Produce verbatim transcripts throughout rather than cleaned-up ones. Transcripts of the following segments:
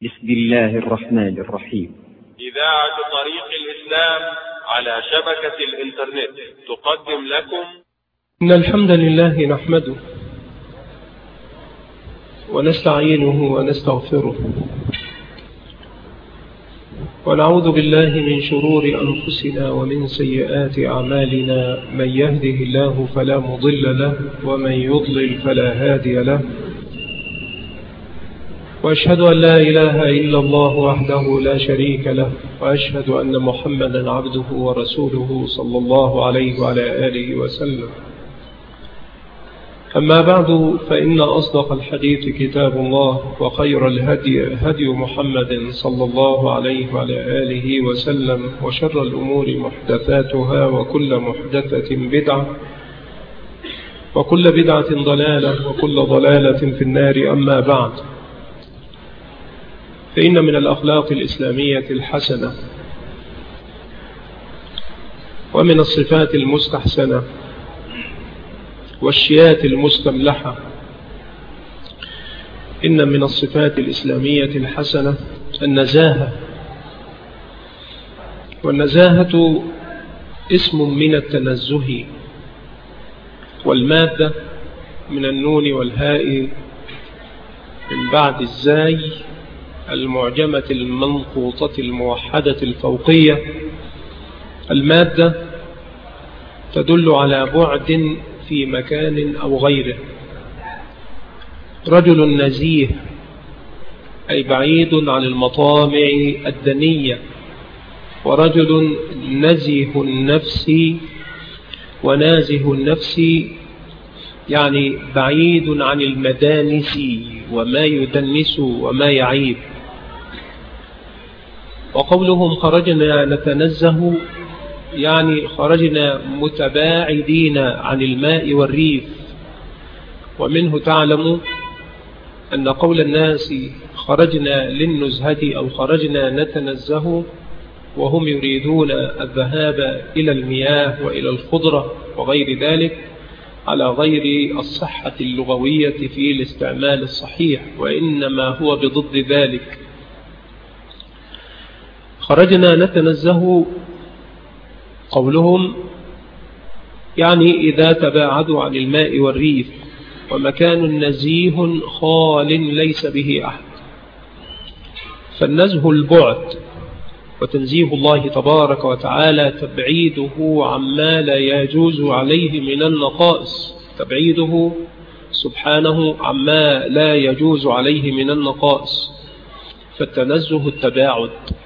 بسم الله الرحمن الرحيم. إذاعة طريق الإسلام على شبكة الإنترنت تقدم لكم إن الحمد لله نحمده ونستعينه ونستغفره ونعوذ بالله من شرور أنفسنا ومن سيئات أعمالنا. من يهده الله فلا مضل له ومن يضلل فلا هادي له، وأشهد أن لا إله إلا الله وحده لا شريك له، وأشهد أن محمدا عبده ورسوله صلى الله عليه وعلى آله وسلم. أما بعد، فإن أصدق الحديث كتاب الله، وخير الهدي هدي محمد صلى الله عليه وعلى آله وسلم، وشر الأمور محدثاتها، وكل محدثة بدعة، وكل بدعة ضلالة، وكل ضلالة في النار. أما بعد، فإن من الأخلاق الإسلامية الحسنة ومن الصفات المستحسنة والشيات المستملحة، إن من الصفات الإسلامية الحسنة النزاهة. والنزاهة اسم من التنزه، والمادة من النون والهاء من بعد الزاي المعجمة المنقوطة الموحدة الفوقية. المادة تدل على بعد في مكان أو غيره. رجل نزيه أي بعيد عن المطامع الدنية، ورجل نزيه النفس. ونازه النفس يعني بعيد عن المدانس وما يدنس وما يعيب. وقولهم خرجنا نتنزه يعني خرجنا متباعدين عن الماء والريف. ومنه تعلم أن قول الناس خرجنا للنزهة أو خرجنا نتنزه وهم يريدون الذهاب إلى المياه وإلى الخضرة وغير ذلك على غير الصحة اللغوية في الاستعمال الصحيح، وإنما هو بضد ذلك. خرجنا نتنزه قولهم يعني إذا تباعدوا عن الماء والريف، ومكان نزيه خال ليس به أحد. فالنزه البعد، وتنزيه الله تبارك وتعالى تبعيده عما لا يجوز عليه من النقائص، تبعيده سبحانه عما لا يجوز عليه من النقائص. فالتنزه التباعد.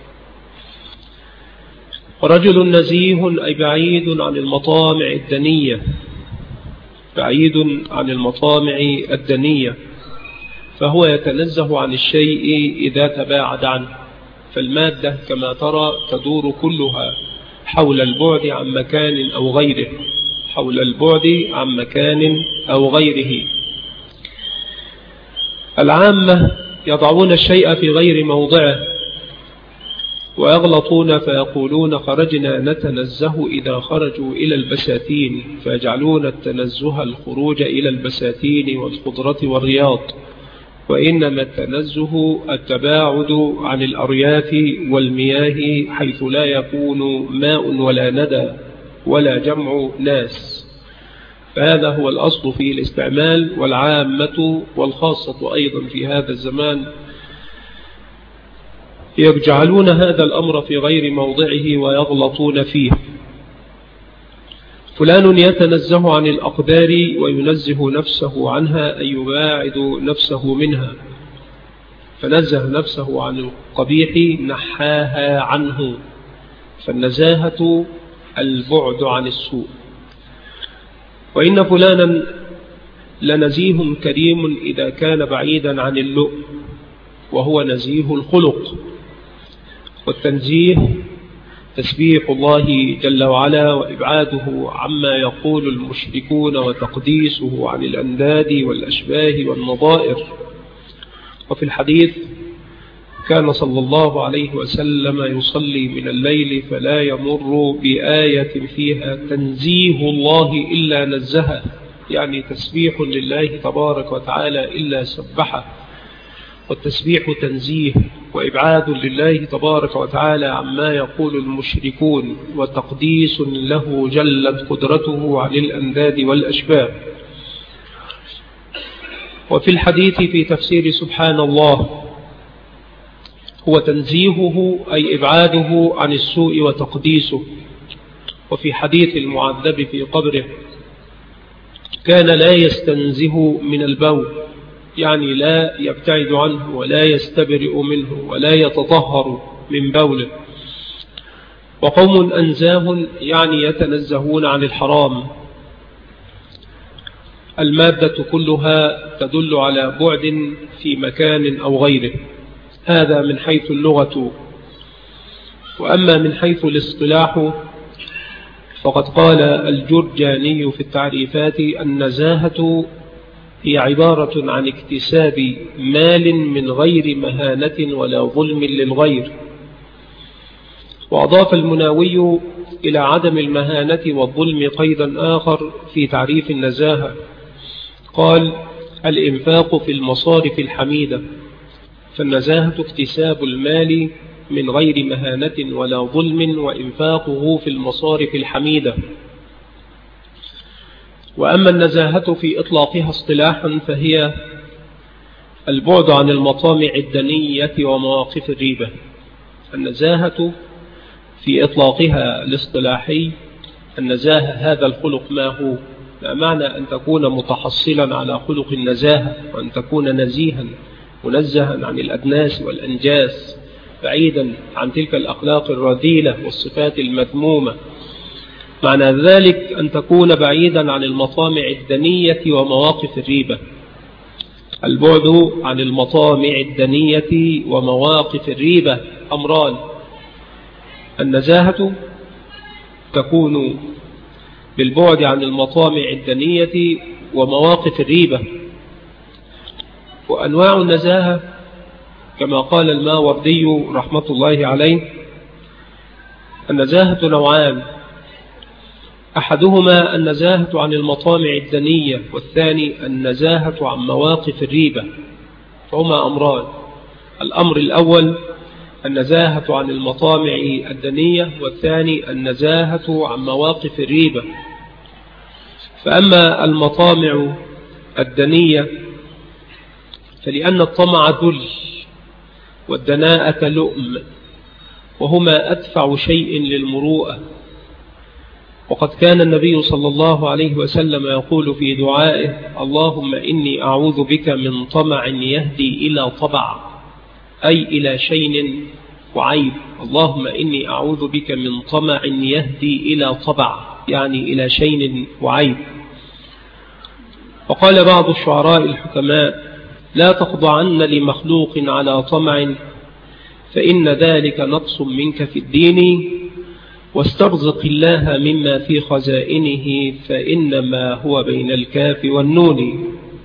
ورجل نزيه أي بعيد عن المطامع الدنية، بعيد عن المطامع الدنية، فهو يتنزه عن الشيء إذا تباعد عنه. فالمادة كما ترى تدور كلها حول البعد عن مكان أو غيره، حول البعد عن مكان أو غيره. العامة يضعون الشيء في غير موضعه ويغلطون فيقولون خرجنا نتنزه إذا خرجوا إلى البساتين، فيجعلون التنزه الخروج إلى البساتين والخضرة والرياض. وإنما التنزه التباعد عن الأرياف والمياه حيث لا يكون ماء ولا ندى ولا جمع ناس. فهذا هو الأصل في الاستعمال. والعامة والخاصة أيضا في هذا الزمان يجعلون هذا الأمر في غير موضعه ويغلطون فيه. فلان يتنزه عن الأقدار وينزه نفسه عنها، أي يباعد نفسه منها. فنزه نفسه عن القبيح نحاها عنه. فالنزاهة البعد عن السوء. وإن فلانا لنزيه كريم إذا كان بعيدا عن اللؤم، وهو نزيه الخلق. والتنزيه تسبيح الله جل وعلا وإبعاده عما يقول المشركون، وتقديسه عن الأنداد والأشباه والنظائر. وفي الحديث كان صلى الله عليه وسلم يصلي من الليل فلا يمر بآية فيها تنزيه الله إلا نزهه، يعني تسبيح لله تبارك وتعالى إلا سبحه. والتسبيح تنزيه، وإبعاد لله تبارك وتعالى عما يقول المشركون، وتقديس له جلت قدرته عن الأنداد والأشباه. وفي الحديث في تفسير سبحان الله هو تنزيهه أي إبعاده عن السوء وتقديسه. وفي حديث المعذب في قبره كان لا يستنزه من البول، يعني لا يبتعد عنه ولا يستبرئ منه ولا يتطهر من بوله. وقوم أنزاه يعني يتنزهون عن الحرام. المادة كلها تدل على بعد في مكان أو غيره، هذا من حيث اللغة. وأما من حيث الاصطلاح فقد قال الجرجاني في التعريفات: النزاهة هي عبارة عن اكتساب مال من غير مهانة ولا ظلم للغير. وأضاف المناوي إلى عدم المهانة والظلم قيدا آخر في تعريف النزاهة، قال: الإنفاق في المصارف الحميدة. فالنزاهة اكتساب المال من غير مهانة ولا ظلم وإنفاقه في المصارف الحميدة. وأما النزاهة في إطلاقها اصطلاحا فهي البعد عن المطامع الدنية ومواقف الريبة. النزاهة في إطلاقها الاصطلاحي النزاهة هذا الخلق ما هو، لا معنى أن تكون متحصلا على خلق النزاهة وأن تكون نزيها منزها عن الأدناس والأنجاس، بعيدا عن تلك الأخلاق الرذيلة والصفات المذمومة. معنى ذلك أن تكون بعيدا عن المطامع الدنية ومواقف الريبة. البعد عن المطامع الدنية ومواقف الريبة أمران: النزاهة تكون بالبعد عن المطامع الدنية ومواقف الريبة. وأنواع النزاهة كما قال الماوردي رحمة الله عليه: النزاهة نوعان، أحدهما النزاهة عن المطامع الدنية، والثاني النزاهة عن مواقف الريبة، فهما أمران. الأمر الأول النزاهة عن المطامع الدنية، والثاني النزاهة عن مواقف الريبة. فأما المطامع الدنية فلأن الطمع ذل والدناءة لؤم، وهما أدفع شيء للمروءة. وقد كان النبي صلى الله عليه وسلم يقول في دعائه: اللهم إني أعوذ بك من طمع يهدي إلى طبع، أي إلى شين وعيب. اللهم إني أعوذ بك من طمع يهدي إلى طبع، يعني إلى شين وعيب. وقال بعض الشعراء الحكماء: لا تخضعن لمخلوق على طمع، فإن ذلك نقص منك في الدين، واسترزق الله مما في خزائنه، فإنما هو بين الكاف والنون.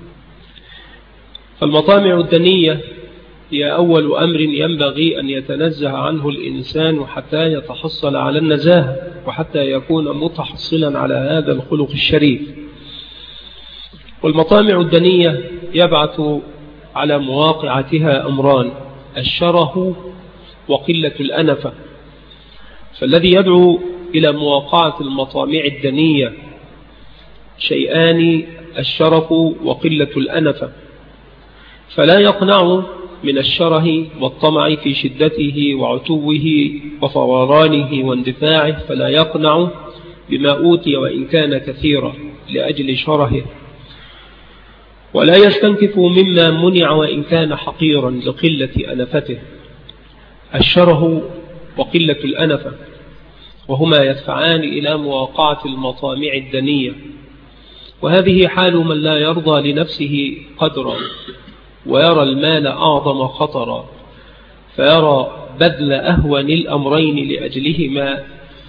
فالمطامع الدنية هي أول أمر ينبغي أن يتنزه عنه الإنسان حتى يتحصل على النزاهة، وحتى يكون متحصلا على هذا الخلق الشريف. والمطامع الدنية يبعث على مواقعتها أمران: الشره وقلة الأنفة. فالذي يدعو إلى مواقعة المطامع الدنية شيئان: الشرف وقلة الأنفة. فلا يقنع من الشره والطمع في شدته وعتوه وفورانه واندفاعه، فلا يقنع بما أوتي وإن كان كثيرا لأجل شرهه، ولا يستنكف مما منع وإن كان حقيرا لقلة أنفته. الشره وقلة الأنفة وهما يدفعان إلى مواقعة المطامع الدنية. وهذه حال من لا يرضى لنفسه قدرا ويرى المال أعظم خطرا، فيرى بذل أهون الأمرين لأجلهما.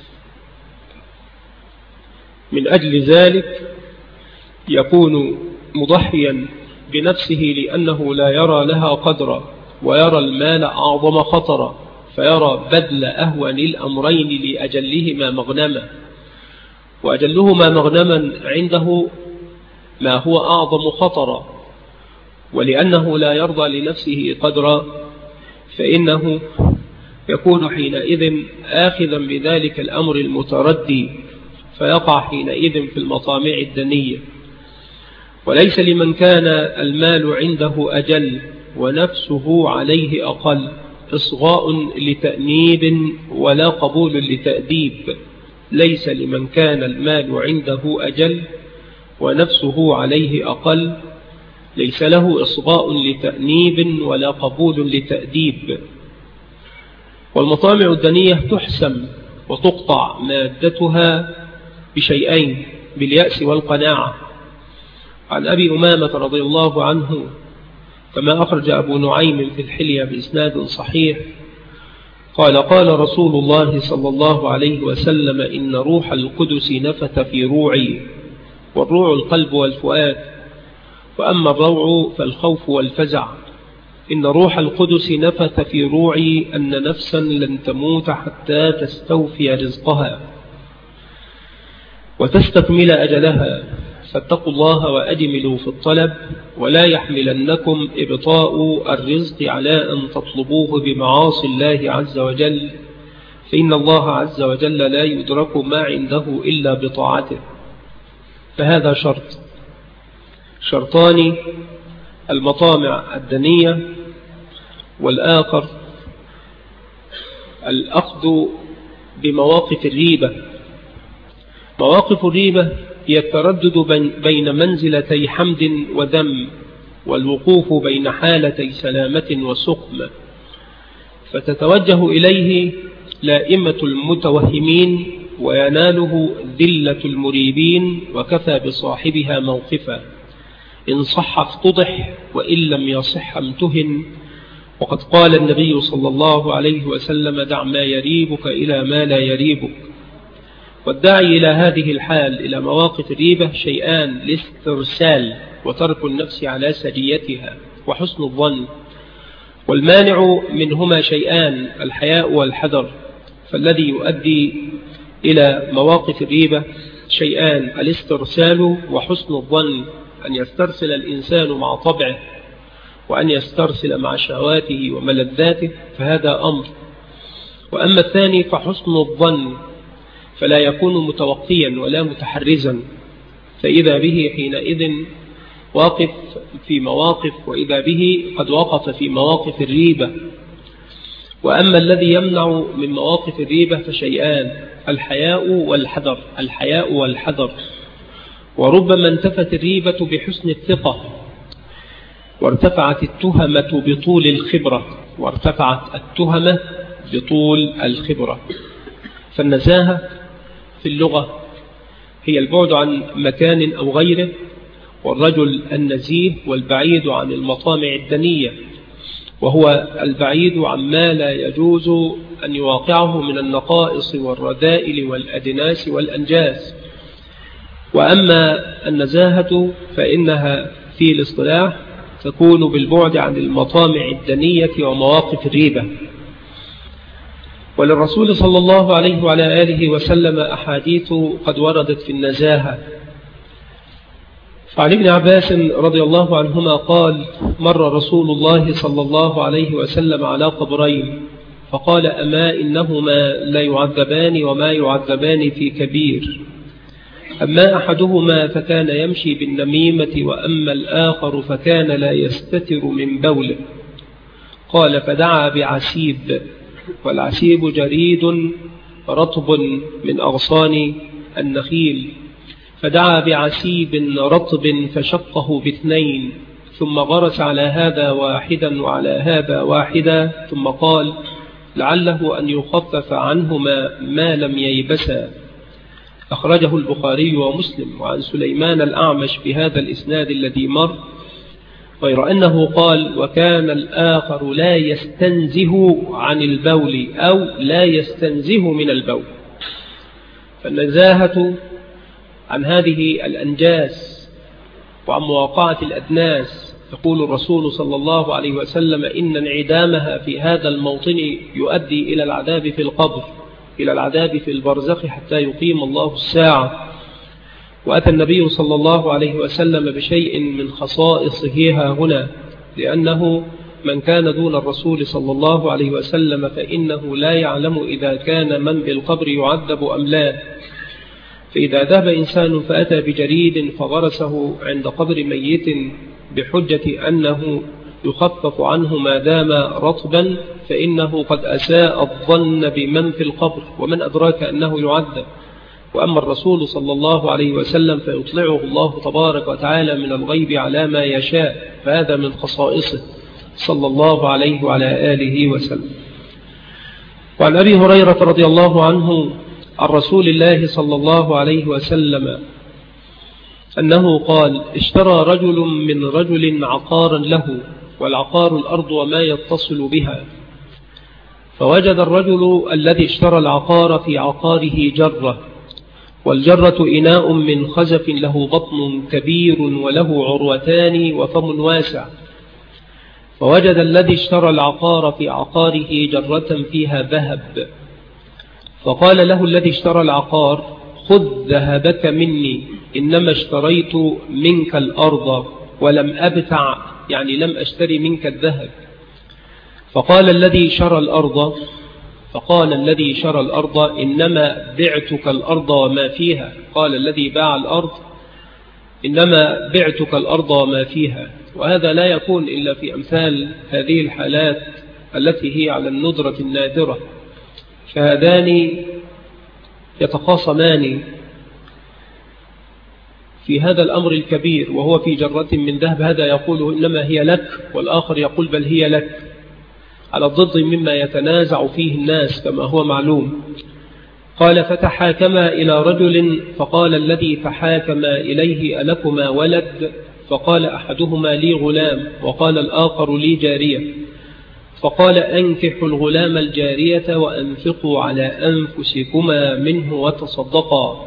من أجل ذلك يكون مضحيا بنفسه لأنه لا يرى لها قدرا، ويرى المال أعظم خطرا، فيرى بذل أهون الأمرين لأجلهما مغنما. وأجلهما مغنما عنده ما هو أعظم خطرا، ولأنه لا يرضى لنفسه قدرا فإنه يكون حينئذ آخذا بذلك الأمر المتردي، فيقع حينئذ في المطامع الدنية. وليس لمن كان المال عنده أجل ونفسه عليه أقل إصغاء لتأنيب ولا قبول لتأديب. ليس لمن كان المال عنده أجل ونفسه عليه أقل ليس له إصغاء لتأنيب ولا قبول لتأديب. والمطامع الدنية تحسم وتقطع مادتها بشيئين: باليأس والقناعة. عن أبي أمامة رضي الله عنه كما أخرج أبو نعيم في الحلية بإسناد صحيح قال: قال رسول الله صلى الله عليه وسلم: إن روح القدس نفث في روعي. والروع القلب والفؤاد، وأما الروع فالخوف والفزع. إن روح القدس نفث في روعي أن نفسا لن تموت حتى تستوفي رزقها وتستكمل أجلها، فاتقوا الله وأجملوا في الطلب، ولا يحملنكم إبطاء الرزق على أن تطلبوه بمعاصي الله عز وجل، فإن الله عز وجل لا يدرك ما عنده إلا بطاعته. فهذا شرط شرطان: المطامع الدنية، والآخر الأخذ بمواقف الريبة. مواقف الريبة هي التردد بين منزلتي حمد وذم، والوقوف بين حالتي سلامة وسقم، فتتوجه إليه لائمة المتوهمين ويناله ذلة المريبين، وكفى بصاحبها موقفا. إن صح افتضح وإن لم يصح امتهن. وقد قال النبي صلى الله عليه وسلم: دع ما يريبك إلى ما لا يريبك. والداعي إلى هذه الحال إلى مواقف الريبة شيئان: الاسترسال وترك النفس على سجيتها وحسن الظن. والمانع منهما شيئان: الحياء والحذر. فالذي يؤدي إلى مواقف الريبة شيئان: الاسترسال وحسن الظن، أن يسترسل الإنسان مع طبعه وأن يسترسل مع شهواته وملذاته، فهذا أمر. وأما الثاني فحسن الظن، فلا يكون متوقيا ولا متحرزا، فإذا به حينئذ واقف في مواقف، وإذا به قد وقف في مواقف الريبة. وأما الذي يمنع من مواقف الريبة فشيئان: الحياء والحذر. الحياء والحذر. وربما انتفت الريبة بحسن الثقة، وارتفعت التهمة بطول الخبرة وارتفعت التهمة بطول الخبرة. فالنزاهة في اللغة هي البعد عن مكان أو غيره، والرجل النزيه والبعيد عن المطامع الدنية، وهو البعيد عما لا يجوز أن يواقعه من النقائص والرذائل والأدناس والأنجاس. وأما النزاهة فإنها في الاصطلاح تكون بالبعد عن المطامع الدنية ومواقف الريبة. وللرسول صلى الله عليه وعلى آله وسلم أحاديث قد وردت في النزاهة. فعن ابن عباس رضي الله عنهما قال: مر رسول الله صلى الله عليه وسلم على قبرين فقال: أما إنهما لا يعذبان وما يعذبان في كبير، أما أحدهما فكان يمشي بالنميمة، وأما الآخر فكان لا يستتر من بوله. قال: فدعا بعسيب، والعسيب جريد رطب من أغصان النخيل، فدعا بعسيب رطب فشقه باثنين، ثم غرس على هذا واحدا وعلى هذا واحدا، ثم قال: لعله أن يخفف عنهما ما لم ييبسا. أخرجه البخاري ومسلم. وعن سليمان الأعمش بهذا الإسناد الذي مر، غير أنه قال: وكان الآخر لا يستنزه عن البول أو لا يستنزه من البول. فالنزاهة عن هذه الأنجاس وعن مواقعة الأدناس. يقول الرسول صلى الله عليه وسلم: إن انعدامها في هذا الموطن يؤدي إلى العذاب في القبر، إلى العذاب في البرزخ حتى يقيم الله الساعة. وأتى النبي صلى الله عليه وسلم بشيء من خصائصه ها هنا، لأنه من كان دون الرسول صلى الله عليه وسلم فإنه لا يعلم إذا كان من بالقبر يعذب أم لا. فإذا ذهب إنسان فأتى بجريد فغرسه عند قبر ميت بحجة أنه يخفف عنه ما دام رطبا فإنه قد أساء الظن بمن في القبر، ومن أدراك أنه يعذب. وأما الرسول صلى الله عليه وسلم فيطلعه الله تبارك وتعالى من الغيب على ما يشاء، فهذا من خصائصه صلى الله عليه وعلى آله وسلم. وعن أبي هريرة رضي الله عنه عن رسول الله صلى الله عليه وسلم أنه قال: اشترى رجل من رجل عقارا له، والعقار الأرض وما يتصل بها، فوجد الرجل الذي اشترى العقار في عقاره جرة، والجرة إناء من خزف له بطن كبير وله عروتان وفم واسع. فوجد الذي اشترى العقار في عقاره جرة فيها ذهب، فقال له الذي اشترى العقار: خذ ذهبك مني، إنما اشتريت منك الأرض ولم أبتع، يعني لم أشتري منك الذهب. فقال الذي شرى الأرض فقال الذي شرى الأرض: إنما بعتك الأرض وما فيها. قال الذي باع الأرض: إنما بعتك الأرض وما فيها. وهذا لا يكون إلا في أمثال هذه الحالات التي هي على الندرة النادرة، فهذان يتخاصمان في هذا الأمر الكبير، وهو في جرة من ذهب، هذا يقول إنما هي لك، والآخر يقول بل هي لك، على الضد مما يتنازع فيه الناس كما هو معلوم. قال: فتحاكما إلى رجل، فقال الذي تحاكما إليه: ألكما ولد؟ فقال أحدهما: لي غلام، وقال الآخر: لي جارية. فقال: أنكحوا الغلام الجارية وأنفقوا على أنفسكما منه وتصدقا.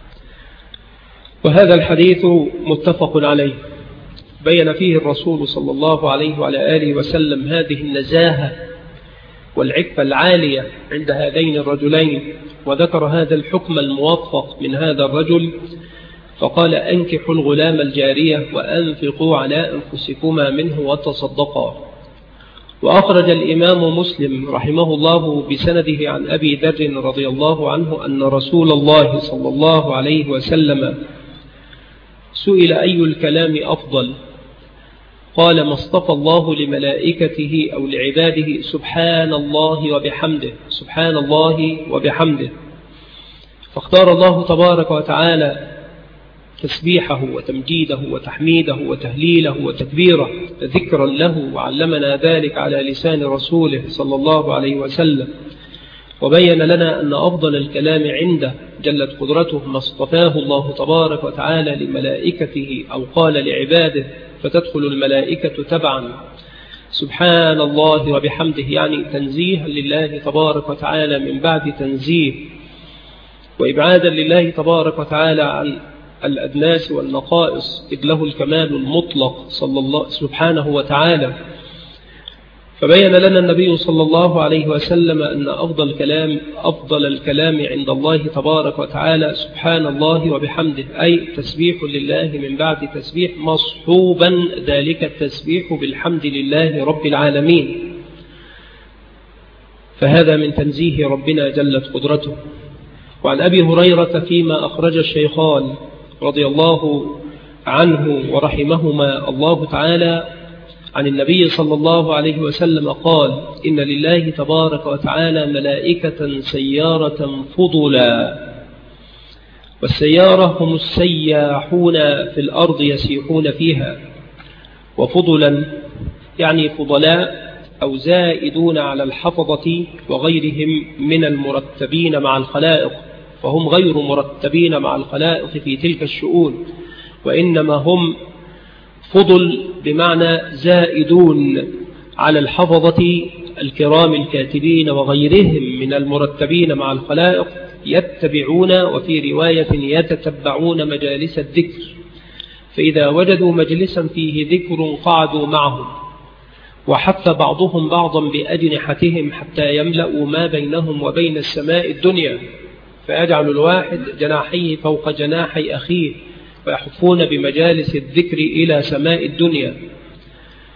وهذا الحديث متفق عليه، بين فيه الرسول صلى الله عليه وعلى آله وسلم هذه النزاهة والعفة العالية عند هذين الرجلين، وذكر هذا الحكم الموفق من هذا الرجل، فقال: أنكحوا الغلام الجارية وأنفقوا على أنفسكما منه وتصدقا. وأخرج الإمام مسلم رحمه الله بسنده عن أبي ذر رضي الله عنه أن رسول الله صلى الله عليه وسلم سئل: أي الكلام أفضل؟ قال: ما اصطفى الله لملائكته أو لعباده سبحان الله وبحمده، سبحان الله وبحمده. فاختار الله تبارك وتعالى تسبيحه وتمجيده وتحميده وتهليله وتكبيره ذكرا له، وعلمنا ذلك على لسان رسوله صلى الله عليه وسلم، وبين لنا أن أفضل الكلام عنده جلت قدرته ما اصطفاه الله تبارك وتعالى لملائكته أو قال لعباده، فتدخل الملائكة تبعا. سبحان الله وبحمده يعني تنزيها لله تبارك وتعالى من بعد تنزيه، وإبعادا لله تبارك وتعالى عن الأدناس والنقائص، إذ له الكمال المطلق صلى الله سبحانه وتعالى. فبين لنا النبي صلى الله عليه وسلم أن أفضل الكلام أفضل الكلام عند الله تبارك وتعالى سبحان الله وبحمده، أي تسبيح لله من بعد تسبيح، مصحوبا ذلك التسبيح بالحمد لله رب العالمين. فهذا من تنزيه ربنا جلت قدرته. وعن أبي هريرة فيما أخرج الشيخان رضي الله عنه ورحمهما الله تعالى عن النبي صلى الله عليه وسلم قال: إن لله تبارك وتعالى ملائكة سيارة فضلا، والسيارة هم السياحون في الأرض يسيحون فيها، وفضلا يعني فضلاء أو زائدون على الحفظة وغيرهم من المرتبين مع الخلائق، فهم غير مرتبين مع الخلائق في تلك الشؤون، وإنما هم فضل بمعنى زائدون على الحفظة الكرام الكاتبين وغيرهم من المرتبين مع الخلائق، يتبعون وفي رواية يتتبعون مجالس الذكر، فإذا وجدوا مجلسا فيه ذكر قعدوا معهم، وحث بعضهم بعضا بأجنحتهم حتى يملأوا ما بينهم وبين السماء الدنيا، فيجعل الواحد جناحيه فوق جناحي أخيه، ويحفون بمجالس الذكر إلى سماء الدنيا.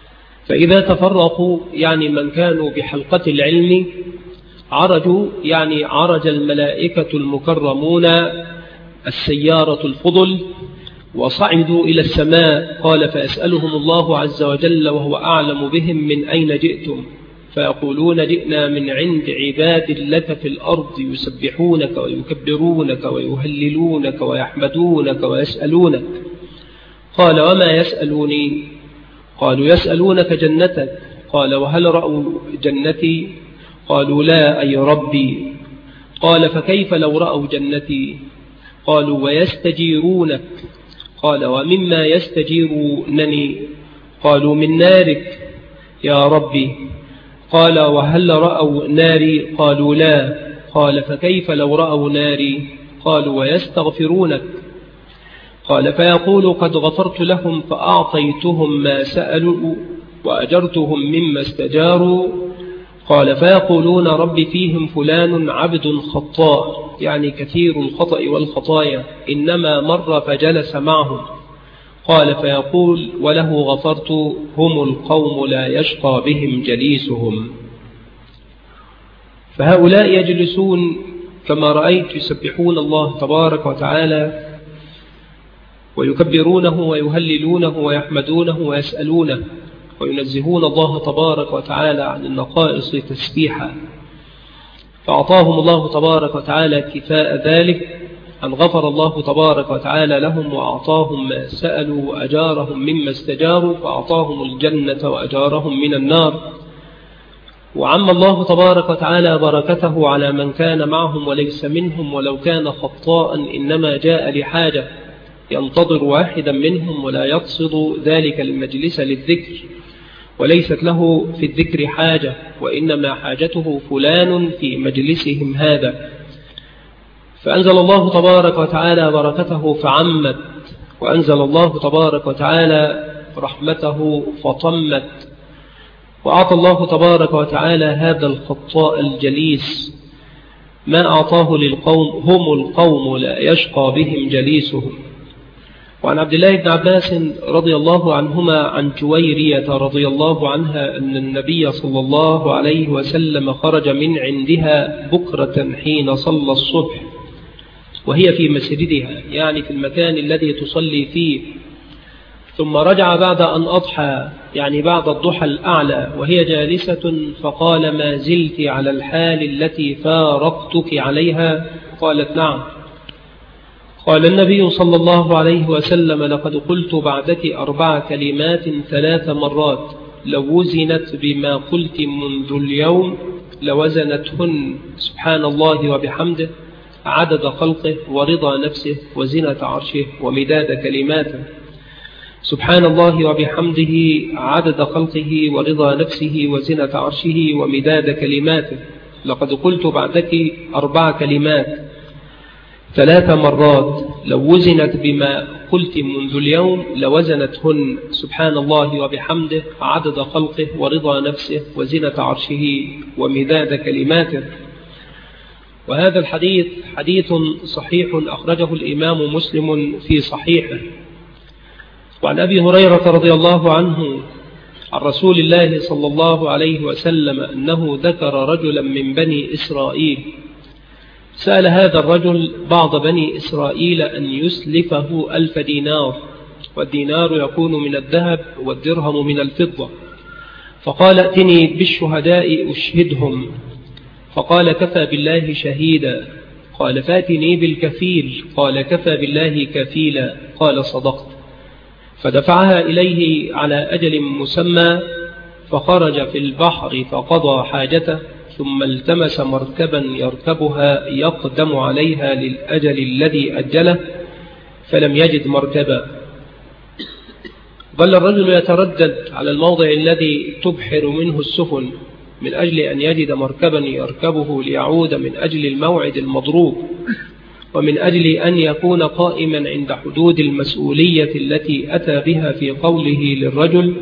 فإذا تفرقوا يعني من كانوا بحلقة العلم عرجوا يعني عرج الملائكة المكرمون السيارة الفضل وصعدوا إلى السماء. قال فيسألهم الله عز وجل وهو أعلم بهم من أين جئتم، فيقولون جئنا من عند عباد لك في الأرض يسبحونك ويكبرونك ويهللونك ويحمدونك ويسألونك. قال وما يسألوني؟ قالوا يسألونك جنتك. قال وهل رأوا جنتي؟ قالوا لا أي ربي. قال فكيف لو رأوا جنتي؟ قالوا ويستجيرونك. قال ومما يستجيرونني؟ قالوا من نارك يا ربي. قال وهل رأوا ناري؟ قالوا لا. قال فكيف لو رأوا ناري؟ قالوا ويستغفرونك. قال فيقول قد غفرت لهم فأعطيتهم ما سألوا وأجرتهم مما استجاروا. قال فيقولون رب فيهم فلان عبد خطاء، يعني كثير الخطأ والخطايا، إنما مر فجلس معهم. قال فيقول وله غفرت، هم القوم لا يشقى بهم جليسهم. فهؤلاء يجلسون كما رأيت يسبحون الله تبارك وتعالى ويكبرونه ويهللونه ويحمدونه ويسألونه وينزهون الله تبارك وتعالى عن النقائص تسبيحا. فأعطاهم الله تبارك وتعالى كفاء ذلك أن غفر الله تبارك وتعالى لهم وأعطاهم ما سألوا وأجارهم مما استجاروا، فأعطاهم الجنة وأجارهم من النار. وعم الله تبارك وتعالى بركته على من كان معهم وليس منهم، ولو كان خطاء إنما جاء لحاجة ينتظر واحدا منهم ولا يقصد ذلك المجلس للذكر، وليست له في الذكر حاجة، وإنما حاجته فلان في مجلسهم هذا. فأنزل الله تبارك وتعالى بركته فعمت، وأنزل الله تبارك وتعالى رحمته فطمت، وأعطى الله تبارك وتعالى هذا الخطاء الجليس ما أعطاه للقوم، هم القوم لا يشقى بهم جليسهم. وعن عبد الله بن عباس رضي الله عنهما عن جويرية رضي الله عنها أن النبي صلى الله عليه وسلم خرج من عندها بكرة حين صلى الصبح وهي في مسجدها، يعني في المكان الذي تصلي فيه، ثم رجع بعد أن أضحى، يعني بعد الضحى الأعلى، وهي جالسة، فقال ما زلت على الحال التي فارقتك عليها؟ قالت نعم. قال النبي صلى الله عليه وسلم لقد قلت بعدك أربع كلمات ثلاث مرات، لو وزنت بما قلت منذ اليوم لوزنتهن سبحان الله وبحمده عدد خلقه ورضا نفسه وزنة عرشه ومداد كلماته. سبحان الله وبحمده عدد خلقه ورضا نفسه وزنة عرشه ومداد كلماته. لقد قلت بعدك أربع كلمات ثلاث مرات، لو وزنت بما قلت منذ اليوم لوزنتهن سبحان الله وبحمده عدد خلقه ورضا نفسه وزنة عرشه ومداد كلماته. وهذا الحديث حديث صحيح أخرجه الإمام مسلم في صحيحه. وعن أبي هريرة رضي الله عنه عن رسول الله صلى الله عليه وسلم أنه ذكر رجلا من بني إسرائيل سأل هذا الرجل بعض بني إسرائيل أن يسلفه ألف دينار، والدينار يكون من الذهب والدرهم من الفضة، فقال ائتني بالشهداء أشهدهم، فقال كفى بالله شهيدا، قال فاتني بالكفيل، قال كفى بالله كفيلا، قال صدقت، فدفعها إليه على أجل مسمى، فخرج في البحر فقضى حاجته، ثم التمس مركبا يركبها يقدم عليها للأجل الذي أجله، فلم يجد مركبا. ظل الرجل يتردد على الموضع الذي تبحر منه السفن من أجل أن يجد مركبا يركبه ليعود من أجل الموعد المضروب، ومن أجل أن يكون قائما عند حدود المسؤولية التي أتى بها في قوله للرجل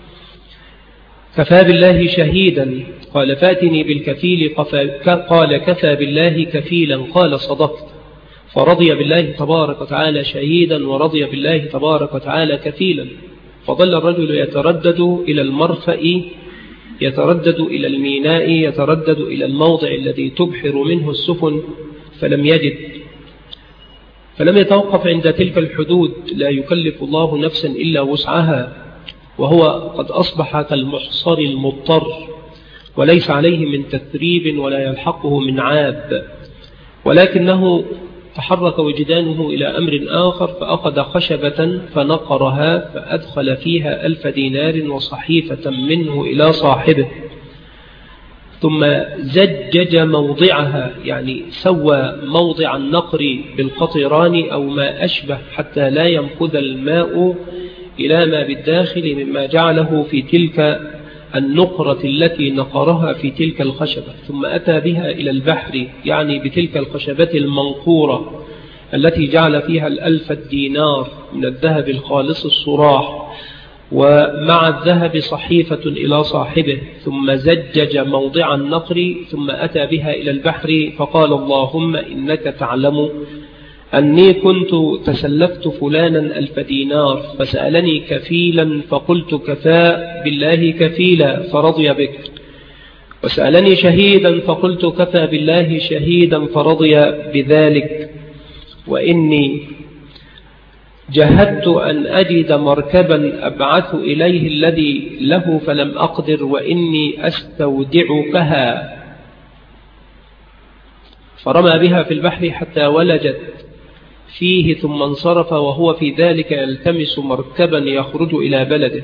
كفى بالله شهيدا، قال فاتني بالكفيل، قال كفى بالله كفيلا، قال صدقت، فرضي بالله تبارك وتعالى شهيدا ورضي بالله تبارك وتعالى كفيلا. فظل الرجل يتردد إلى المرفأ، يتردد إلى الميناء، يتردد إلى الموضع الذي تبحر منه السفن، فلم يجد، فلم يتوقف عند تلك الحدود، لا يكلف الله نفسا إلا وسعها، وهو قد أصبح كالمحصر المضطر، وليس عليه من تثريب ولا يلحقه من عاب، ولكنه تحرك وجدانه إلى أمر آخر، فأخذ خشبة فنقرها فأدخل فيها ألف دينار وصحيفة منه إلى صاحبه، ثم زجج موضعها، يعني سوى موضع النقر بالقطران أو ما أشبه حتى لا ينفذ الماء إلى ما بالداخل مما جعله في تلك النقرة التي نقرها في تلك الخشبة، ثم أتى بها إلى البحر، يعني بتلك الخشبة المنقورة التي جعل فيها الألف الدينار من الذهب الخالص الصراح، ومع الذهب صحيفة إلى صاحبه، ثم زجج موضع النقر، ثم أتى بها إلى البحر، فقال اللهم إنك تعلم أني كنت تسلفت فلانا ألف دينار، فسألني كفيلا فقلت كفى بالله كفيلا فرضي بك، وسألني شهيدا فقلت كفى بالله شهيدا فرضي بذلك، وإني جهدت أن أجد مركبا أبعث إليه الذي له فلم أقدر، وإني أستودعكها، فرمى بها في البحر حتى ولجت فيه، ثم انصرف وهو في ذلك يلتمس مركبا يخرج إلى بلده.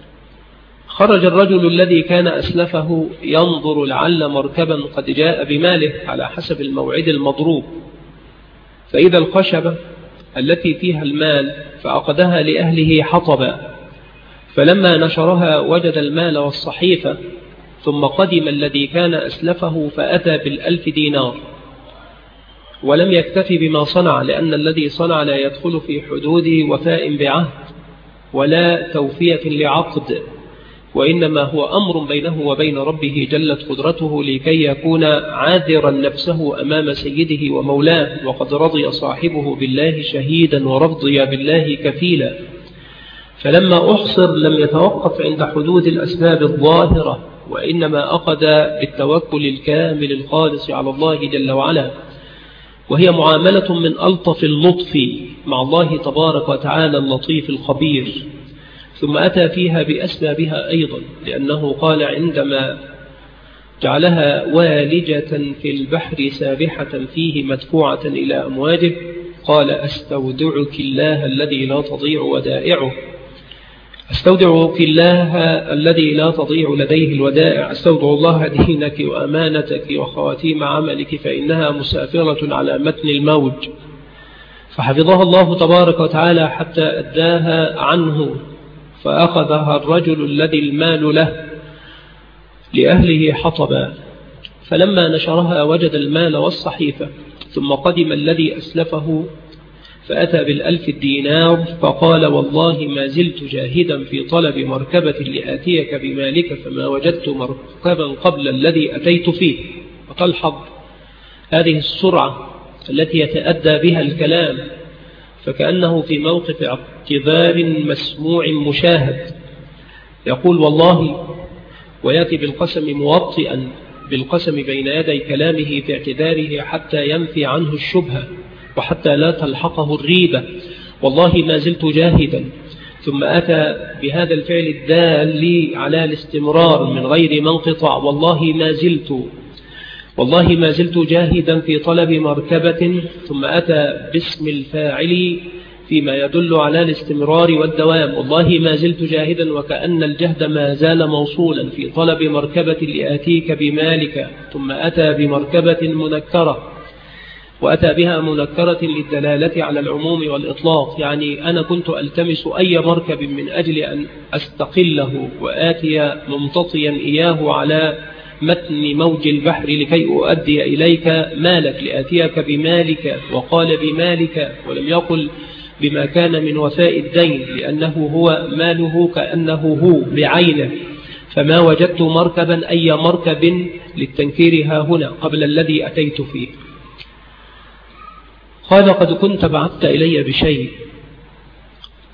خرج الرجل الذي كان أسلفه ينظر لعل مركبا قد جاء بماله على حسب الموعد المضروب، فإذا الخشبة التي فيها المال فأخذها لأهله حطبا، فلما نشرها وجد المال والصحيفة، ثم قدم الذي كان أسلفه فأتى بالألف دينار، ولم يكتفي بما صنع، لأن الذي صنع لا يدخل في حدود وفاء بعهد ولا توفية لعقد، وإنما هو أمر بينه وبين ربه جلت قدرته، لكي يكون عاذرا نفسه أمام سيده ومولاه، وقد رضي صاحبه بالله شهيدا ورضي بالله كفيلا. فلما أحصر لم يتوقف عند حدود الأسباب الظاهرة، وإنما أخذ بالتوكل الكامل الخالص على الله جل وعلا، وهي معاملة من ألطف اللطف مع الله تبارك وتعالى اللطيف الخبير. ثم أتى فيها بأسبابها أيضا، لأنه قال عندما جعلها والجة في البحر سابحة فيه مدفوعة إلى أمواجه، قال أستودعك الله الذي لا تضيع ودائعه، أستودعك الله الذي لا تضيع لديه الودائع، أستودع الله دينك وأمانتك وخواتيم عملك فإنها مسافرة على متن الموج، فحفظها الله تبارك وتعالى حتى أداها عنه، فأخذها الرجل الذي المال له لأهله حطبا، فلما نشرها وجد المال والصحيفة، ثم قدم الذي أسلفه فأتى بالألف الدينار، فقال والله ما زلت جاهدا في طلب مركبة لآتيك بمالك، فما وجدت مركبا قبل الذي أتيت فيه. وتلحظ هذه السرعة التي يتأدى بها الكلام، فكأنه في موقف اعتذار مسموع مشاهد، يقول والله، ويأتي بالقسم موطئا بالقسم بين يدي كلامه في اعتذاره حتى ينفي عنه الشبهة وحتى لا تلحقه الريبة، والله ما زلت جاهدا، ثم أتى بهذا الفعل الدال على الاستمرار من غير منقطع، والله ما زلت والله ما زلت جاهدا في طلب مركبة، ثم أتى باسم الفاعل فيما يدل على الاستمرار والدوام، والله ما زلت جاهدا، وكأن الجهد ما زال موصولا في طلب مركبة لآتيك بمالك، ثم أتى بمركبة منكرة، وأتى بها منكرة للدلالة على العموم والإطلاق، يعني أنا كنت ألتمس أي مركب من أجل أن أستقله وآتي ممتطيا إياه على متن موج البحر لكي أؤدي إليك مالك، لآتيك بمالك، وقال بمالك ولم يقل بما كان من وفاء الدين، لأنه هو ماله كأنه هو بعينه، فما وجدت مركبا أي مركب للتنكير ها هنا قبل الذي أتيت فيه. قال قد كنت بعثت إلي بشيء،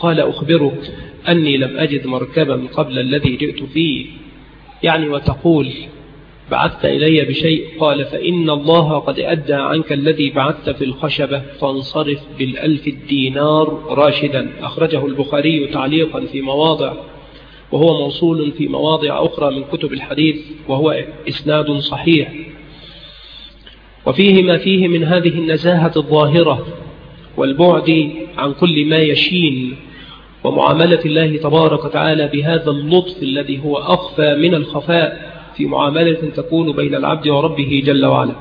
قال أخبرك أني لم أجد مركبا قبل الذي جئت فيه، يعني وتقول بعثت إلي بشيء؟ قال فإن الله قد أدى عنك الذي بعثت في الخشبة، فانصرف بالألف الدينار راشدا. أخرجه البخاري تعليقا في مواضع، وهو موصول في مواضع أخرى من كتب الحديث، وهو إسناد صحيح. وفيه ما فيه من هذه النزاهة الظاهرة والبعد عن كل ما يشين، ومعاملة الله تبارك وتعالى بهذا اللطف الذي هو أخفى من الخفاء في معاملة تكون بين العبد وربه جل وعلا.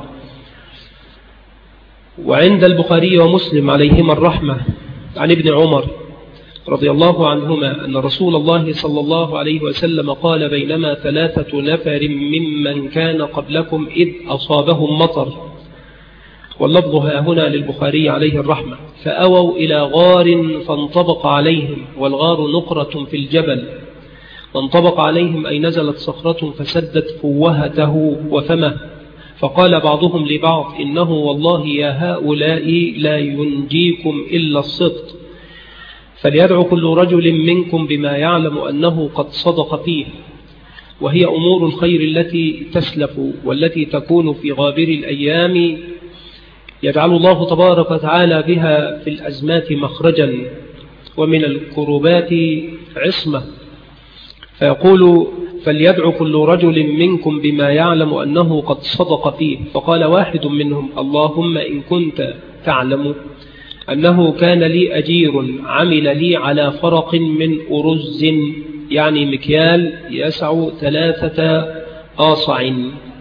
وعند البخاري ومسلم عليهما الرحمة عن ابن عمر رضي الله عنهما أن رسول الله صلى الله عليه وسلم قال بينما ثلاثة نفر ممن كان قبلكم إذ أصابهم مطر، واللفظ ها هنا للبخاري عليه الرحمة، فأووا إلى غار فانطبق عليهم، والغار نقرة في الجبل، فانطبق عليهم أي نزلت صخرة فسدت فوهته وفمه، فقال بعضهم لبعض إنه والله يا هؤلاء لا ينجيكم إلا الصدق، فليدعو كل رجل منكم بما يعلم أنه قد صدق فيه، وهي أمور الخير التي تسلف والتي تكون في غابر الأيام يجعل الله تبارك وتعالى بها في الأزمات مخرجا ومن الكربات عصمة. فيقول فليدعو كل رجل منكم بما يعلم أنه قد صدق فيه، فقال واحد منهم اللهم إن كنت تعلم أنه كان لي أجير عمل لي على فرق من أرز، يعني مكيال يسع ثلاثة آصع.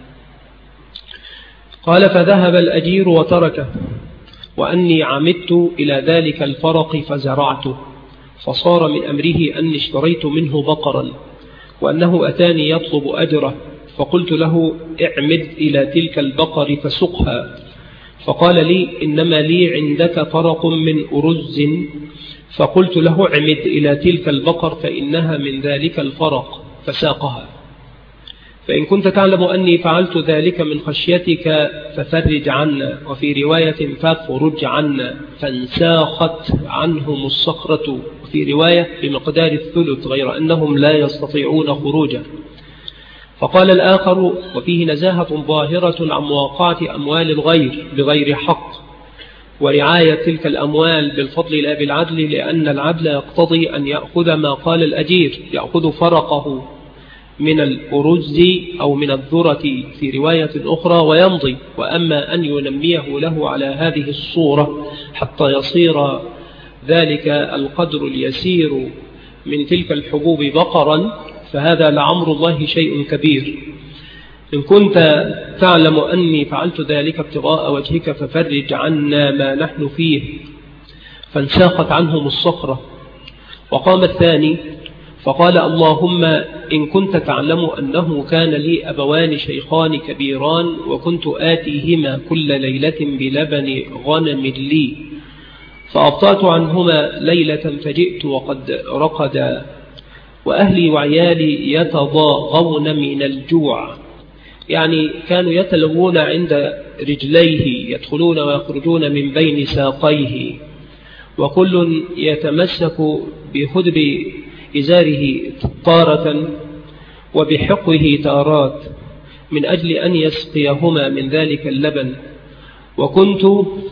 قال فذهب الأجير وتركه، وأني عمدت إلى ذلك الفرق فزرعته، فصار من أمره أني اشتريت منه بقرا، وأنه أتاني يطلب أجره، فقلت له اعمد إلى تلك البقر فسقها، فقال لي إنما لي عندك فرق من أرز، فقلت له اعمد إلى تلك البقر فإنها من ذلك الفرق، فساقها. فإن كنت تعلم أني فعلت ذلك من خشيتك ففرج عنا، وفي رواية فافرج عنا، فانساخت عنهم الصخرة، وفي رواية بمقدار الثلث، غير أنهم لا يستطيعون خروجا. فقال الآخر وفيه نزاهة ظاهرة عن مواقعة أموال الغير بغير حق، ورعاية تلك الأموال بالفضل لا بالعدل، لأن العدل يقتضي أن يأخذ ما قال الأجير، يأخذ فرقه من الأرز أو من الذرة في رواية أخرى ويمضي، وأما أن ينميه له على هذه الصورة حتى يصير ذلك القدر اليسير من تلك الحبوب بقرا، فهذا لعمر الله شيء كبير. إن كنت تعلم أني فعلت ذلك ابتغاء وجهك ففرج عنا ما نحن فيه، فانساخت عنهم الصخرة. وقام الثاني فقال اللهم إن كنت تعلم أنه كان لي أبوان شيخان كبيران، وكنت آتيهما كل ليلة بلبن غنم لي، فأبطأت عنهما ليلة فجئت وقد رقدا، وأهلي وعيالي يتضاغون من الجوع، يعني كانوا يتلوون عند رجليه، يدخلون ويخرجون من بين ساقيه، وكل يتمسك بهدب إزاره تارة وبحقه تارات من أجل أن يسقيهما من ذلك اللبن، وكنت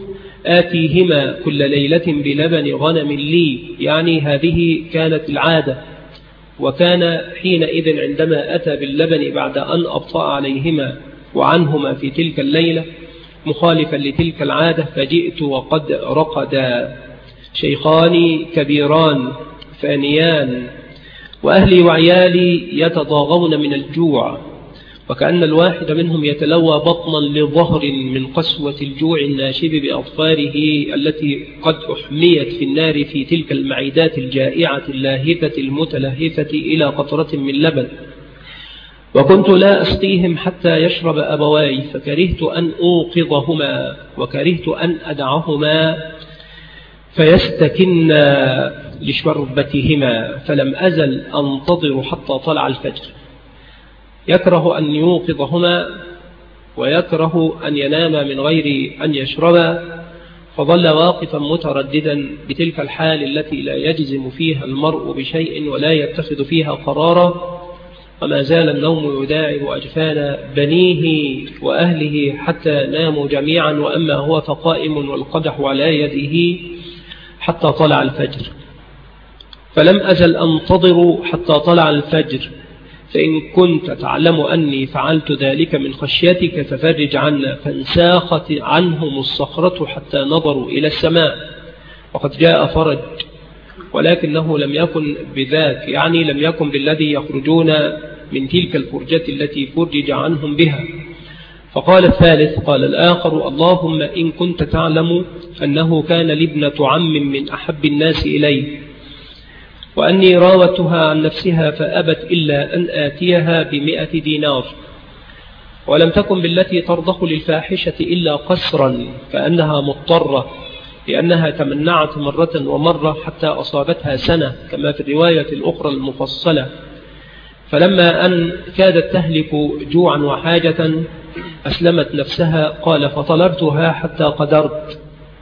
آتيهما كل ليلة بلبن غنم لي، يعني هذه كانت العادة. وكان حينئذ عندما أتى باللبن بعد أن أبطأ عليهما وعنهما في تلك الليلة مخالفا لتلك العادة، فجئت وقد رقدا شيخان كبيران فانيان، وأهلي وعيالي يتضاغون من الجوع، وكأن الواحد منهم يتلوى بطنا لظهر من قسوة الجوع الناشب بأظفاره التي قد أحميت في النار في تلك المعدات الجائعة اللاهفة المتلهفة إلى قطرة من لبن. وكنت لا أسقيهم حتى يشرب أبواي، فكرهت أن أوقظهما وكرهت أن أدعهما فيستكن لشربتهما، فلم أزل أنتظر حتى طلع الفجر. يكره أن يوقظهما ويكره أن ينام من غير أن يشربا، فظل واقفا مترددا بتلك الحال التي لا يجزم فيها المرء بشيء ولا يتخذ فيها قرارا، وما زال النوم يداعب أجفان بنيه وأهله حتى ناموا جميعا، وأما هو فقائم والقدح على يده حتى طلع الفجر. فلم أزل أنتظر حتى طلع الفجر، فإن كنت تعلم أني فعلت ذلك من خشيتك ففرج عنا. فانساخت عنهم الصخرة حتى نظروا إلى السماء، وقد جاء فرج، ولكنه لم يكن بذاك، يعني لم يكن بالذي يخرجون من تلك الفرجة التي فرج عنهم بها. فقال الثالث قال الآخر: اللهم إن كنت تعلم أنه كان لابنة عم من أحب الناس إلي، وأني راوتها عن نفسها فأبت إلا أن آتيها بمئة دينار، ولم تكن بالتي ترضخ للفاحشة إلا قسرا، كأنها مضطرة، لأنها تمنعت مرة ومرة حتى أصابتها سنة، كما في الرواية الأخرى المفصلة. فلما أن كادت تهلك جوعا وحاجة أسلمت نفسها. قال: فطلبتها حتى قدرت،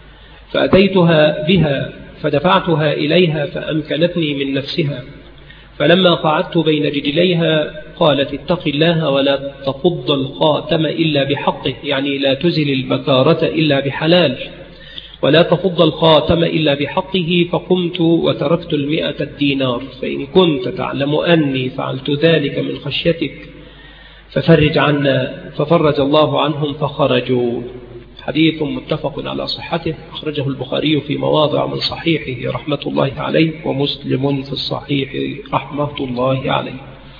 فأتيتها بها فدفعتها إليها فأمكنتني من نفسها. فلما قعدت بين رجليها قالت: اتق الله ولا تفض الخاتم إلا بحقه، يعني لا تزل البكارة إلا بحلال، ولا تفض الخاتم إلا بحقه. فقمت وتركت المئة الدينار، فإن كنت تعلم أني فعلت ذلك من خشيتك ففرج عنا. ففرج الله عنهم فخرجوا. حديث متفق على صحته، أخرجه البخاري في مواضع من صحيحه رحمة الله عليه، ومسلم في الصحيح رحمة الله عليه.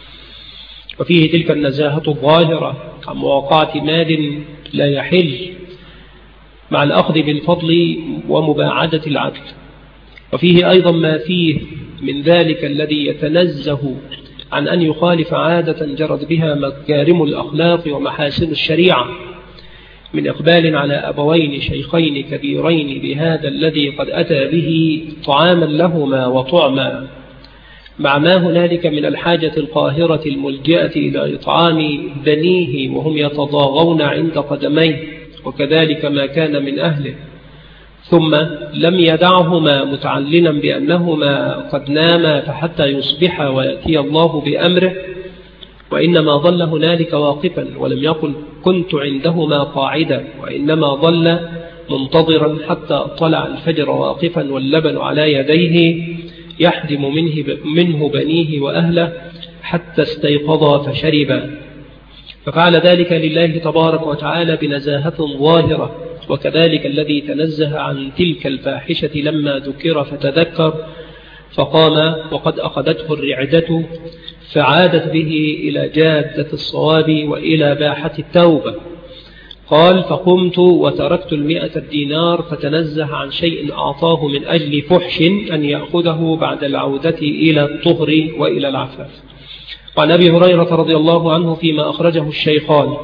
وفيه تلك النزاهة الظاهرة عن مواقعة مال لا يحل، مع الأخذ بالفضل ومباعدة العدل. وفيه أيضا ما فيه من ذلك الذي يتنزه عن أن يخالف عادة جرت بها مكارم الأخلاق ومحاسن الشريعة، من إقبال على أبوين شيخين كبيرين بهذا الذي قد أتى به طعاما لهما وطعما، مع ما هنالك من الحاجة القاهرة الملجأة إلى إطعام بنيه وهم يتضاغون عند قدميه، وكذلك ما كان من أهله. ثم لم يدعهما متعلنا بأنهما قد ناما فحتى يصبحا ويأتي الله بأمره، وإنما ظل هنالك واقفا، ولم يقل كنت عندهما قاعدا، وإنما ظل منتظرا حتى طلع الفجر واقفا واللبن على يديه يحدم منه, منه بنيه وأهله حتى استيقظا فشربا. ففعل ذلك لله تبارك وتعالى بنزاهة ظاهرة. وكذلك الذي تنزه عن تلك الفاحشة لما ذكر فتذكر فقام وقد أخذته الرعدة، فعادت به إلى جادة الصواب وإلى باحة التوبة. قال: فقمت وتركت المئة الدينار فتنزه عن شيء أعطاه من أجل فحش أن يأخذه بعد العودة إلى الطهر وإلى العفاف. وعن أبي هريرة رضي الله عنه فيما أخرجه الشيخان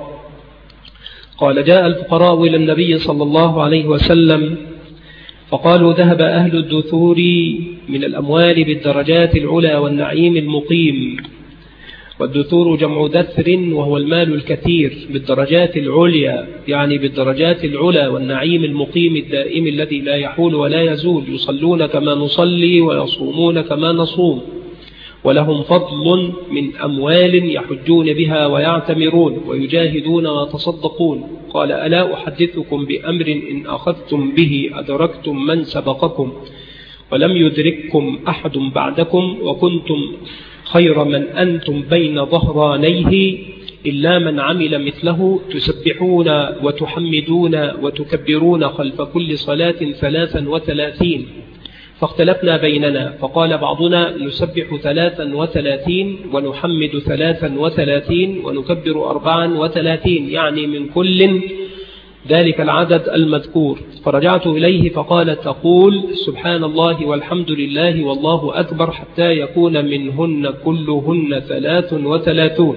قال: جاء الفقراء إلى النبي صلى الله عليه وسلم فقالوا: ذهب أهل الدثور من الأموال بالدرجات العلى والنعيم المقيم. والدثور جمع دثر وهو المال الكثير، بالدرجات العليا يعني بالدرجات العلى، والنعيم المقيم الدائم الذي لا يحول ولا يزول. يصلون كما نصلي ويصومون كما نصوم، ولهم فضل من أموال يحجون بها ويعتمرون ويجاهدون ويتصدقون. قال: ألا أحدثكم بأمر إن أخذتم به أدركتم من سبقكم ولم يدرككم أحد بعدكم، وكنتم خير من أنتم بين ظهرانيه إلا من عمل مثله، تسبحون وتحمدون وتكبرون خلف كل صلاة ثلاثا وثلاثين. فاختلفنا بيننا، فقال بعضنا: نسبح ثلاثا وثلاثين ونحمد ثلاثا وثلاثين ونكبر أربعا وثلاثين، يعني من كل ذلك العدد المذكور. فرجعت إليه فقال: تقول سبحان الله والحمد لله والله أكبر حتى يكون منهن كلهن ثلاث وثلاثون.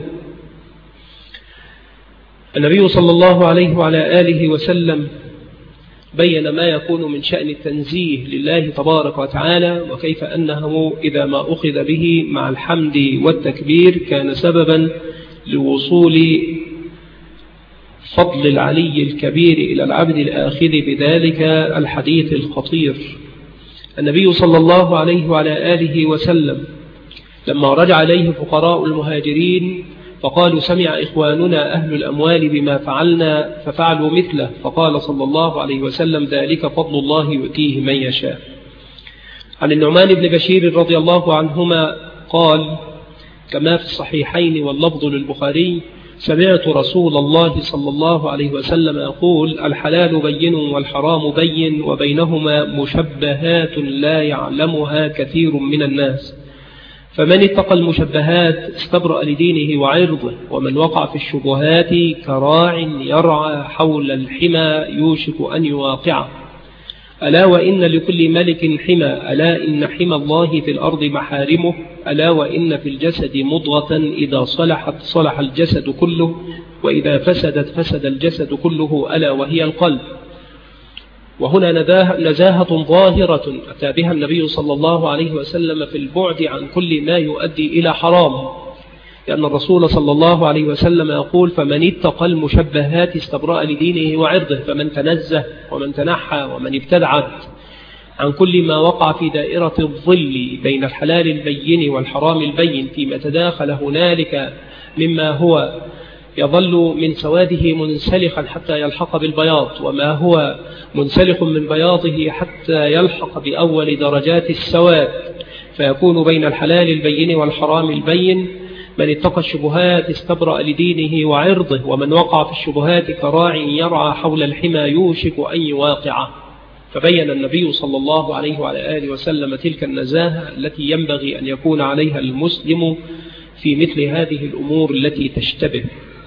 النبي صلى الله عليه وعلى آله وسلم بين ما يكون من شأن التنزيه لله تبارك وتعالى، وكيف أنه إذا ما أخذ به مع الحمد والتكبير كان سببا لوصول فضل العلي الكبير إلى العبد الآخذ بذلك الحديث الخطير. النبي صلى الله عليه وعلى آله وسلم لما رجع إليه فقراء المهاجرين فقالوا سمع إخواننا أهل الأموال بما فعلنا ففعلوا مثله، فقال صلى الله عليه وسلم ذلك فضل الله يؤتيه من يشاء. عن النعمان بن بشير رضي الله عنهما قال كما في الصحيحين واللفظ للبخاري سمعت رسول الله صلى الله عليه وسلم يقول الحلال بين والحرام بين وبينهما مشبهات لا يعلمها كثير من الناس، فمن اتقى المشبهات استبرأ لدينه وعرضه، ومن وقع في الشبهات كراع يرعى حول الحمى يوشك أن يواقعه. ألا وإن لكل ملك حمى، ألا إن حمى الله في الأرض محارمه، ألا وإن في الجسد مضغة إذا صلحت صلح الجسد كله، وإذا فسدت فسد الجسد كله، ألا وهي القلب. وهنا نزاهة ظاهرة أتى بها النبي صلى الله عليه وسلم في البعد عن كل ما يؤدي إلى حرام، لأن الرسول صلى الله عليه وسلم يقول فمن اتقى المشبهات استبرأ لدينه وعرضه، فمن تنزه ومن تنحى ومن ابتدعت عن كل ما وقع في دائرة الظل بين الحلال البين والحرام البين فيما تداخل هنالك مما هو يظل من سواده منسلخا حتى يلحق بالبياض، وما هو منسلخ من بياضه حتى يلحق بأول درجات السواد، فيكون بين الحلال البين والحرام البين. من اتقى الشبهات استبرأ لدينه وعرضه، ومن وقع في الشبهات كراع يرعى حول الحمى يوشك أن يواقعه. فبين النبي صلى الله عليه وعلى آله وسلم تلك النزاهة التي ينبغي أن يكون عليها المسلم في مثل هذه الأمور التي تشتبه.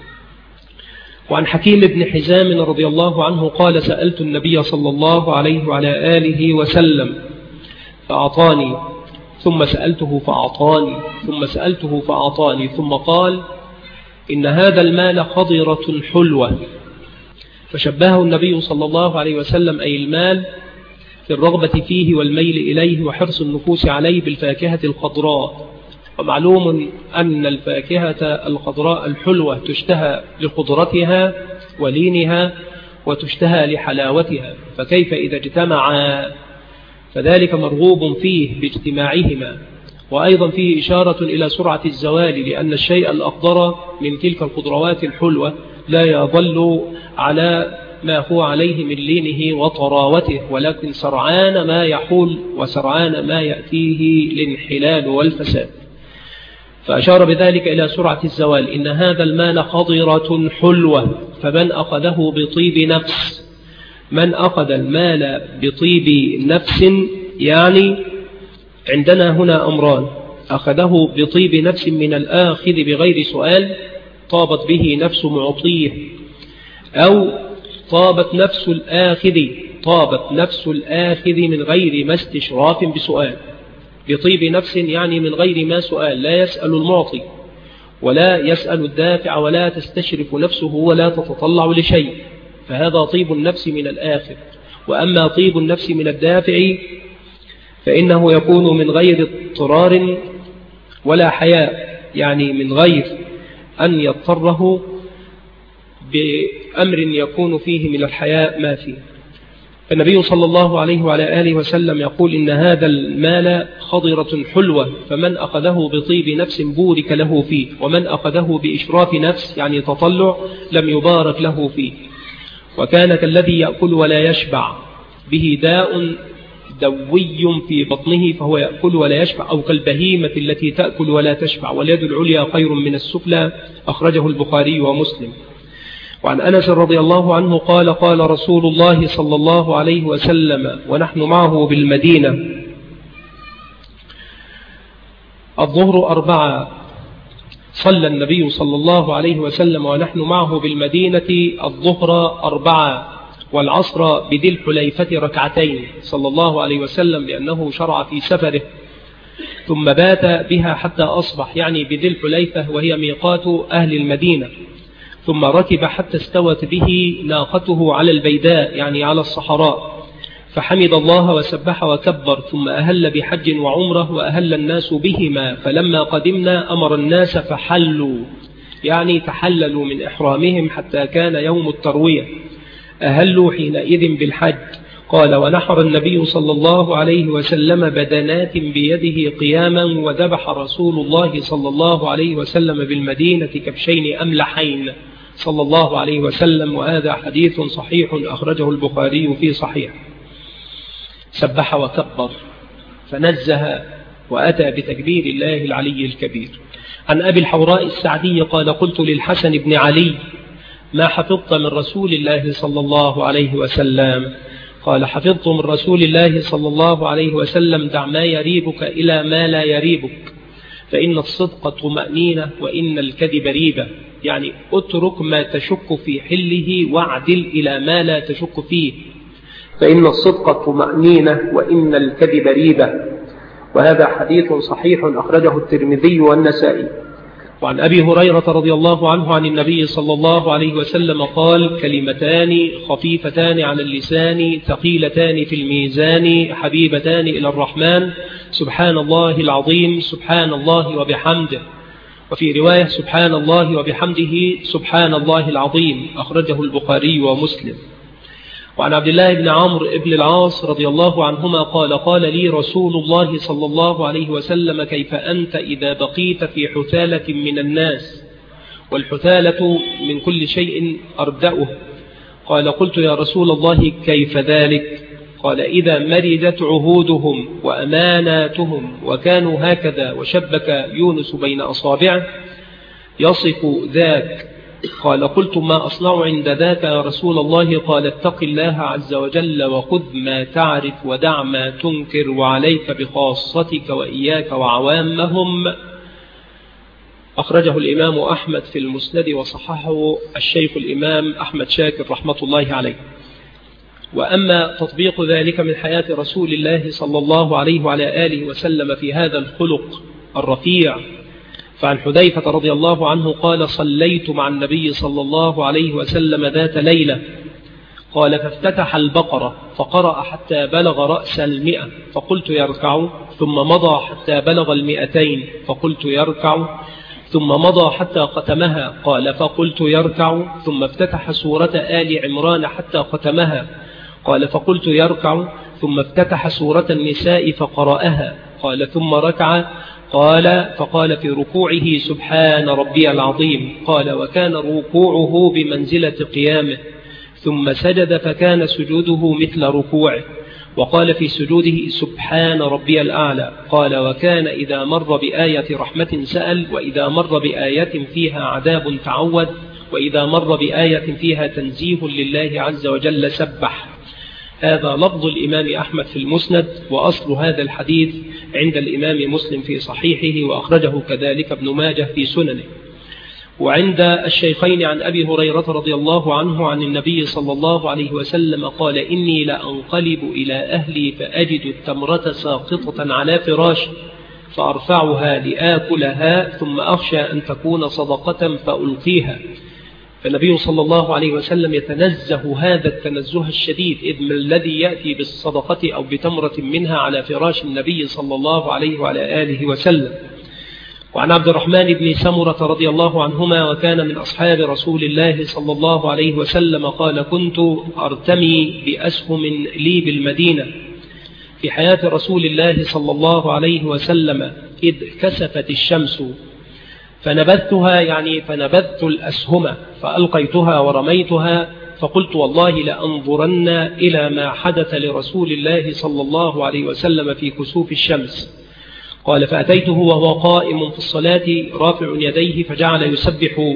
وعن حكيم بن حزام رضي الله عنه قال سألت النبي صلى الله عليه وعلى آله وسلم فأعطاني، ثم سألته فأعطاني، ثم سألته فأعطاني، ثم قال إن هذا المال خضرة حلوة. فشبهه النبي صلى الله عليه وسلم أي المال في الرغبة فيه والميل إليه وحرص النفوس عليه بالفاكهة الخضراء. ومعلوم أن الفاكهة الخضراء الحلوة تشتهى لخضرتها ولينها وتشتهى لحلاوتها، فكيف إذا اجتمعا؟ فذلك مرغوب فيه باجتماعهما. وأيضا فيه إشارة إلى سرعة الزوال، لأن الشيء الأخضر من تلك الخضروات الحلوة لا يظل على ما هو عليه من لينه وطراوته، ولكن سرعان ما يحول وسرعان ما يأتيه الانحلال والفساد. فأشار بذلك إلى سرعة الزوال. إن هذا المال خضرة حلوة، فمن أخذه بطيب نفس، من أخذ المال بطيب نفس، يعني عندنا هنا أمران: أخذه بطيب نفس من الآخذ بغير سؤال طابت به نفس معطيه، أو طابت نفس الآخذ طابت نفس الآخذ من غير ما استشراف بسؤال. بطيب نفس يعني من غير ما سؤال، لا يسأل المعطي ولا يسأل الدافع ولا تستشرف نفسه ولا تتطلع لشيء، فهذا طيب النفس من الآخذ. وأما طيب النفس من الدافع فإنه يكون من غير اضطرار ولا حياء، يعني من غير أن يضطره بأمر يكون فيه من الحياء ما فيه. النبي صلى الله عليه وعلى آله وسلم يقول إن هذا المال خضرة حلوة، فمن أخذه بطيب نفس بورك له فيه، ومن أخذه بإشراف نفس يعني تطلع لم يبارك له فيه. وكان كالذي يأكل ولا يشبع به داء دوي في بطنه فهو يأكل ولا يشبع، أو كالبهيمة التي تأكل ولا تشبع، واليد العليا خير من السفلى، أخرجه البخاري ومسلم. وعن أنس رضي الله عنه قال قال رسول الله صلى الله عليه وسلم ونحن معه بالمدينة: الظهر أربعة. صلى النبي صلى الله عليه وسلم ونحن معه بالمدينة الظهر أربعة، والعصر بذي الحليفة ركعتين صلى الله عليه وسلم، لأنه شرع في سفره ثم بات بها حتى أصبح، يعني بذي الحليفة وهي ميقات أهل المدينة، ثم ركب حتى استوت به ناقته على البيداء يعني على الصحراء، فحمد الله وسبح وكبر، ثم أهل بحج وعمره وأهل الناس بهما، فلما قدمنا أمر الناس فحلوا، يعني تحللوا من إحرامهم حتى كان يوم التروية، أهلوا حينئذ بالحج. قال: ونحر النبي صلى الله عليه وسلم بدنات بيده قياما، وذبح رسول الله صلى الله عليه وسلم بالمدينة كبشين أملحين صلى الله عليه وسلم. وهذا حديث صحيح أخرجه البخاري في صحيح. سبح وكبر فنزه وأتى بتكبير الله العلي الكبير. عن أبي الحوراء السعدي قال: قلت للحسن بن علي: ما حفظت من رسول الله صلى الله عليه وسلم؟ قال: حفظت من رسول الله صلى الله عليه وسلم: دع ما يريبك إلى ما لا يريبك، فإن الصدق طمأنينة وإن الكذب ريبة. يعني اترك ما تشك في حله واعدل إلى ما لا تشك فيه، فإن الصدق طمأنينة وإن الكذب ريبة. وهذا حديث صحيح أخرجه الترمذي والنسائي. وعن أبي هريرة رضي الله عنه عن النبي صلى الله عليه وسلم قال: كلمتان خفيفتان على اللسان ثقيلتان في الميزان حبيبتان إلى الرحمن، سبحان الله العظيم سبحان الله وبحمده. وفي رواية: سبحان الله وبحمده سبحان الله العظيم، أخرجه البخاري ومسلم. وعن عبد الله بن عمرو بن العاص رضي الله عنهما قال: قال لي رسول الله صلى الله عليه وسلم: كيف أنت إذا بقيت في حثالة من الناس؟ والحثالة من كل شيء أردأه. قال: قلت يا رسول الله كيف ذلك؟ قال: إذا مردت عهودهم وأماناتهم وكانوا هكذا وشبك يونس بين أصابعه يصف ذاك. قال: قلت: ما أصنع عند ذاك يا رسول الله؟ قال: اتق الله عز وجل وخذ ما تعرف ودع ما تنكر، وعليك بخاصتك وإياك وعوامهم. أخرجه الإمام أحمد في المسند وصححه الشيخ الإمام أحمد شاكر رحمة الله عليه. وأما تطبيق ذلك من حياة رسول الله صلى الله عليه وعلى آله وسلم في هذا الخلق الرفيع، فعن حذيفة رضي الله عنه قال: صليت مع النبي صلى الله عليه وسلم ذات ليلة، قال: فافتتح البقرة فقرأ حتى بلغ رأس المئة فقلت يركع، ثم مضى حتى بلغ المئتين فقلت يركع، ثم مضى حتى ختمها، قال: فقلت يركع، ثم افتتح سورة آل عمران حتى ختمها، قال: فقلت يركع، ثم افتتح سورة النساء فقرأها، قال: ثم ركع، قال: فقال في ركوعه: سبحان ربي العظيم، قال: وكان ركوعه بمنزلة قيامه، ثم سجد فكان سجوده مثل ركوعه، وقال في سجوده: سبحان ربي الأعلى، قال: وكان إذا مر بآية رحمة سأل، وإذا مر بآية فيها عذاب تعود، وإذا مر بآية فيها تنزيه لله عز وجل سبح. هذا لفظ الإمام أحمد في المسند، وأصل هذا الحديث عند الإمام مسلم في صحيحه، وأخرجه كذلك ابن ماجه في سننه. وعند الشيخين عن أبي هريرة رضي الله عنه عن النبي صلى الله عليه وسلم قال: إني لأنقلب إلى أهلي فأجد التمرة ساقطة على فراش فأرفعها لآكلها، ثم أخشى أن تكون صدقة فألقيها. فالنبي صلى الله عليه وسلم يتنزه هذا التنزه الشديد، إذ من الذي يأتي بالصدقة أو بتمرة منها على فراش النبي صلى الله عليه وعلى آله وسلم. وعن عبد الرحمن بن سمرة رضي الله عنهما وكان من أصحاب رسول الله صلى الله عليه وسلم قال: كنت أرتمي بأسهم لي بالمدينة في حياة رسول الله صلى الله عليه وسلم، إذ كسفت الشمس فنبذتها، يعني فنبذت الأسهم فألقيتها ورميتها، فقلت: والله لأنظرن إلى ما حدث لرسول الله صلى الله عليه وسلم في كسوف الشمس. قال: فأتيته وهو قائم في الصلاة رافع يديه، فجعل يسبح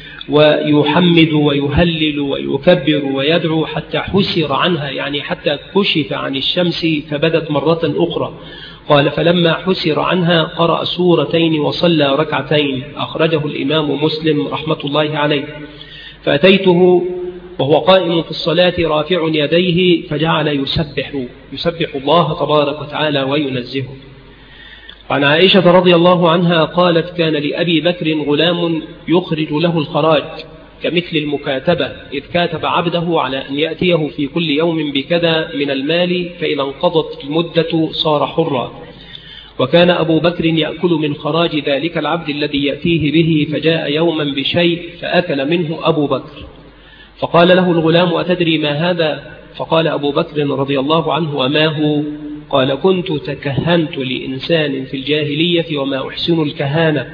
ويحمد ويهلل ويكبر ويدعو حتى حسر عنها، يعني حتى كشف عن الشمس فبدت مرة أخرى. قال: فلما حسر عنها قرأ سورتين وصلى ركعتين، أخرجه الإمام مسلم رحمة الله عليه. فأتيته وهو قائم في الصلاة رافع يديه، فجعل يسبح يسبح الله تبارك وتعالى وينزهه. وعن عائشة رضي الله عنها قالت: كان لأبي بكر غلام يخرج له الخراج كمثل المكاتبة، إذ كاتب عبده على أن يأتيه في كل يوم بكذا من المال، فإذا انقضت المدة صار حرا. وكان أبو بكر يأكل من خراج ذلك العبد الذي يأتيه به، فجاء يوما بشيء فأكل منه أبو بكر، فقال له الغلام: أتدري ما هذا؟ فقال أبو بكر رضي الله عنه: وما هو؟ قال: كنت تكهنت لإنسان في الجاهلية وما أحسن الكهانة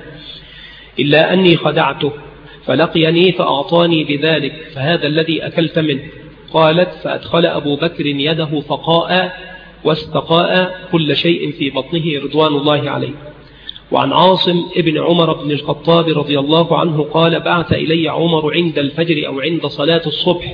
إلا أني خدعته فلقيني فأعطاني بذلك، فهذا الذي أكلت منه. قالت: فأدخل أبو بكر يده فقاء واستقاء كل شيء في بطنه رضوان الله عليه. وعن عاصم ابن عمر بن الخطاب رضي الله عنه قال: بعث إلي عمر عند الفجر أو عند صلاة الصبح،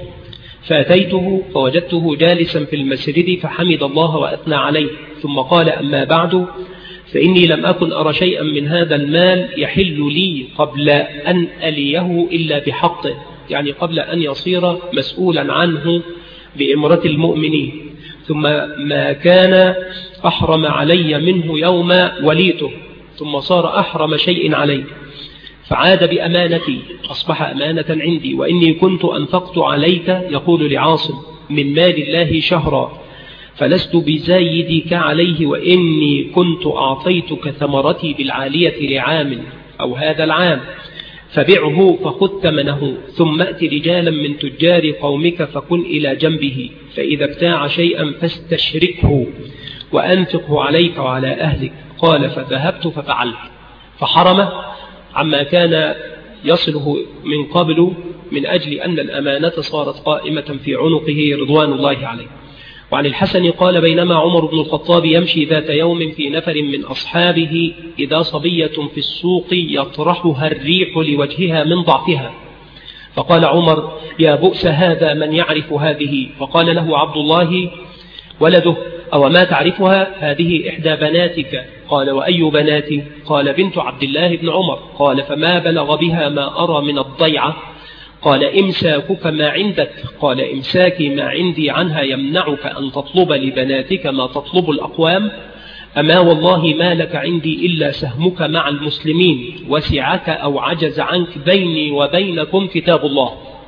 فأتيته فوجدته جالسا في المسجد فحمد الله وأثنى عليه، ثم قال: أما بعد، فإني لم أكن أرى شيئا من هذا المال يحل لي قبل أن أليه إلا بحقه، يعني قبل أن يصير مسؤولا عنه بإمرة المؤمنين، ثم ما كان أحرم علي منه يوم وليته، ثم صار أحرم شيء علي، فعاد بأمانتي، أصبح أمانة عندي، وإني كنت أنفقت عليك، يقول لعاصم، من مال الله شهرا، فلست بزايدك عليه، وإني كنت أعطيتك ثمرتي بالعالية لعام أو هذا العام، فبعه فخذ ثمنه، ثم أت رجالا من تجار قومك فكن إلى جنبه، فإذا ابتاع شيئا فاستشركه وأنفقه عليك وعلى أهلك. قال: فذهبت ففعلت، فحرمه عما كان يصله من قبل، من أجل أن الأمانة صارت قائمة في عنقه رضوان الله عليه. وعن الحسن قال: بينما عمر بن الخطاب يمشي ذات يوم في نفر من أصحابه، إذا صبية في السوق يطرحها الريح لوجهها من ضعفها، فقال عمر: يا بؤس هذا، من يعرف هذه؟ فقال له عبد الله ولده: أو ما تعرفها؟ هذه إحدى بناتك. قال: وأي بناتي؟ قال: بنت عبد الله بن عمر. قال: فما بلغ بها ما أرى من الضيعة؟ قال: إمساكك ما عندك. قال: إمساكي ما عندي عنها يمنعك أن تطلب لبناتك ما تطلب الأقوام؟ أما والله ما لك عندي إلا سهمك مع المسلمين، وسعك أو عجز عنك بيني وبينكم كتاب الله.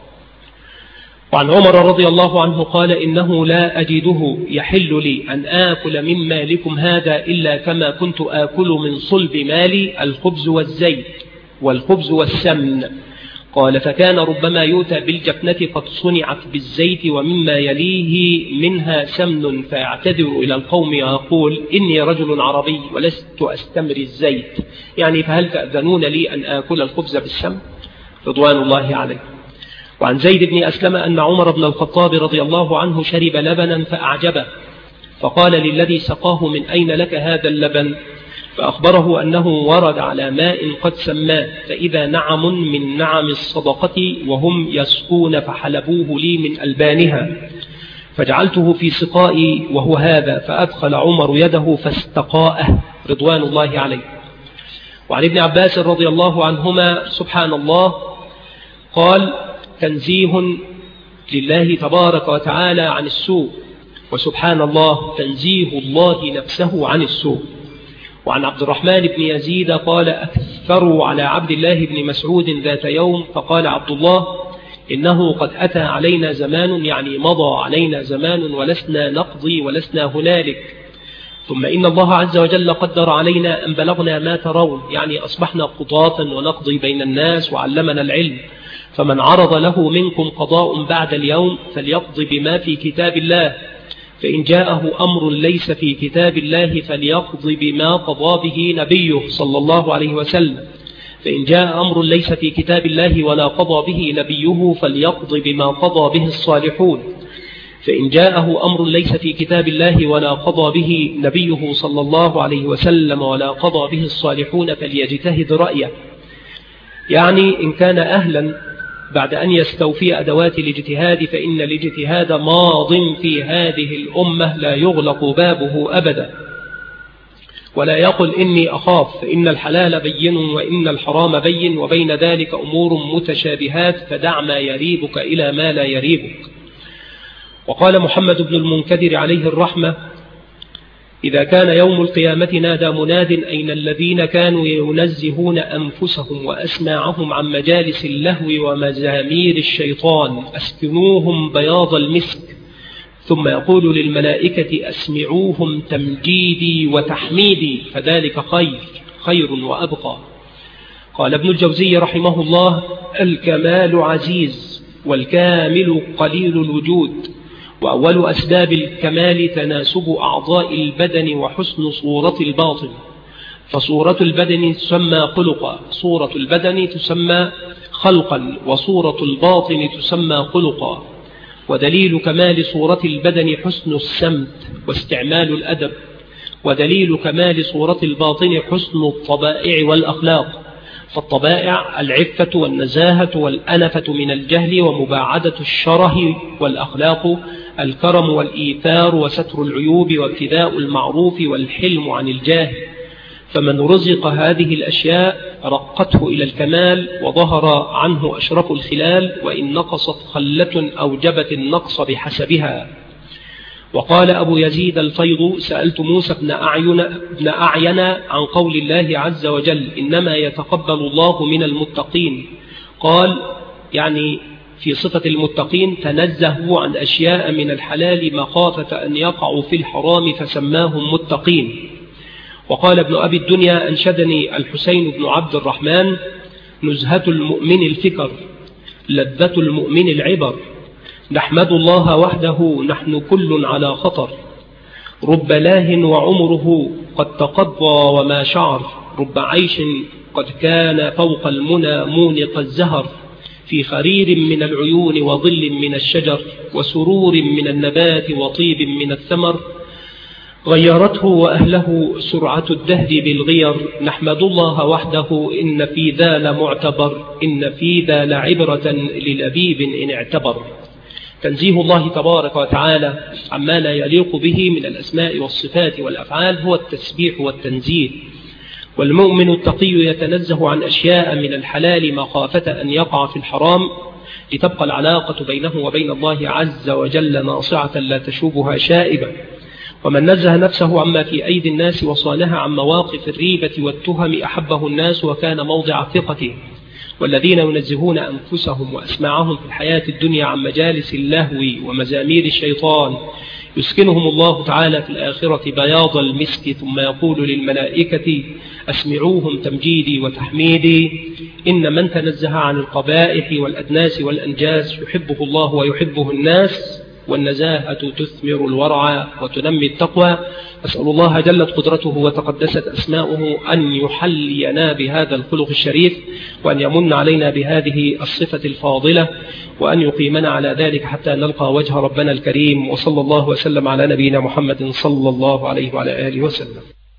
وعن عمر رضي الله عنه قال: إنه لا أجده يحل لي أن آكل من مالكم هذا إلا كما كنت آكل من صلب مالي، الخبز والزيت والخبز والسمن. قال: فكان ربما يؤتى بالجفنة قد صنعت بالزيت ومما يليه منها سمن، فيعتذر إلى القوم ويقول: إني رجل عربي ولست أستمر الزيت، يعني فهل تأذنون لي أن آكل الخبز بالسمن؟ رضوان الله عليه. وعن زيد بن أسلم أن عمر بن الخطاب رضي الله عنه شرب لبنا فأعجبه، فقال للذي سقاه: من أين لك هذا اللبن؟ فأخبره أنه ورد على ماء قد سماه، فإذا نعم من نعم الصدقة وهم يسقون فحلبوه لي من ألبانها، فجعلته في سقائي وهو هذا، فأدخل عمر يده فاستقاءه رضوان الله عليه. وعن ابن عباس رضي الله عنهما: سبحان الله، قال: تنزيه لله تبارك وتعالى عن السوء، وسبحان الله تنزيه الله نفسه عن السوء. وعن عبد الرحمن بن يزيد قال: أكثروا على عبد الله بن مسعود ذات يوم، فقال عبد الله: إنه قد أتى علينا زمان، يعني مضى علينا زمان، ولسنا نقضي ولسنا هنالك، ثم إن الله عز وجل قدر علينا أن بلغنا ما ترون، يعني أصبحنا قضاة ونقضي بين الناس وعلمنا العلم، فمن عرض له منكم قضاء بعد اليوم فليقضي بما في كتاب الله، فإن جاءه أمر ليس في كتاب الله فليقضي بما قضى به نبيه صلى الله عليه وسلم، فإن جاء أمر ليس في كتاب الله ولا قضى به نبيه فليقضي بما قضى به الصالحون، فإن جاءه أمر ليس في كتاب الله ولا قضى به نبيه صلى الله عليه وسلم ولا قضى به الصالحون فليجتهد رأيه، يعني إن كان أهلا بعد أن يستوفي أدوات الاجتهاد، فإن الاجتهاد ماض في هذه الأمة لا يغلق بابه أبدا، ولا يقل إني أخاف، فإن الحلال بين وإن الحرام بين، وبين ذلك أمور متشابهات، فدع ما يريبك إلى ما لا يريبك. وقال محمد بن المنكدر عليه الرحمة: إذا كان يوم القيامة نادى مناد: أين الذين كانوا ينزهون أنفسهم وأسماعهم عن مجالس اللهو ومزامير الشيطان، أسكنوهم بياض المسك، ثم يقول للملائكة أسمعوهم تمجيدي وتحميدي فذلك خير خير وأبقى. قال ابن الجوزي رحمه الله: الكمال عزيز والكامل قليل الوجود، وأول أسباب الكمال تناسب أعضاء البدن وحسن صورة الباطن، فصورة البدن تسمى خلقا، صورة البدن تسمى خلقا، وصورة الباطن تسمى خلقا. ودليل كمال صورة البدن حسن السمت واستعمال الأدب، ودليل كمال صورة الباطن حسن الطبائع والأخلاق، فالطبائع العفة والنزاهة والأنفة من الجهل ومباعدة الشره، والأخلاق الكرم والإيثار وستر العيوب وابتداء المعروف والحلم عن الجاهل. فمن رزق هذه الأشياء رقته إلى الكمال وظهر عنه أشرف الخلال، وإن نقصت خلة أوجبت النقص بحسبها. وقال أبو يزيد الفيض: سألت موسى بن أعين, بن أعين عن قول الله عز وجل: إنما يتقبل الله من المتقين. قال يعني في صفة المتقين: تنزهوا عن أشياء من الحلال مخافة أن يقعوا في الحرام فسماهم متقين. وقال ابن أبي الدنيا: أنشدني الحسين بن عبد الرحمن: نزهة المؤمن الفكر، لذة المؤمن العبر، نحمد الله وحده نحن كل على خطر، رب لاه وعمره قد تقضى وما شعر، رب عيش قد كان فوق المنى مونق الزهر، في خرير من العيون وظل من الشجر، وسرور من النبات وطيب من الثمر، غيرته وأهله سرعة الدهر بالغير، نحمد الله وحده إن في ذا لمعتبر، إن في ذا لعبرة للأبيب إن اعتبر. تنزيه الله تبارك وتعالى عما لا يليق به من الأسماء والصفات والأفعال هو التسبيح والتنزيه. والمؤمن التقي يتنزه عن أشياء من الحلال مخافة أن يقع في الحرام، لتبقى العلاقة بينه وبين الله عز وجل ناصعة لا تشوبها شائبة. ومن نزه نفسه عما في أيدي الناس وصانها عن مواقف الريبة والتهم أحبه الناس وكان موضع ثقته. والذين ينزهون أنفسهم وأسماعهم في الحياة الدنيا عن مجالس اللهو ومزامير الشيطان يسكنهم الله تعالى في الآخرة بياض المسك، ثم يقول للملائكة: أسمعوهم تمجيدي وتحميدي. إن من تنزه عن القبائح والأدناس والأنجاس يحبه الله ويحبه الناس، والنزاهة تثمر الورع وتنمي التقوى. أسأل الله جلت قدرته وتقدست أسماؤه أن يحلينا بهذا الخلق الشريف، وأن يمن علينا بهذه الصفة الفاضلة، وأن يقيمنا على ذلك حتى نلقى وجه ربنا الكريم. وصلى الله وسلم على نبينا محمد صلى الله عليه وعلى آله وسلم.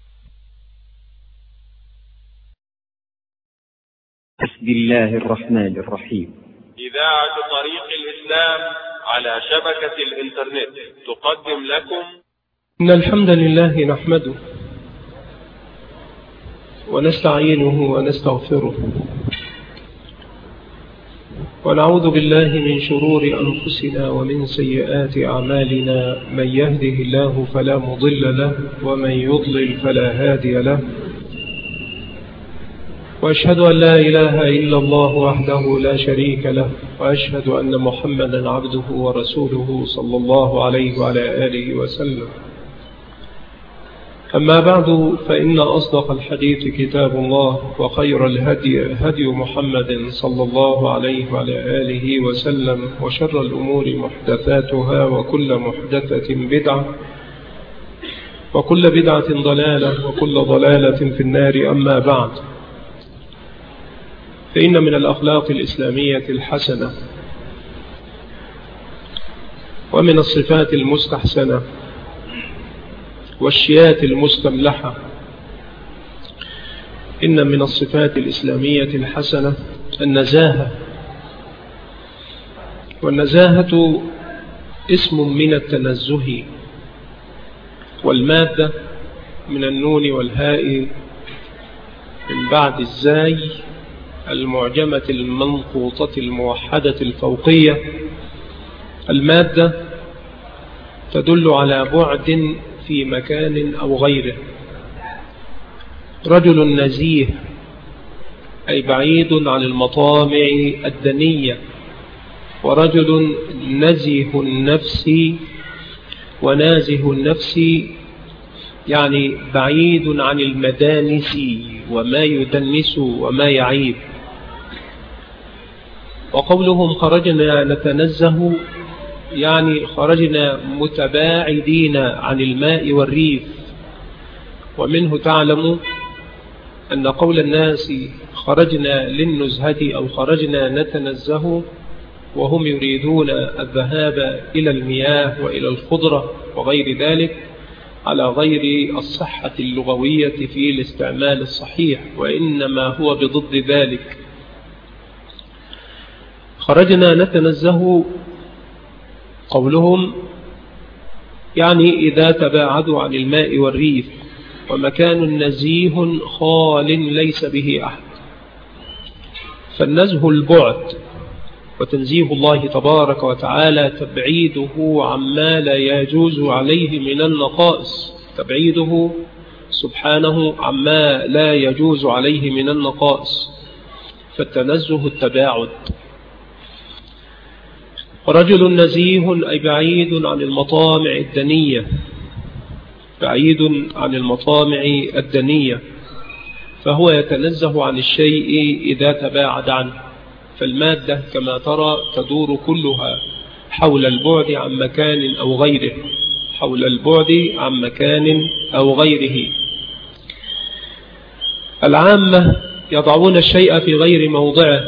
بسم الله الرحمن الرحيم. إذاعة طريق الإسلام على شبكة الإنترنت تقدم لكم إن الحمد لله نحمده ونستعينه ونستغفره، ونعوذ بالله من شرور أنفسنا ومن سيئات أعمالنا، من يهده الله فلا مضل له ومن يضلل فلا هادي له، وأشهد أن لا إله إلا الله وحده لا شريك له، وأشهد أن محمدا عبده ورسوله صلى الله عليه وعلى آله وسلم. أما بعد، فإن أصدق الحديث كتاب الله، وخير الهدي هدي محمد صلى الله عليه وعلى آله وسلم، وشر الأمور محدثاتها، وكل محدثة بدعة، وكل بدعة ضلالة، وكل ضلالة في النار. أما بعد، فإن من الأخلاق الإسلامية الحسنة ومن الصفات المستحسنة والشيات المستملحة، إن من الصفات الإسلامية الحسنة النزاهة. والنزاهة اسم من التنزه، والمادة من النون والهاء من بعد الزاي المعجمة المنقوطة الموحدة الفوقية. المادة تدل على بعد في مكان أو غيره. رجل نزيه أي بعيد عن المطامع الدنية، ورجل نزيه النفس ونازه النفس يعني بعيد عن المدانس وما يدنس وما يعيب. وقولهم خرجنا نتنزه يعني خرجنا متباعدين عن الماء والريف. ومنه تعلم أن قول الناس خرجنا للنزهة أو خرجنا نتنزه وهم يريدون الذهاب إلى المياه وإلى الخضرة وغير ذلك على غير الصحة اللغوية في الاستعمال الصحيح، وإنما هو بضد ذلك. خرجنا نتنزه قولهم يعني إذا تباعدوا عن الماء والريف، ومكان نزيه خال ليس به أحد. فالنزه البعد، وتنزيه الله تبارك وتعالى تبعيده عما لا يجوز عليه من النقائص، تبعيده سبحانه عما لا يجوز عليه من النقائص، فالتنزه التباعد. رجل نزيه أي بعيد عن المطامع الدنية، بعيد عن المطامع الدنية، فهو يتنزه عن الشيء إذا تباعد عنه. فالمادة كما ترى تدور كلها حول البعد عن مكان أو غيره، حول البعد عن مكان أو غيره. العامة يضعون الشيء في غير موضعه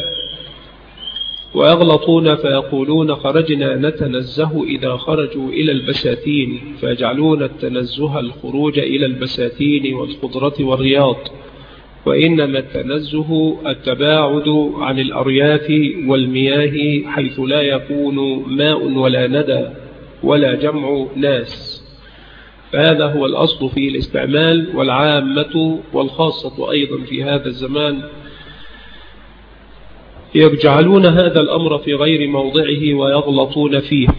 ويغلطون فيقولون خرجنا نتنزه إذا خرجوا إلى البساتين، فيجعلون التنزه الخروج إلى البساتين والخضرة والرياض، وإنما التنزه التباعد عن الأرياف والمياه حيث لا يكون ماء ولا ندى ولا جمع ناس. فهذا هو الأصل في الاستعمال، والعامة والخاصة أيضا في هذا الزمان يجعلون هذا الأمر في غير موضعه ويغلطون فيه.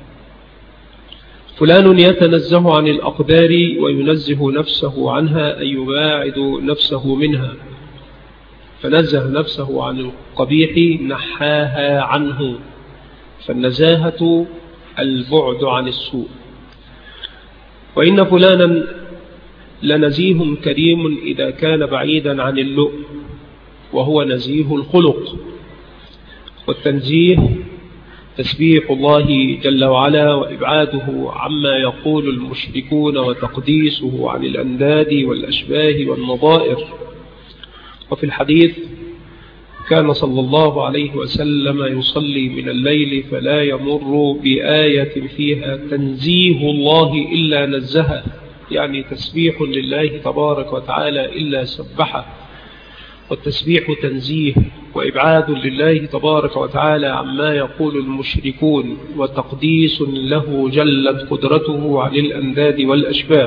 فلان يتنزه عن الأقدار وينزه نفسه عنها، أي يباعد نفسه منها، فنزه نفسه عن القبيح نحاها عنه. فالنزاهة البعد عن السوء. وإن فلانا لنزيه كريم إذا كان بعيدا عن اللؤم، وهو نزيه الخلق. والتنزيه تسبيح الله جل وعلا وإبعاده عما يقول المشركون وتقديسه عن الأنداد والأشباه والنظائر. وفي الحديث كان صلى الله عليه وسلم يصلي من الليل فلا يمر بآية فيها تنزيه الله إلا نزهه، يعني تسبيح لله تبارك وتعالى إلا سبحه. والتسبيح تنزيه وإبعاد لله تبارك وتعالى عما يقول المشركون، وتقديس له جلت قدرته عن الأنداد والأشباه.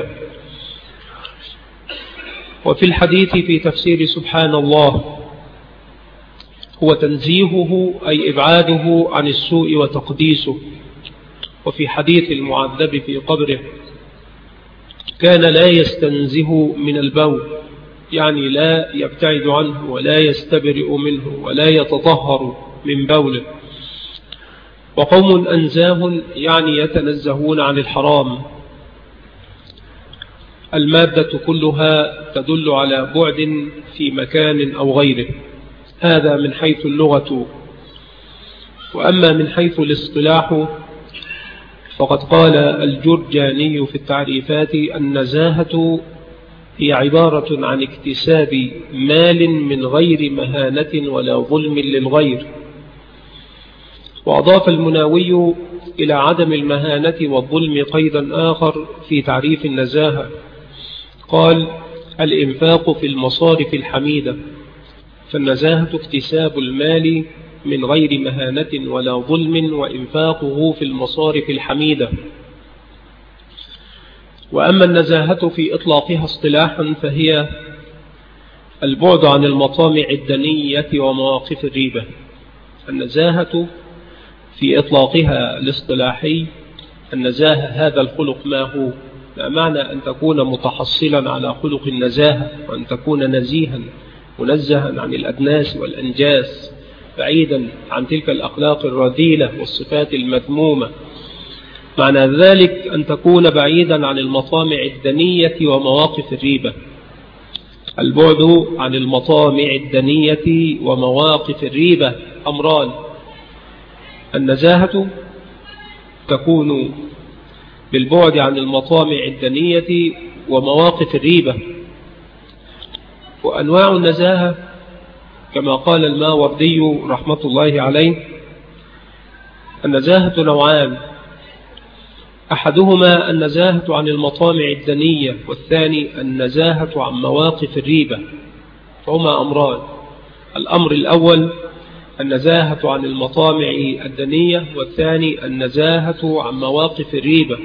وفي الحديث في تفسير سبحان الله هو تنزيهه أي إبعاده عن السوء وتقديسه. وفي حديث المعذب في قبره كان لا يستنزه من البول، يعني لا يبتعد عنه ولا يستبرئ منه ولا يتطهر من بوله. وقوم أنزاه يعني يتنزهون عن الحرام. المادة كلها تدل على بعد في مكان أو غيره، هذا من حيث اللغة. وأما من حيث الاصطلاح فقد قال الجرجاني في التعريفات النزاهة هي عبارة عن اكتساب مال من غير مهانة ولا ظلم للغير. وأضاف المناوي إلى عدم المهانة والظلم قيدا آخر في تعريف النزاهة، قال الإنفاق في المصارف الحميدة. فالنزاهة اكتساب المال من غير مهانة ولا ظلم وإنفاقه في المصارف الحميدة. وأما النزاهة في إطلاقها اصطلاحا فهي البعد عن المطامع الدنية ومواقف الريبة. النزاهة في إطلاقها الاصطلاحي النزاهة هذا الخلق ما هو، لا معنى أن تكون متحصلا على خلق النزاهة وأن تكون نزيها منزها عن الأدناس والأنجاس، بعيدا عن تلك الأخلاق الرذيلة والصفات المذمومة. معنى ذلك أن تكون بعيدا عن المطامع الدنية ومواقف الريبة. البعد عن المطامع الدنية ومواقف الريبة أمران: النزاهة تكون بالبعد عن المطامع الدنية ومواقف الريبة. وأنواع النزاهة كما قال الماوردي رحمة الله عليه: النزاهة نوعان: أحدهما النزاهة عن المطامع الدنية، والثاني النزاهة عن مواقف الريبة، فهما أمران. الأمر الأول النزاهة عن المطامع الدنية، والثاني النزاهة عن مواقف الريبة.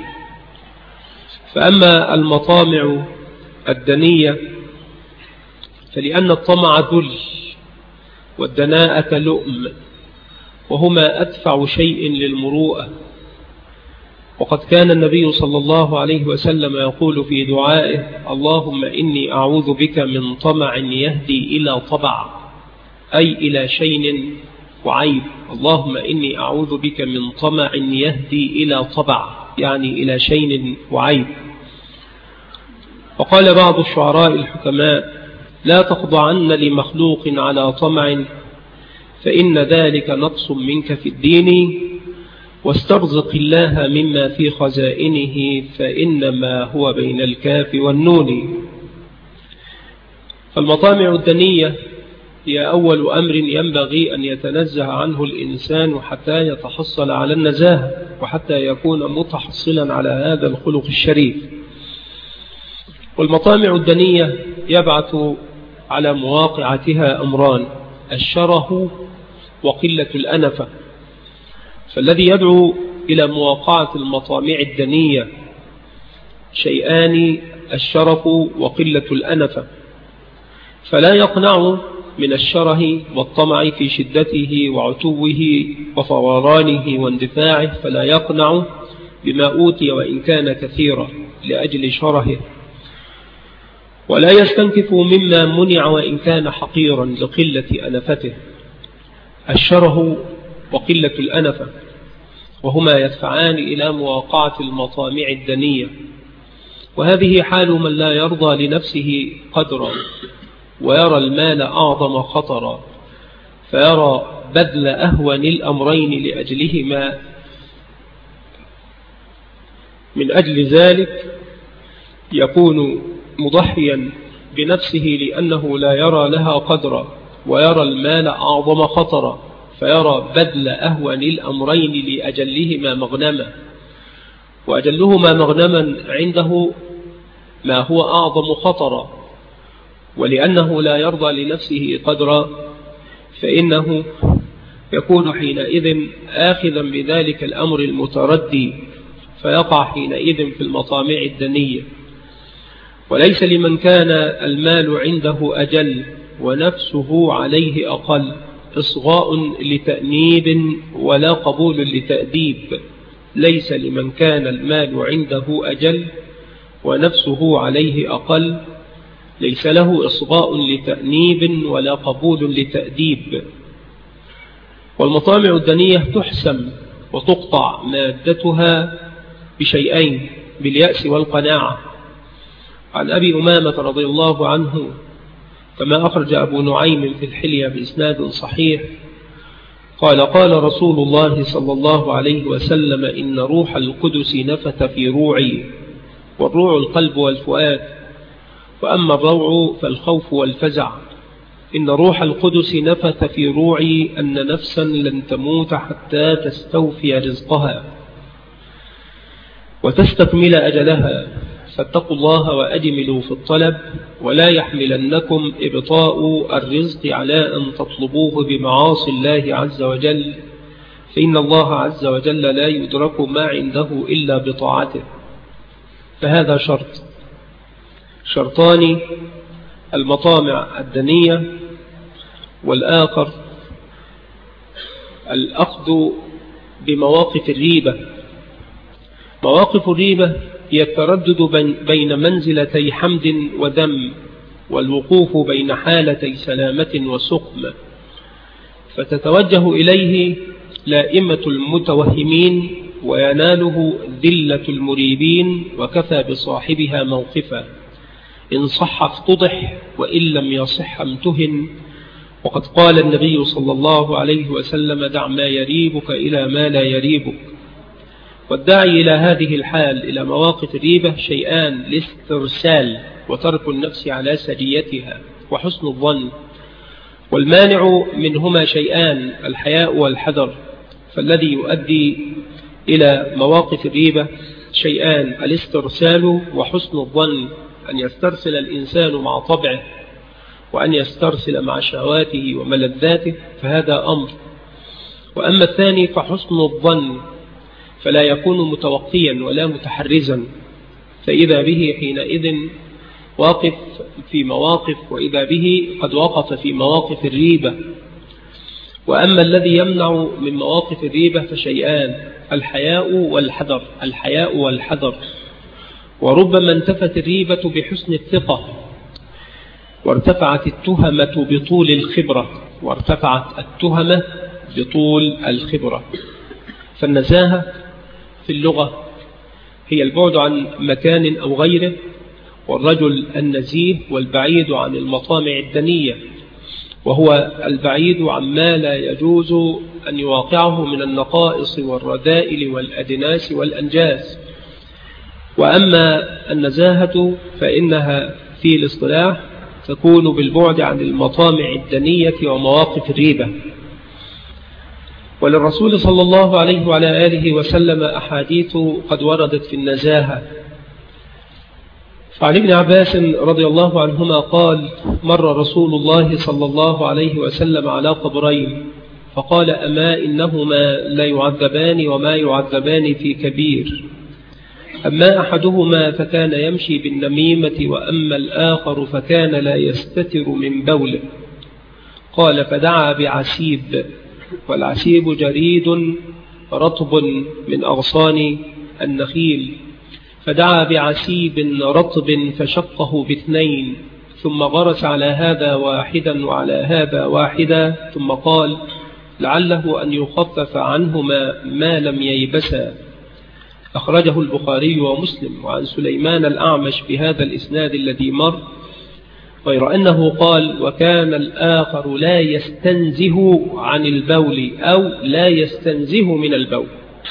فأما المطامع الدنية فلأن الطمع ذل والدناءة لؤم، وهما أدفع شيء للمروءة. وقد كان النبي صلى الله عليه وسلم يقول في دعائه: اللهم إني أعوذ بك من طمع يهدي إلى طبع، أي إلى شين وعيب. اللهم إني أعوذ بك من طمع يهدي إلى طبع، يعني إلى شين وعيب. وقال بعض الشعراء الحكماء: لا تخضعن لمخلوق على طمع، فإن ذلك نقص منك في الدين، واسترزق الله مما في خزائنه، فإنما هو بين الكاف والنون. فالمطامع الدنية هي أول أمر ينبغي أن يتنزه عنه الإنسان حتى يتحصل على النزاهة، وحتى يكون متحصلا على هذا الخلق الشريف. والمطامع الدنية يبعث على مواقعتها أمران: الشره وقلة الأنفة. فالذي يدعو إلى مواقعة المطامع الدنية شيئان: الشرف وقلة الأنفة. فلا يقنع من الشره والطمع في شدته وعتوه وفورانه واندفاعه، فلا يقنع بما أوتي وإن كان كثيرا لأجل شرهه، ولا يستنكف مما منع وإن كان حقيرا لقلة أنفته. الشره وقلة الأنفة وهما يدفعان إلى مواقعة المطامع الدنية، وهذه حال من لا يرضى لنفسه قدرا ويرى المال أعظم خطرا، فيرى بذل أهون الأمرين لأجلهما. من أجل ذلك يكون مضحيا بنفسه لأنه لا يرى لها قدرا، ويرى المال أعظم خطرا، فيرى بذل أهون الأمرين لأجلهما مغنما. وأجلهما مغنما عنده ما هو أعظم خطرا، ولأنه لا يرضى لنفسه قدرا فإنه يكون حينئذ آخذا بذلك الأمر المتردي، فيقع حينئذ في المطامع الدنية. وليس لمن كان المال عنده أجل ونفسه عليه أقل إصغاء لتأنيب ولا قبول لتأديب. ليس لمن كان المال عنده أجل ونفسه عليه أقل ليس له إصغاء لتأنيب ولا قبول لتأديب. والمطامع الدنية تحسم وتقطع مادتها بشيئين: باليأس والقناعة. عن أبي أمامة رضي الله عنه كما أخرج أبو نعيم في الحلية بإسناد صحيح قال: قال رسول الله صلى الله عليه وسلم: إن روح القدس نفث في روعي. والروع القلب والفؤاد، وأما الروع فالخوف والفزع. إن روح القدس نفث في روعي أن نفسا لن تموت حتى تستوفي رزقها وتستكمل أجلها، فاتقوا الله وأجملوا في الطلب، ولا يحملنكم إبطاء الرزق على أن تطلبوه بمعاصي الله عز وجل، فإن الله عز وجل لا يدرك ما عنده إلا بطاعته. فهذا شرط. شرطان: المطامع الدنية، والآخر الأخذ بمواقف الريبة. مواقف الريبة هي التردد بين منزلتي حمد وذم، والوقوف بين حالتي سلامة وسقم، فتتوجه إليه لائمة المتوهمين ويناله ذلة المريبين وكفى بصاحبها موقفا. إن صح افتضح وإن لم يصح امتهن. وقد قال النبي صلى الله عليه وسلم: دع ما يريبك إلى ما لا يريبك. والداعي إلى هذه الحال إلى مواقف الريبة شيئان: الاسترسال وترك النفس على سجيتها وحسن الظن. والمانع منهما شيئان: الحياء والحذر. فالذي يؤدي إلى مواقف الريبة شيئان: الاسترسال وحسن الظن، أن يسترسل الإنسان مع طبعه وأن يسترسل مع شهواته وملذاته، فهذا أمر. وأما الثاني فحسن الظن، فلا يكون متوقيا ولا متحرزا، فإذا به حينئذ واقف في مواقف، وإذا به قد وقف في مواقف الريبة. وأما الذي يمنع من مواقف الريبة فشيئان: الحياء والحذر. الحياء والحذر. وربما انتفت الريبة بحسن الثقة، وارتفعت التهمة بطول الخبرة وارتفعت التهمة بطول الخبرة. فالنزاهة في اللغة هي البعد عن مكان أو غيره، والرجل النزيه والبعيد عن المطامع الدنية، وهو البعيد عما لا يجوز أن يواقعه من النقائص والرذائل والأدناس والأنجاس. وأما النزاهة فإنها في الاصطلاح تكون بالبعد عن المطامع الدنية ومواقف الريبة. وللرسول صلى الله عليه وعلى آله وسلم أحاديث قد وردت في النزاهة. فعن ابن عباس رضي الله عنهما قال: مر رسول الله صلى الله عليه وسلم على قبرين فقال: أما إنهما لا يعذبان وما يعذبان في كبير، أما أحدهما فكان يمشي بالنميمة وأما الآخر فكان لا يستتر من بوله. قال: فدعا بعسيب، والعسيب جريد رطب من أغصان النخيل، فدعا بعسيب رطب فشقه باثنين، ثم غرس على هذا واحدا وعلى هذا واحدا، ثم قال: لعله أن يخفف عنهما ما لم ييبسا. أخرجه البخاري ومسلم. وعن سليمان الأعمش بهذا الإسناد الذي مر، غير أنه قال: وكان الآخر لا يستنزه عن البول أو لا يستنزه من البول.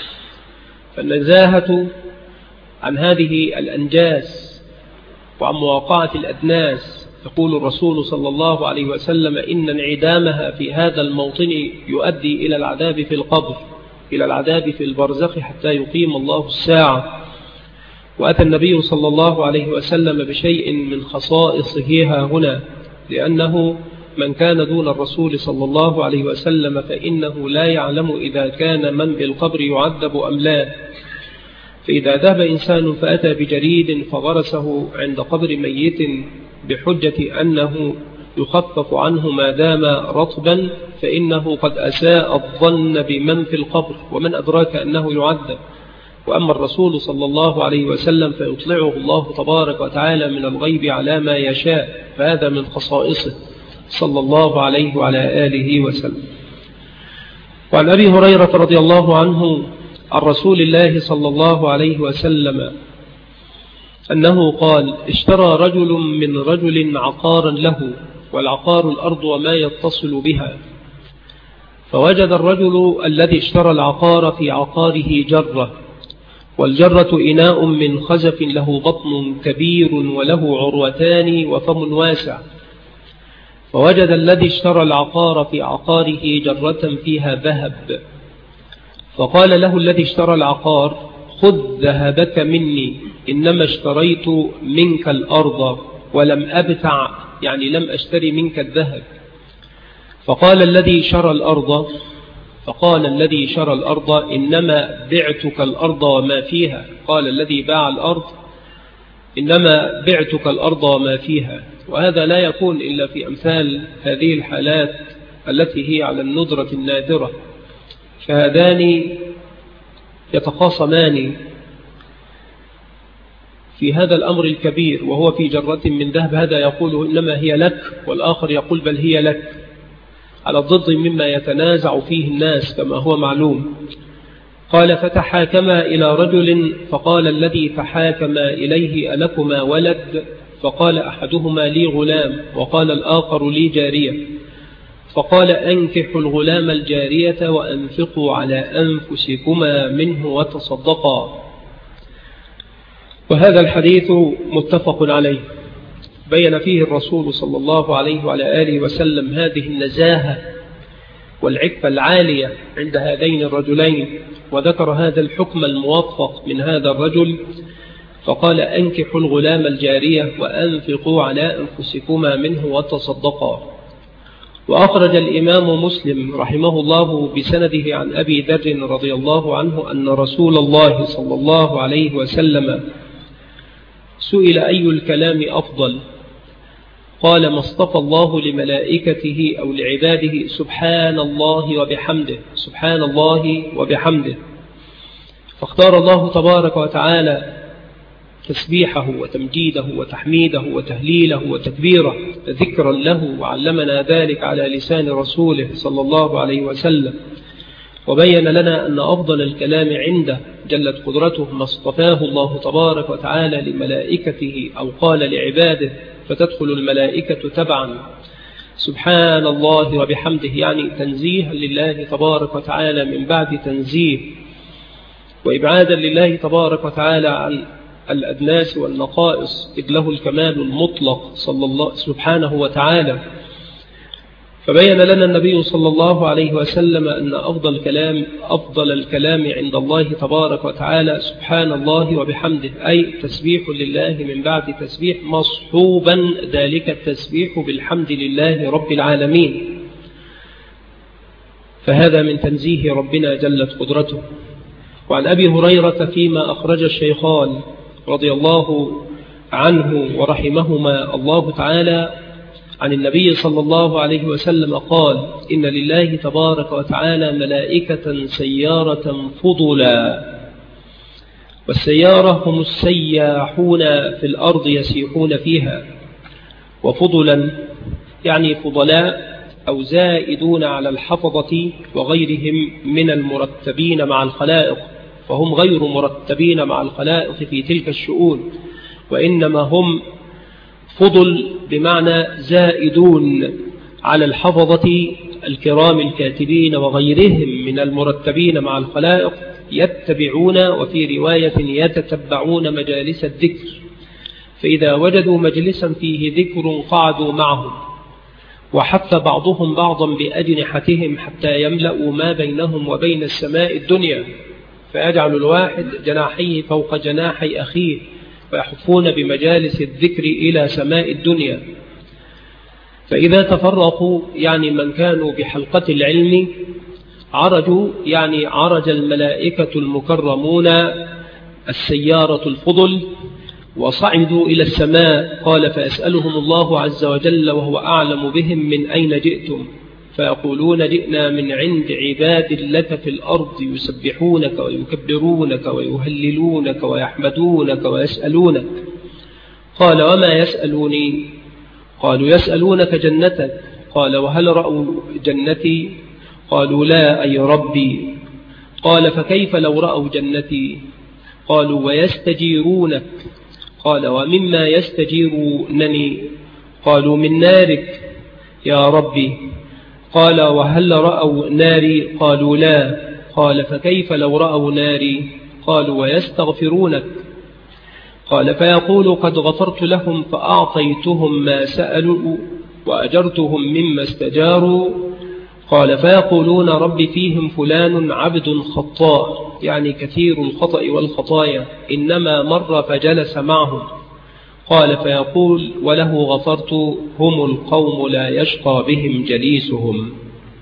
فالنزاهة عن هذه الأنجاس وعن مواقعة الأدناس. يقول الرسول صلى الله عليه وسلم: إن انعدامها في هذا الموطن يؤدي إلى العذاب في القبر، إلى العذاب في البرزخ حتى يقيم الله الساعة. وأتى النبي صلى الله عليه وسلم بشيء من خصائصه ها هنا، لأنه من كان دون الرسول صلى الله عليه وسلم فإنه لا يعلم إذا كان من بالقبر يعذب أم لا. فإذا ذهب إنسان فأتى بجريد فغرسه عند قبر ميت بحجة أنه يخفف عنه ما دام رطبا، فإنه قد أساء الظن بمن في القبر، ومن أدراك أنه يعذب. وأما الرسول صلى الله عليه وسلم فيطلعه الله تبارك وتعالى من الغيب على ما يشاء، فهذا من خصائصه صلى الله عليه وعلى آله وسلم. وعن أبي هريرة رضي الله عنه عن رسول الله صلى الله عليه وسلم أنه قال: اشترى رجل من رجل عقارا له، والعقار الأرض وما يتصل بها، فوجد الرجل الذي اشترى العقار في عقاره جرة، والجرة إناء من خزف له بطن كبير وله عروتان وفم واسع. فوجد الذي اشترى العقار في عقاره جرة فيها ذهب، فقال له الذي اشترى العقار: خذ ذهبك مني، إنما اشتريت منك الأرض ولم أبتع، يعني لم أشتري منك الذهب. فقال الذي شرى الأرض فقال الذي شرى الأرض: إنما بعتك الأرض وما فيها. قال الذي باع الأرض: إنما بعتك الأرض وما فيها. وهذا لا يكون إلا في أمثال هذه الحالات التي هي على الندرة النادرة. فهذان يتخاصمان في هذا الأمر الكبير، وهو في جرة من ذهب. هذا يقول إنما هي لك، والآخر يقول بل هي لك، على الضد مما يتنازع فيه الناس كما هو معلوم. قال فتحاكما إلى رجل فقال الذي تحاكما إليه ألكما ولد؟ فقال أحدهما لي غلام وقال الآخر لي جارية. فقال أنكحوا الغلام الجارية وأنفقوا على أنفسكما منه وتصدقا. وهذا الحديث متفق عليه، بين فيه الرسول صلى الله عليه وعلى آله وسلم هذه النزاهة والعفة العالية عند هذين الرجلين، وذكر هذا الحكم الموفق من هذا الرجل، فقال أنكحوا الغلام الجارية وأنفقوا على أنفسكما منه وتصدقا. وأخرج الإمام مسلم رحمه الله بسنده عن أبي ذر رضي الله عنه أن رسول الله صلى الله عليه وسلم سئل أي الكلام أفضل؟ قال ما اصطفى الله لملائكته أو لعباده سبحان الله وبحمده، سبحان الله وبحمده. فاختار الله تبارك وتعالى تسبيحه وتمجيده وتحميده وتهليله وتكبيره ذكرا له، وعلمنا ذلك على لسان رسوله صلى الله عليه وسلم، وبين لنا أن أفضل الكلام عنده جلت قدرته ما اصطفاه الله تبارك وتعالى لملائكته أو قال لعباده، فتدخل الملائكة تبعا سبحان الله وبحمده، يعني تنزيها لله تبارك وتعالى من بعد تنزيه، وإبعادا لله تبارك وتعالى عن الأدناس والنقائص، إذ له الكمال المطلق صلى الله سبحانه وتعالى. فبين لنا النبي صلى الله عليه وسلم أن أفضل الكلام أفضل الكلام عند الله تبارك وتعالى سبحان الله وبحمده، أي تسبيح لله من بعد تسبيح، مصحوبا ذلك التسبيح بالحمد لله رب العالمين. فهذا من تنزيه ربنا جلت قدرته. وعن أبي هريرة فيما أخرج الشيخان رضي الله عنه ورحمهما الله تعالى عن النبي صلى الله عليه وسلم قال إن لله تبارك وتعالى ملائكة سيارة فضلا، والسيارة هم السياحون في الأرض يسيحون فيها، وفضلا يعني فضلاء أو زائدون على الحفظة وغيرهم من المرتبين مع الخلائق، فهم غير مرتبين مع الخلائق في تلك الشؤون، وإنما هم فضل بمعنى زائدون على الحفظة الكرام الكاتبين وغيرهم من المرتبين مع الخلائق، يتبعون وفي رواية يتتبعون مجالس الذكر، فإذا وجدوا مجلسا فيه ذكر قعدوا معهم، وحث بعضهم بعضا بأجنحتهم حتى يملأوا ما بينهم وبين السماء الدنيا، فيجعل الواحد جناحيه فوق جناحي أخيه، ويحفون بمجالس الذكر إلى سماء الدنيا. فإذا تفرقوا يعني من كانوا بحلقة العلم عرجوا، يعني عرج الملائكة المكرمون السيارة الفضل وصعدوا إلى السماء. قال فيسألهم الله عز وجل وهو أعلم بهم من أين جئتم، فيقولون جئنا من عند عباد لك في الأرض يسبحونك ويكبرونك ويهللونك ويحمدونك ويسألونك. قال وما يسألوني؟ قالوا يسألونك جنتك. قال وهل رأوا جنتي؟ قالوا لا أي ربي. قال فكيف لو رأوا جنتي؟ قالوا ويستجيرونك. قال ومما يستجيرونني؟ قالوا من نارك يا ربي. قال وهل رأوا ناري؟ قالوا لا. قال فكيف لو رأوا ناري؟ قالوا ويستغفرونك. قال فيقول قد غفرت لهم فأعطيتهم ما سألوا وأجرتهم مما استجاروا. قال فيقولون رب فيهم فلان عبد خطاء، يعني كثير الخطأ والخطايا، إنما مر فجلس معهم. قال فيقول وله غفرت، هم القوم لا يشقى بهم جليسهم.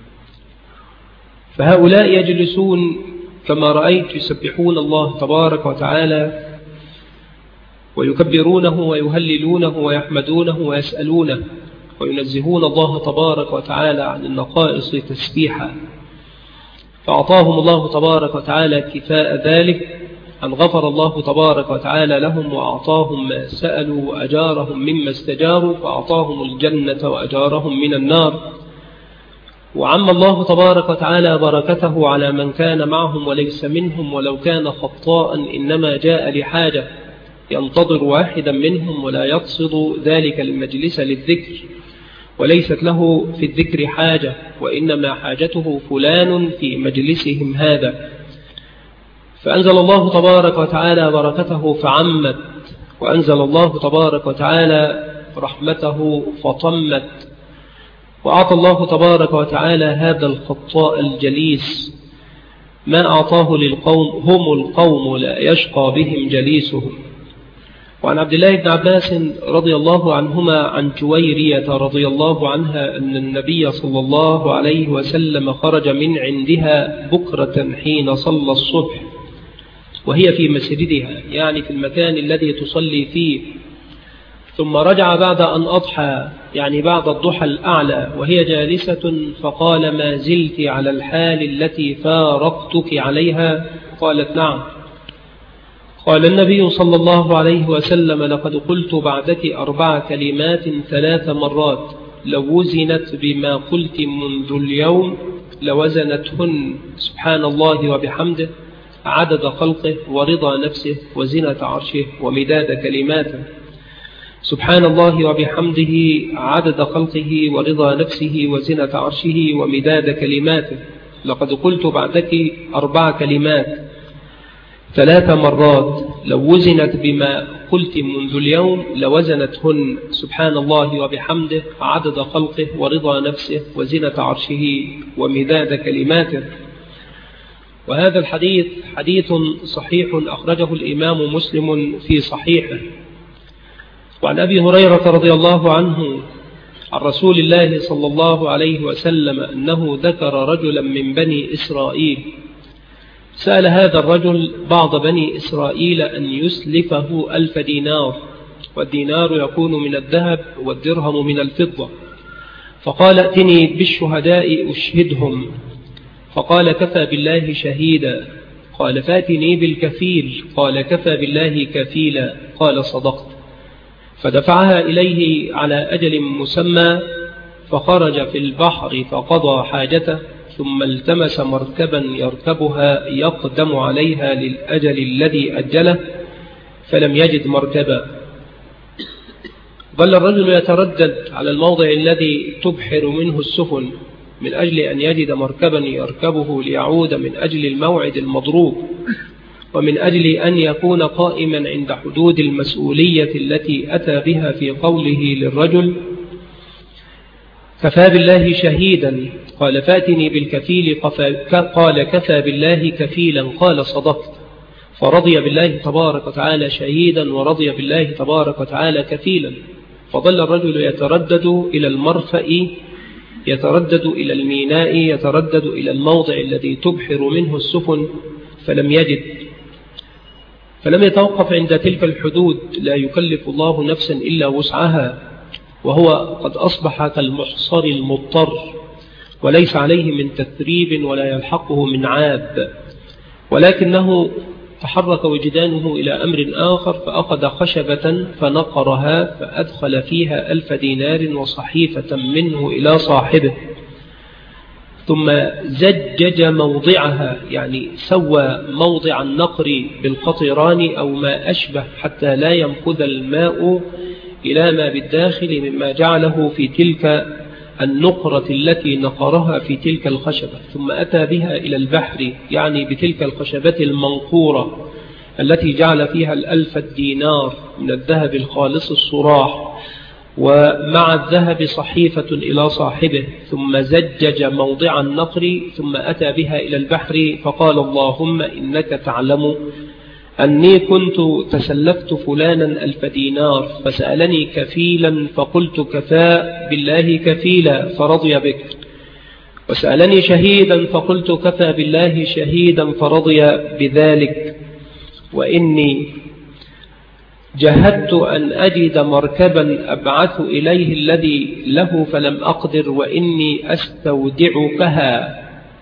فهؤلاء يجلسون كما رأيت يسبحون الله تبارك وتعالى ويكبرونه ويهللونه ويحمدونه ويسألونه وينزهون الله تبارك وتعالى عن النقائص تسبيحا. فأعطاهم الله تبارك وتعالى كفاء ذلك أن غفر الله تبارك وتعالى لهم وأعطاهم ما سألوا وأجارهم مما استجاروا، فأعطاهم الجنة وأجارهم من النار. وعم الله تبارك وتعالى بركته على من كان معهم وليس منهم، ولو كان خطاء إنما جاء لحاجة ينتظر واحدا منهم ولا يقصد ذلك المجلس للذكر، وليست له في الذكر حاجة، وإنما حاجته فلان في مجلسهم هذا. فأنزل الله تبارك وتعالى بركته فعمت، وأنزل الله تبارك وتعالى رحمته فطمت، وأعطى الله تبارك وتعالى هذا الخطاء الجليس ما أعطاه للقوم، هم القوم لا يشقى بهم جليسهم. وعن عبد الله بن عباس رضي الله عنهما عن جويرية رضي الله عنها أن النبي صلى الله عليه وسلم خرج من عندها بكرة حين صلى الصبح وهي في مسجدها، يعني في المكان الذي تصلي فيه، ثم رجع بعد أن أضحى، يعني بعد الضحى الأعلى، وهي جالسة، فقال: ما زلت على الحال التي فارقتك عليها؟ قالت: نعم. قال النبي صلى الله عليه وسلم: لقد قلت بعدك أربع كلمات ثلاث مرات، لو وزنت بما قلت منذ اليوم لوزنتهن سبحان الله وبحمده عدد خلقه ورضا نفسه وزنة عرشه ومداد كلماته. سبحان الله وبحمده عدد خلقه ورضا نفسه وزنة عرشه ومداد كلماته. لقد قلت بعدك أربع كلمات ثلاث مرات، لو وزنت بما قلت منذ اليوم لوزنتهن سبحان الله وبحمده عدد خلقه ورضا نفسه وزنة عرشه ومداد كلماته. وهذا الحديث حديث صحيح أخرجه الإمام مسلم في صحيحه. وعن أبي هريرة رضي الله عنه عن رسول الله صلى الله عليه وسلم أنه ذكر رجلا من بني إسرائيل، سأل هذا الرجل بعض بني إسرائيل أن يسلفه ألف دينار، والدينار يكون من الذهب والدرهم من الفضة، فقال: ائتني بالشهداء أشهدهم. فقال: كفى بالله شهيدا. قال: فاتني بالكفيل. قال: كفى بالله كفيلا. قال: صدقت. فدفعها إليه على أجل مسمى، فخرج في البحر فقضى حاجته، ثم التمس مركبا يركبها يقدم عليها للأجل الذي أجله، فلم يجد مركبا. ظل الرجل يتردد على الموضع الذي تبحر منه السفن من أجل أن يجد مركبا يركبه ليعود من أجل الموعد المضروب، ومن أجل أن يكون قائما عند حدود المسؤولية التي أتى بها في قوله للرجل: كفى بالله شهيدا. قال: فاتني بالكفيل. قال: كفى بالله كفيلا. قال: صدقت. فرضي بالله تبارك وتعالى شهيدا، ورضي بالله تبارك وتعالى كفيلا. فظل الرجل يتردد إلى المرفأ، يتردد إلى الميناء، يتردد إلى الموضع الذي تبحر منه السفن، فلم يجد، فلم يتوقف عند تلك الحدود. لا يكلف الله نفسا إلا وسعها، وهو قد أصبح كالمحصر المضطر، وليس عليه من تثريب ولا يلحقه من عاب، ولكنه تحرك وجدانه إلى أمر آخر، فأخذ خشبة فنقرها فأدخل فيها ألف دينار وصحيفة منه إلى صاحبه، ثم زجج موضعها، يعني سوى موضع النقر بالقطران أو ما أشبه، حتى لا ينفذ الماء إلى ما بالداخل مما جعله في تلك النقرة التي نقرها في تلك الخشبة، ثم أتى بها إلى البحر، يعني بتلك الخشبة المنقورة التي جعل فيها الألف الدينار من الذهب الخالص الصراح، ومع الذهب صحيفة إلى صاحبه، ثم زجج موضع النقر، ثم أتى بها إلى البحر، فقال: اللهم إنك تعلم أني كنت تسلفت فلانا ألف دينار، فسألني كفيلا فقلت كفى بالله كفيلا فرضي بك، وسألني شهيدا فقلت كفى بالله شهيدا فرضي بذلك، وإني جهدت أن أجد مركبا أبعث إليه الذي له فلم أقدر، وإني أستودعكها.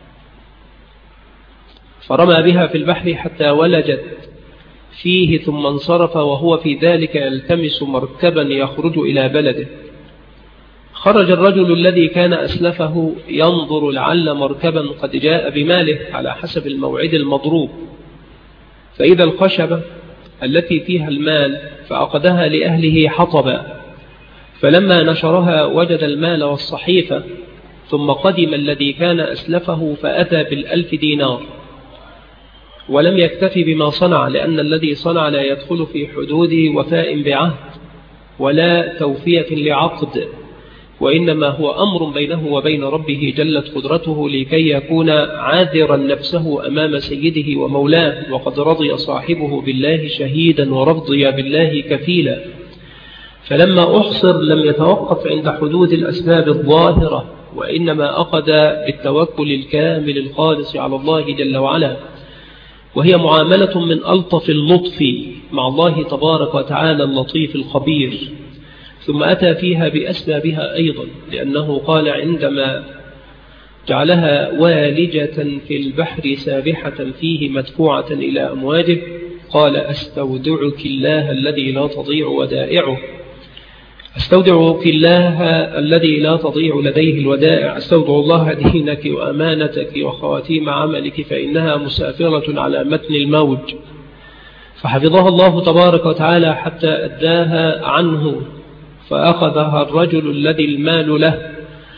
فرمى بها في البحر حتى ولجت فيه، ثم انصرف وهو في ذلك يلتمس مركبا يخرج إلى بلده. خرج الرجل الذي كان أسلفه ينظر لعل مركبا قد جاء بماله على حسب الموعد المضروب، فإذا الخشبة التي فيها المال فأخذها لأهله حطبا، فلما نشرها وجد المال والصحيفة، ثم قدم الذي كان أسلفه فأتى بالألف دينار، ولم يكتفي بما صنع، لأن الذي صنع لا يدخل في حدود وفاء بعهد ولا توفية لعقد، وإنما هو أمر بينه وبين ربه جلت قدرته لكي يكون عاذرا نفسه أمام سيده ومولاه، وقد رضي صاحبه بالله شهيدا ورضي بالله كفيلا. فلما أحصر لم يتوقف عند حدود الأسباب الظاهرة، وإنما أخذ بالتوكل الكامل الخالص على الله جل وعلا، وهي معاملة من ألطف اللطف مع الله تبارك وتعالى اللطيف الخبير. ثم أتى فيها بأسبابها أيضا، لأنه قال عندما جعلها والجة في البحر سابحة فيه مدفوعة إلى أمواجه، قال أستودعك الله الذي لا تضيع ودائعه، أستودعك الله الذي لا تضيع لديه الودائع، أستودع الله دينك وأمانتك وخواتيم عملك فإنها مسافرة على متن الموج، فحفظها الله تبارك وتعالى حتى أداها عنه، فأخذها الرجل الذي المال له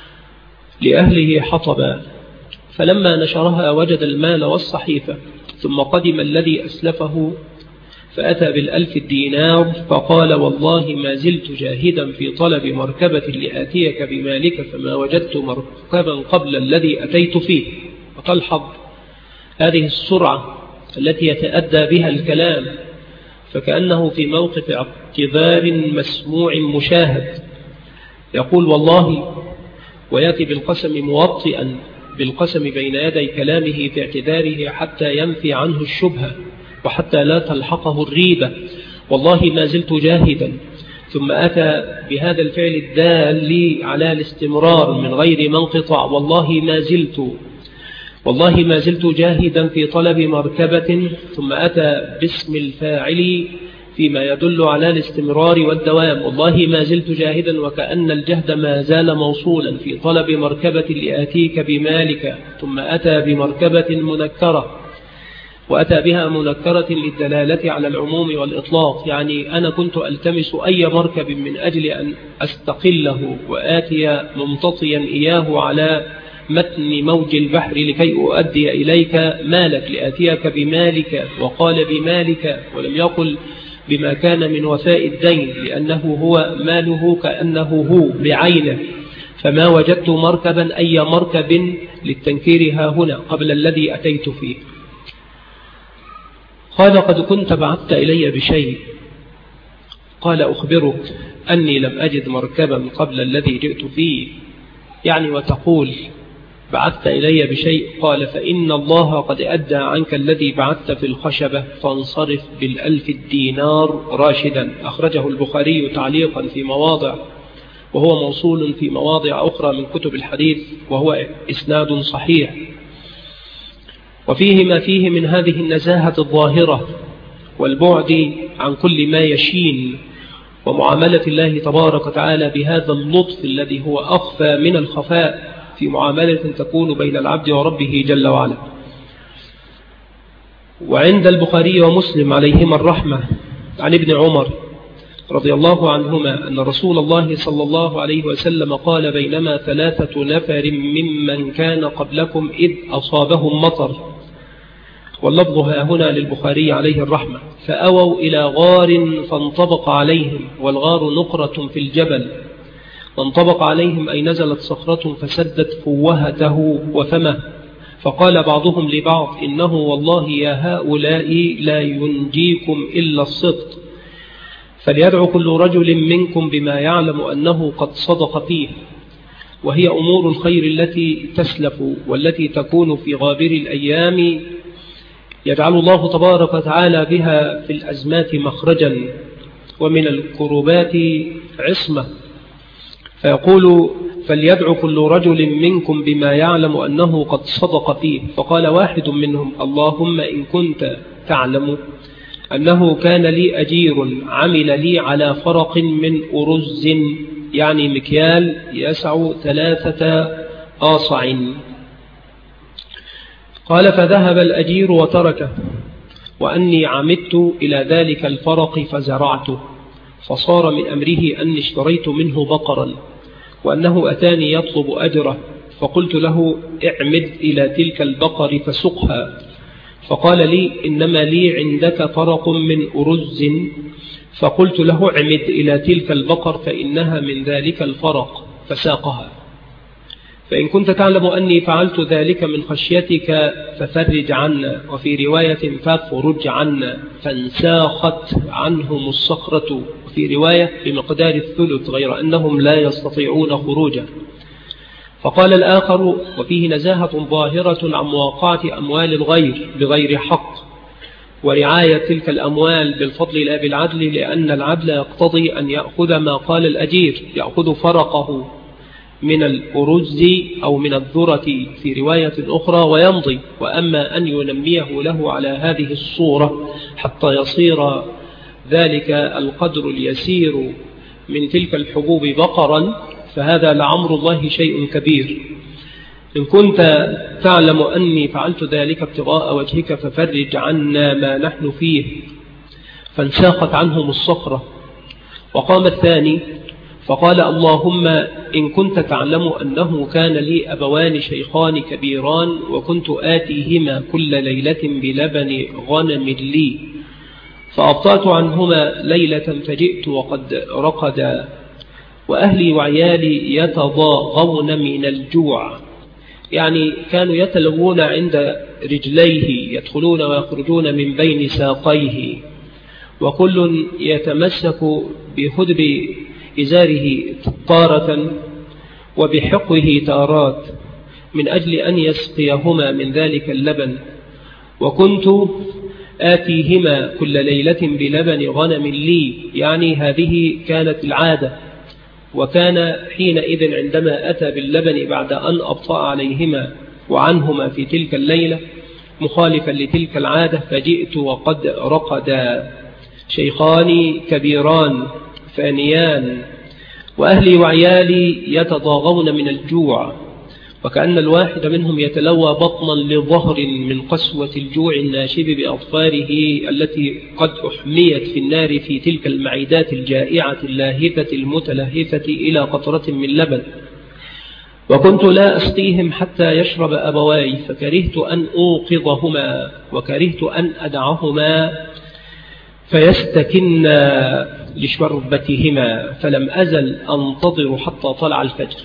لأهله حطبا، فلما نشرها وجد المال والصحيفة، ثم قدم الذي أسلفه فأتى بالألف الدينار، فقال والله ما زلت جاهدا في طلب مركبة لآتيك بمالك فما وجدت مركبا قبل الذي أتيت فيه. وتلحظ هذه السرعة التي يتأدى بها الكلام، فكأنه في موقف اعتذار مسموع مشاهد، يقول والله ويأتي بالقسم موطئا بالقسم بين يدي كلامه في اعتذاره حتى ينفي عنه الشبهة وحتى لا تلحقه الريبة، والله ما زلت جاهدا، ثم أتى بهذا الفعل الدال على الاستمرار من غير منقطع، والله ما زلت والله ما زلت جاهدا في طلب مركبة، ثم أتى باسم الفاعل فيما يدل على الاستمرار والدوام، والله ما زلت جاهدا وكأن الجهد ما زال موصولا في طلب مركبة لآتيك بمالك، ثم أتى بمركبة منكرة، وأتى بها منكرة للدلالة على العموم والإطلاق، يعني أنا كنت ألتمس أي مركب من أجل أن أستقله وآتي ممتطيا إياه على متن موج البحر لكي أؤدي إليك مالك، لآتيك بمالك، وقال بمالك ولم يقل بما كان من وفاء الدين، لأنه هو ماله كأنه هو بعينه، فما وجدت مركبا أي مركب للتنكير ها هنا قبل الذي أتيت فيه. قال قد كنت بعثت إلي بشيء، قال أخبرك أني لم أجد مركبا قبل الذي جئت فيه، يعني وتقول بعثت إلي بشيء، قال فإن الله قد أدى عنك الذي بعثت في الخشبة، فانصرف بالألف الدينار راشدا. أخرجه البخاري تعليقا في مواضع، وهو موصول في مواضع أخرى من كتب الحديث، وهو إسناد صحيح. وفيه ما فيه من هذه النزاهة الظاهرة والبعد عن كل ما يشين، ومعاملة الله تبارك وتعالى بهذا اللطف الذي هو أخفى من الخفاء في معاملة تكون بين العبد وربه جل وعلا. وعند البخاري ومسلم عليهما الرحمة عن ابن عمر رضي الله عنهما أن رسول الله صلى الله عليه وسلم قال بينما ثلاثة نفر ممن كان قبلكم إذ أصابهم مطر، واللفظ هنا للبخاري عليه الرحمة، فأووا إلى غار فانطبق عليهم، والغار نقرة في الجبل، فانطبق عليهم أي نزلت صخرة فسدت فوهته وفمه، فقال بعضهم لبعض إنه والله يا هؤلاء لا ينجيكم إلا الصدق، فليدعو كل رجل منكم بما يعلم أنه قد صدق فيه، وهي أمور الخير التي تسلف والتي تكون في غابر الأيام يجعل الله تبارك وتعالى بها في الأزمات مخرجا ومن الكربات عصمة. فيقول فليدعو كل رجل منكم بما يعلم أنه قد صدق فيه، فقال واحد منهم اللهم إن كنت تعلم أنه كان لي أجير عمل لي على فرق من أرز يعني مكيال يسع ثلاثة آصع. قال فذهب الأجير وتركه، وأني عمدت إلى ذلك الفرق فزرعته، فصار من أمره أني اشتريت منه بقرا، وأنه أتاني يطلب أجره، فقلت له اعمد إلى تلك البقر فسقها، فقال لي إنما لي عندك فرق من أرز، فقلت له اعمد إلى تلك البقر فإنها من ذلك الفرق، فساقها. فإن كنت تعلم أني فعلت ذلك من خشيتك ففرج عنا، وفي رواية فافرج عنا، فانساخت عنهم الصخرة، وفي رواية بمقدار الثلث، غير أنهم لا يستطيعون خروجا. فقال الآخر وفيه نزاهة ظاهرة عن مواقعة أموال الغير بغير حق، ورعاية تلك الأموال بالفضل لا بالعدل، لأن العدل يقتضي أن يأخذ ما قال الأجير، يأخذ فرقه من الأرز أو من الذرة في رواية أخرى ويمضي، وأما أن ينميه له على هذه الصورة حتى يصير ذلك القدر اليسير من تلك الحبوب بقرا، فهذا لعمر الله شيء كبير. إن كنت تعلم أني فعلت ذلك ابتغاء وجهك ففرج عنا ما نحن فيه، فانساقت عنهم الصخرة. وقام الثاني فقال اللهم إن كنت تعلم أنه كان لي أبوان شيخان كبيران، وكنت آتيهما كل ليلة بلبن غنم لي، فأبطأت عنهما ليلة فجئت وقد رقدا، وأهلي وعيالي يتضاغون من الجوع، يعني كانوا يتلوون عند رجليه، يدخلون ويخرجون من بين ساقيه، وكل يتمسك بهدب إزاره تارة وبحقه تارات من أجل أن يسقيهما من ذلك اللبن، وكنت آتيهما كل ليلة بلبن غنم لي، يعني هذه كانت العادة. وكان حينئذ عندما أتى باللبن بعد أن أبطأ عليهما وعنهما في تلك الليلة مخالفا لتلك العادة، فجئت وقد رقدا شيخان كبيران فانيان، وأهلي وعيالي يتضاغون من الجوع، وكأن الواحد منهم يتلوى بطنا لظهر من قسوة الجوع الناشب بأظفاره التي قد أحميت في النار في تلك المعدات الجائعة اللاهثة المتلهفة إلى قطرة من لبن. وكنت لا أسقيهم حتى يشرب أبواي، فكرهت أن أوقظهما، وكرهت أن أدعهما فيستكن لشربتهما، فلم أزل أنتظر حتى طلع الفجر.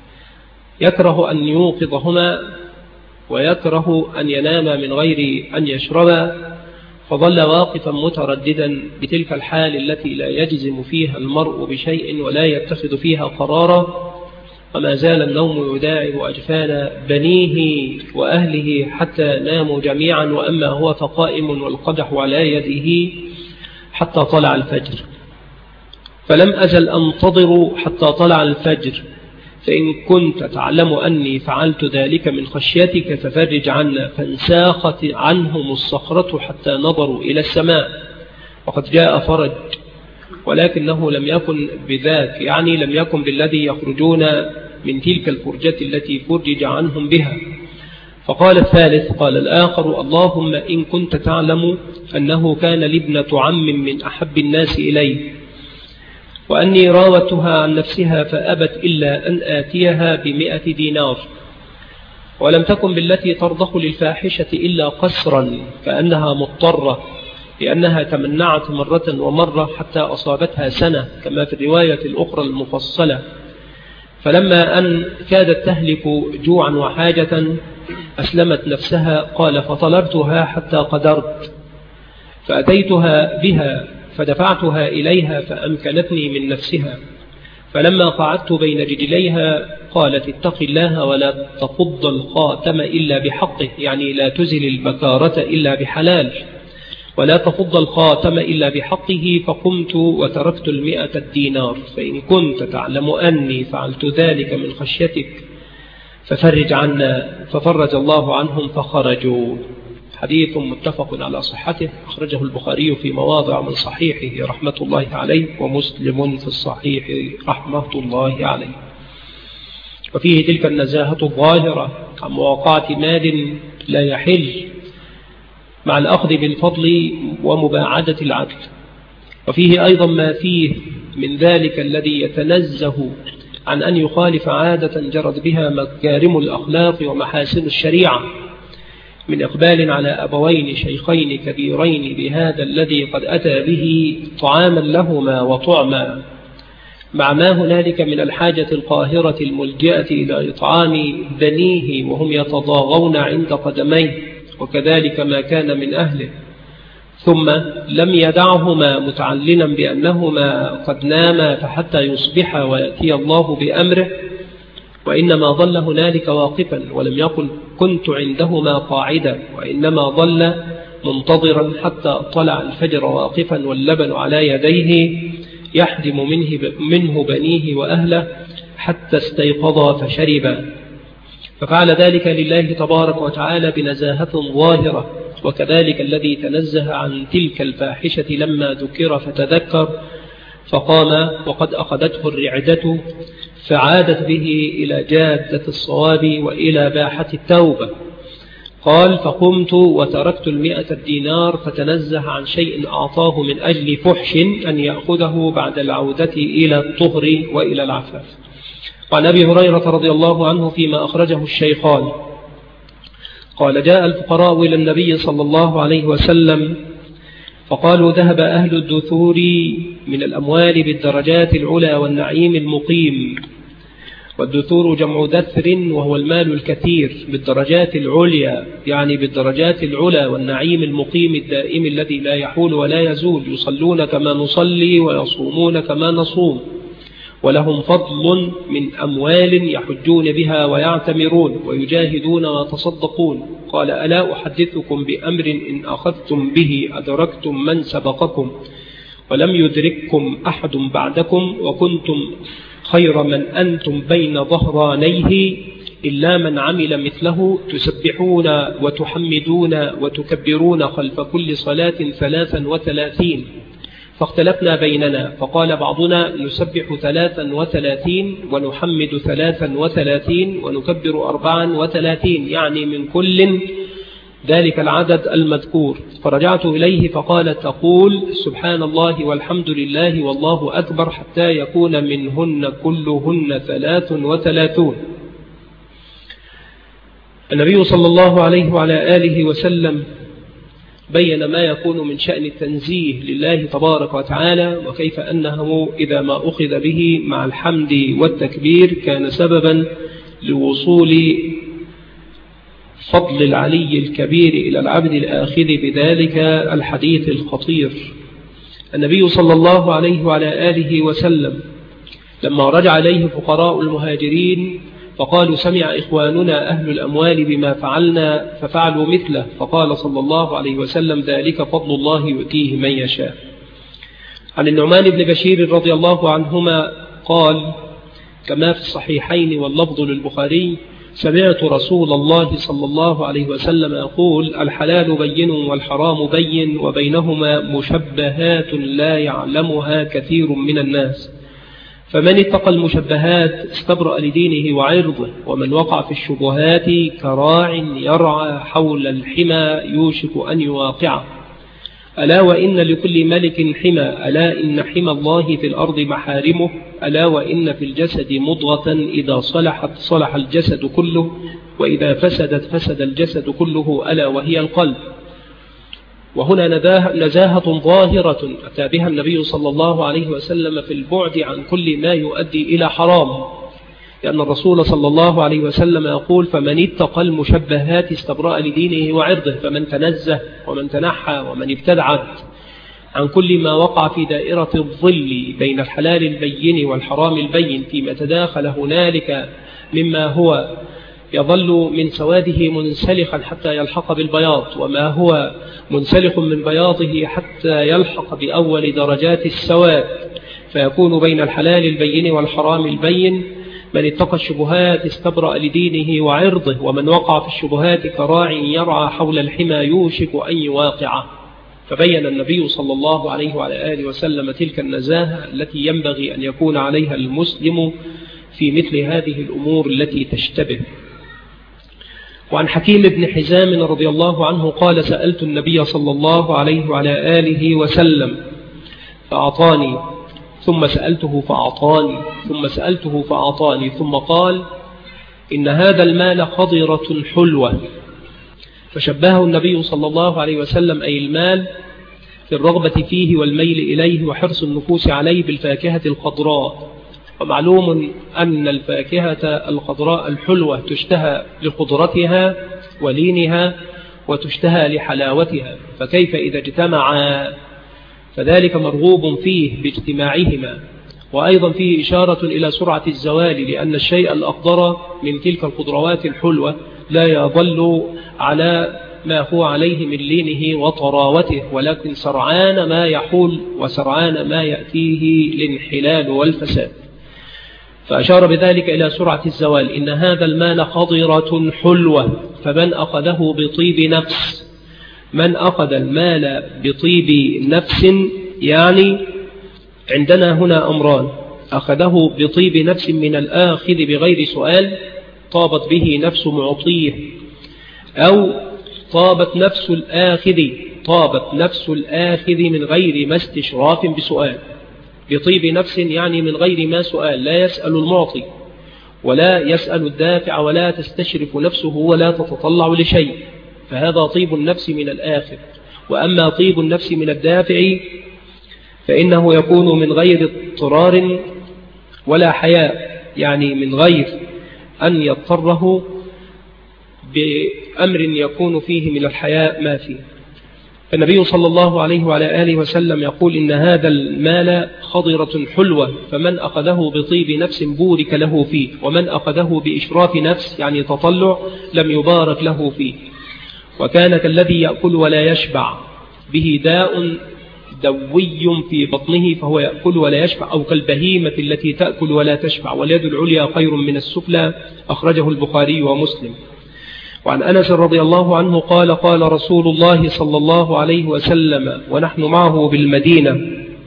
يكره أن يوقظهما ويكره أن ينام من غير أن يشربا، فظل واقفا مترددا بتلك الحال التي لا يجزم فيها المرء بشيء ولا يتخذ فيها قرارا، وما زال النوم يداعب أجفان بنيه وأهله حتى ناموا جميعا، وأما هو فقائم والقدح على يده حتى طلع الفجر. فلم أزل أنتظر حتى طلع الفجر، فإن كنت تعلم أني فعلت ذلك من خشيتك ففرج عنا، فانساخت عنهم الصخرة حتى نظروا إلى السماء، وقد جاء فرج، ولكنه لم يكن بذاك، يعني لم يكن بالذي يخرجون من تلك الفرجة التي فرج عنهم بها. فقال الثالث قال الآخر اللهم إن كنت تعلم أنه كان لابنة عم من أحب الناس إلي، وأني راوتها عن نفسها فأبت إلا أن آتيها بمئة دينار، ولم تكن بالتي ترضخ للفاحشة إلا قسرا، كأنها مضطرة، لأنها تمنعت مرة ومرة حتى أصابتها سنة كما في الرواية الأخرى المفصلة. فلما أن كادت تهلك جوعا وحاجة أسلمت نفسها. قال فطلبتها حتى قدرت، فأتيتها بها فدفعتها إليها فأمكنتني من نفسها، فلما قعدت بين رجليها قالت اتق الله ولا تفض الخاتم إلا بحقه، يعني لا تزل البكارة إلا بحلال، ولا تفض الخاتم إلا بحقه. فقمت وتركت المئة الدينار، فإن كنت تعلم أني فعلت ذلك من خشيتك ففرج عنا، ففرج الله عنهم فخرجوا. حديث متفق على صحته، أخرجه البخاري في مواضع من صحيحه رحمة الله عليه، ومسلم في الصحيح رحمة الله عليه. وفيه تلك النزاهة الظاهرة عن مواقعة مال لا يحل، مع الأخذ بالفضل ومباعدة العدل. وفيه أيضا ما فيه من ذلك الذي يتنزه عن أن يخالف عادة جرت بها مكارم الأخلاق ومحاسن الشريعة، من إقبال على أبوين شيخين كبيرين بهذا الذي قد أتى به طعاما لهما وطعما، مع ما هنالك من الحاجة القاهرة الملجأة إلى إطعام بنيه وهم يتضاغون عند قدميه، وكذلك ما كان من أهله. ثم لم يدعهما متعلنا بأنهما قد ناما فحتى يصبحا ويأتي الله بأمره، وإنما ظل هنالك واقفا، ولم يقل كنت عندهما قاعدا، وإنما ظل منتظرا حتى طلع الفجر واقفا واللبن على يديه يحدم منه, منه بنيه وأهله حتى استيقظا فشربا. ففعل ذلك لله تبارك وتعالى بنزاهة ظاهرة. وكذلك الذي تنزه عن تلك الفاحشة لما ذكر فتذكر فقام وقد أخذته الرعدة فعادت به إلى جادة الصواب وإلى باحة التوبة. قال فقمت وتركت المئة الدينار فتنزه عن شيء أعطاه من أجل فحش أن يأخذه بعد العودة إلى الطهر وإلى العفاف. وعن أبي هريرة رضي الله عنه فيما أخرجه الشيخان قال جاء الفقراء إلى النبي صلى الله عليه وسلم فقالوا ذهب أهل الدثور من الأموال بالدرجات العلى والنعيم المقيم. والدثور جمع دثر وهو المال الكثير، بالدرجات العليا يعني بالدرجات العلى، والنعيم المقيم الدائم الذي لا يحول ولا يزول، يصلون كما نصلي ويصومون كما نصوم، ولهم فضل من أموال يحجون بها ويعتمرون ويجاهدون ويتصدقون. قال ألا أحدثكم بأمر إن أخذتم به أدركتم من سبقكم ولم يدرككم أحد بعدكم، وكنتم خير من أنتم بين ظهرانيه إلا من عمل مثله، تسبحون وتحمدون وتكبرون خلف كل صلاة ثلاثا وثلاثين. فاختلفنا بيننا فقال بعضنا نسبح ثلاثا وثلاثين ونحمد ثلاثا وثلاثين ونكبر أربعا وثلاثين، يعني من كل ذلك العدد المذكور. فرجعت إليه فقال تقول سبحان الله والحمد لله والله أكبر حتى يكون منهن كلهن ثلاث وثلاثون. النبي صلى الله عليه وعلى آله وسلم بين ما يكون من شأن التنزيه لله تبارك وتعالى، وكيف أنه إذا ما أخذ به مع الحمد والتكبير كان سببا لوصول فضل العلي الكبير إلى العبد الآخذ بذلك الحديث الخطير. النبي صلى الله عليه وعلى آله وسلم لما رجع إليه فقراء المهاجرين فقالوا سمع إخواننا أهل الأموال بما فعلنا ففعلوا مثله، فقال صلى الله عليه وسلم ذلك فضل الله يؤتيه من يشاء. عن النعمان بن بشير رضي الله عنهما قال كما في الصحيحين واللفظ للبخاري سمعت رسول الله صلى الله عليه وسلم يقول الحلال بين والحرام بين وبينهما مشبهات لا يعلمها كثير من الناس، فمن اتقى المشبهات استبرأ لدينه وعرضه، ومن وقع في الشبهات كراع يرعى حول الحمى يوشك أن يواقعه. ألا وإن لكل ملك حمى، ألا إن حمى الله في الأرض محارمه، ألا وإن في الجسد مضغة إذا صلحت صلح الجسد كله، وإذا فسدت فسد الجسد كله، ألا وهي القلب. وهنا نزاهة ظاهرة أتى بها النبي صلى الله عليه وسلم في البعد عن كل ما يؤدي إلى حرام، لأن الرسول صلى الله عليه وسلم يقول فمن اتقى المشبهات استبرأ لدينه وعرضه، فمن تنزه ومن تنحى ومن ابتدعت عن كل ما وقع في دائرة الظل بين الحلال البين والحرام البين فيما تداخل هنالك مما هو يظل من سواده منسلخا حتى يلحق بالبياض، وما هو منسلخ من بياضه حتى يلحق بأول درجات السواد، فيكون بين الحلال البين والحرام البين من اتقى الشبهات استبرأ لدينه وعرضه، ومن وقع في الشبهات كراع يرعى حول الحمى يوشك أن يواقعه. فبين النبي صلى الله عليه وعلى آله وسلم تلك النزاهة التي ينبغي أن يكون عليها المسلم في مثل هذه الأمور التي تشتبه. وعن حكيم بن حزام رضي الله عنه قال: سألت النبي صلى الله عليه وعلى آله وسلم فأعطاني، ثم سألته فأعطاني، ثم سألته فأعطاني، ثم قال: إن هذا المال خضرة حلوة. فشبهه النبي صلى الله عليه وسلم أي المال في الرغبة فيه والميل إليه وحرص النفوس عليه بالفاكهة الخضراء. ومعلوم أن الفاكهة الخضراء الحلوة تشتهى لخضرتها ولينها وتشتهى لحلاوتها، فكيف إذا اجتمعا؟ فذلك مرغوب فيه باجتماعهما. وأيضا فيه إشارة إلى سرعة الزوال، لأن الشيء الأخضر من تلك الخضروات الحلوة لا يظل على ما هو عليه من لينه وطراوته، ولكن سرعان ما يحول وسرعان ما يأتيه الانحلال والفساد. فأشار بذلك إلى سرعة الزوال. إن هذا المال خضرة حلوة، فمن أخذه بطيب نفس، من أخذ المال بطيب نفس، يعني عندنا هنا أمران: أخذه بطيب نفس من الآخذ بغير سؤال، طابت به نفس معطيه، أو طابت نفس الآخذ طابت نفس الآخذ من غير ما استشراف بسؤال. بطيب نفس يعني من غير ما سؤال، لا يسأل المعطي ولا يسأل الدافع ولا تستشرف نفسه ولا تتطلع لشيء، فهذا طيب النفس من الآخذ. وأما طيب النفس من الدافع فإنه يكون من غير اضطرار ولا حياء، يعني من غير أن يضطره بأمر يكون فيه من الحياء ما فيه. النبي صلى الله عليه وعلى آله وسلم يقول: إن هذا المال خضرة حلوة، فمن أخذه بطيب نفس بورك له فيه، ومن أخذه بإشراف نفس يعني تطلع لم يبارك له فيه. وكان كالذي يأكل ولا يشبع، به داء دوي في بطنه فهو يأكل ولا يشبع، أو كالبهيمة التي تأكل ولا تشبع، واليد العليا خير من السفلى. أخرجه البخاري ومسلم. وعن أنس رضي الله عنه قال: قال رسول الله صلى الله عليه وسلم ونحن معه بالمدينة: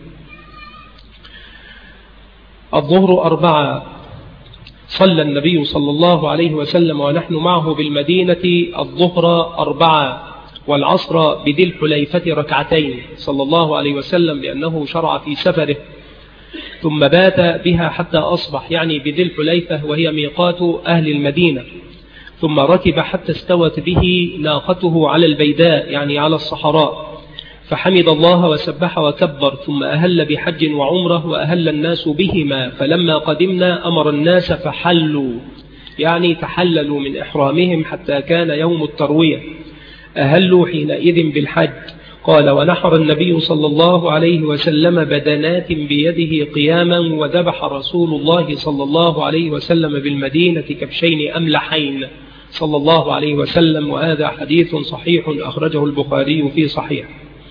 الظهر أربعة. صلى النبي صلى الله عليه وسلم ونحن معه بالمدينة الظهر أربعة، والعصر بذي الحليفة ركعتين صلى الله عليه وسلم، لأنه شرع في سفره، ثم بات بها حتى أصبح، يعني بذي الحليفة وهي ميقات أهل المدينة، ثم ركب حتى استوت به ناقته على البيداء يعني على الصحراء، فحمد الله وسبح وكبر، ثم أهل بحج وعمره وأهل الناس بهما. فلما قدمنا أمر الناس فحلوا، يعني تحللوا من إحرامهم حتى كان يوم التروية، أهلوا حينئذ بالحج. قال: ونحر النبي صلى الله عليه وسلم بدنات بيده قياما، وذبح رسول الله صلى الله عليه وسلم بالمدينة كبشين أملحين صلى الله عليه وسلم. وهذا حديث صحيح أخرجه البخاري في صحيح.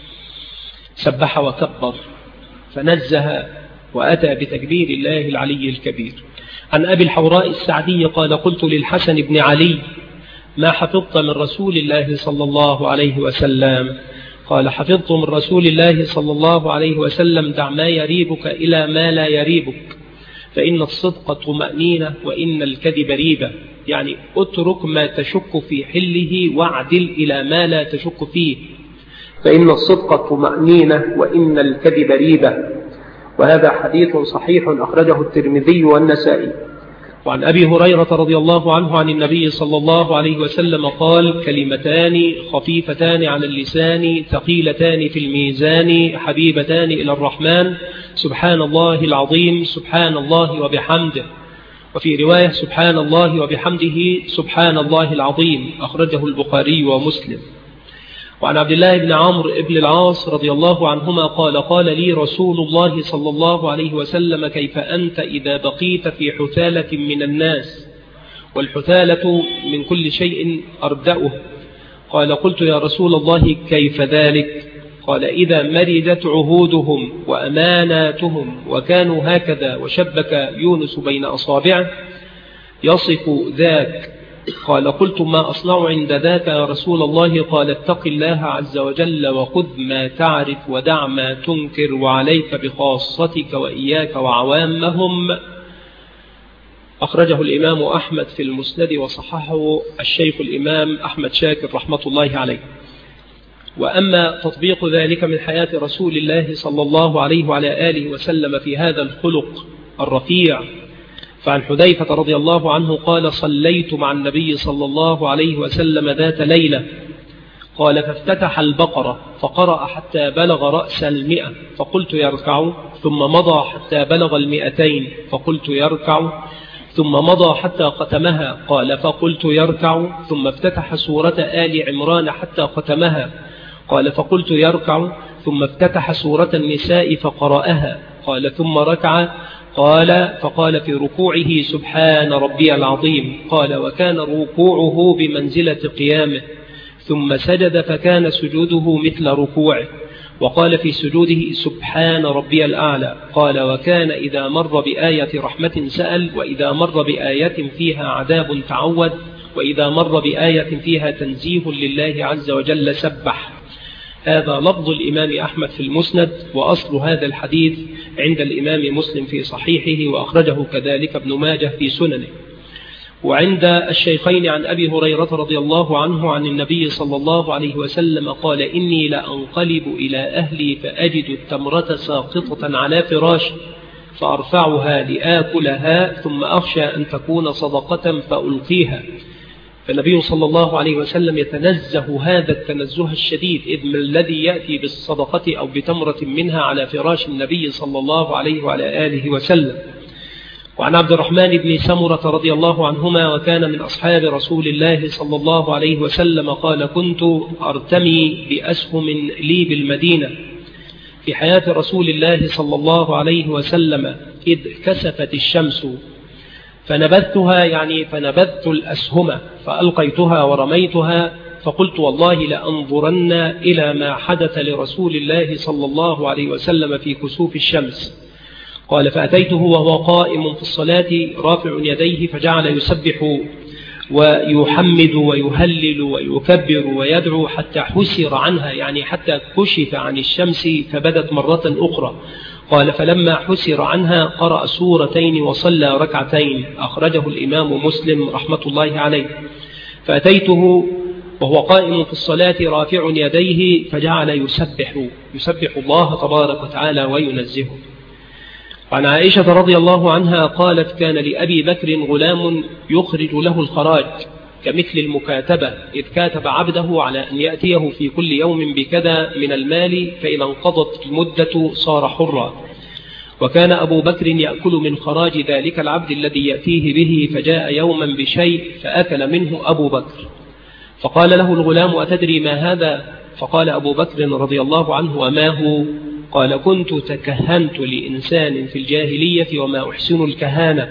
سبح وكبر فنزه وأتى بتكبير الله العلي الكبير. عن أبي الحوراء السعدي قال: قلت للحسن بن علي: ما حفظت من رسول الله صلى الله عليه وسلم؟ قال: حفظت من رسول الله صلى الله عليه وسلم: دع ما يريبك إلى ما لا يريبك، فإن الصدق طمأنينة وإن الكذب ريبة، يعني اترك ما تشك في حله واعدل إلى ما لا تشك فيه، فإن الصدق طمأنينة وإن الكذب ريبة. وهذا حديث صحيح أخرجه الترمذي والنسائي. وعن أبي هريرة رضي الله عنه عن النبي صلى الله عليه وسلم قال: كلمتان خفيفتان على اللسان ثقيلتان في الميزان حبيبتان إلى الرحمن، سبحان الله العظيم سبحان الله وبحمده. وفي رواية: سبحان الله وبحمده سبحان الله العظيم. أخرجه البخاري ومسلم. وعن عبد الله بن عمرو بن العاص رضي الله عنهما قال: قال لي رسول الله صلى الله عليه وسلم: كيف أنت إذا بقيت في حثالة من الناس؟ والحثالة من كل شيء أردأه. قال: قلت يا رسول الله كيف ذلك؟ قال: إذا مرجت عهودهم وأماناتهم وكانوا هكذا وشبك يونس بين أصابعه يصف ذاك. قال قلت ما أصنع عند ذاك يا رسول الله؟ قال اتق الله عز وجل وخذ ما تعرف ودع ما تنكر وعليك بخاصتك وإياك وعوامهم. أخرجه الإمام أحمد في المسند وصححه الشيخ الإمام أحمد شاكر رحمة الله عليه. وأما تطبيق ذلك من حياة رسول الله صلى الله عليه وعلى آله وسلم في هذا الخلق الرفيع، فعن حذيفة رضي الله عنه قال صليت مع النبي صلى الله عليه وسلم ذات ليلة، قال فافتتح البقرة فقرأ حتى بلغ رأس المئة فقلت يركع، ثم مضى حتى بلغ المئتين فقلت يركع، ثم مضى حتى ختمها، قال فقلت يركع، ثم افتتح سورة آل عمران حتى ختمها، قال فقلت يركع، ثم افتتح سورة النساء فقرأها، قال ثم ركع، قال فقال في ركوعه سبحان ربي العظيم، قال وكان ركوعه بمنزلة قيامه، ثم سجد فكان سجوده مثل ركوعه، وقال في سجوده سبحان ربي الأعلى، قال وكان إذا مر بآية رحمة سأل، وإذا مر بآية فيها عذاب تعود، وإذا مر بآية فيها تنزيه لله عز وجل سبح. هذا لفظ الإمام أحمد في المسند، وأصل هذا الحديث عند الإمام مسلم في صحيحه، وأخرجه كذلك ابن ماجه في سننه. وعند الشيخين عن أبي هريرة رضي الله عنه عن النبي صلى الله عليه وسلم قال إني لأنقلب إلى أهلي فأجد التمرة ساقطة على فراش فأرفعها لآكلها ثم أخشى أن تكون صدقة فألقيها. فالنبي صلى الله عليه وسلم يتنزه هذا التنزه الشديد، إذ من الذي يأتي بالصدقة أو بتمرة منها على فراش النبي صلى الله عليه وعلى آله وسلم. وعن عبد الرحمن بن سمرة رضي الله عنهما وكان من أصحاب رسول الله صلى الله عليه وسلم قال كنت أرتمي بأسهم لي بالمدينة في حياة رسول الله صلى الله عليه وسلم إذ كسفت الشمس فنبذتها، يعني فنبذت الأسهم فألقيتها ورميتها، فقلت والله لأنظرن إلى ما حدث لرسول الله صلى الله عليه وسلم في كسوف الشمس. قال فأتيته وهو قائم في الصلاة رافع يديه فجعل يسبح ويحمد ويهلل ويكبر ويدعو حتى حسر عنها، يعني حتى كشف عن الشمس فبدت مرة أخرى. قال فلما حسر عنها قرأ سورتين وصلى ركعتين. أخرجه الإمام مسلم رحمة الله عليه. فأتيته وهو قائم في الصلاة رافع يديه فجعل يسبح يسبح الله تبارك وتعالى وينزهه. وعن عائشة رضي الله عنها قالت كان لأبي بكر غلام يخرج له الخراج كمثل المكاتبة، إذ كاتب عبده على أن يأتيه في كل يوم بكذا من المال، فإذا انقضت المدة صار حرا. وكان أبو بكر يأكل من خراج ذلك العبد الذي يأتيه به، فجاء يوما بشيء فأكل منه أبو بكر، فقال له الغلام أتدري ما هذا؟ فقال أبو بكر رضي الله عنه وما هو؟ قال كنت تكهنت لإنسان في الجاهلية وما أحسن الكهانة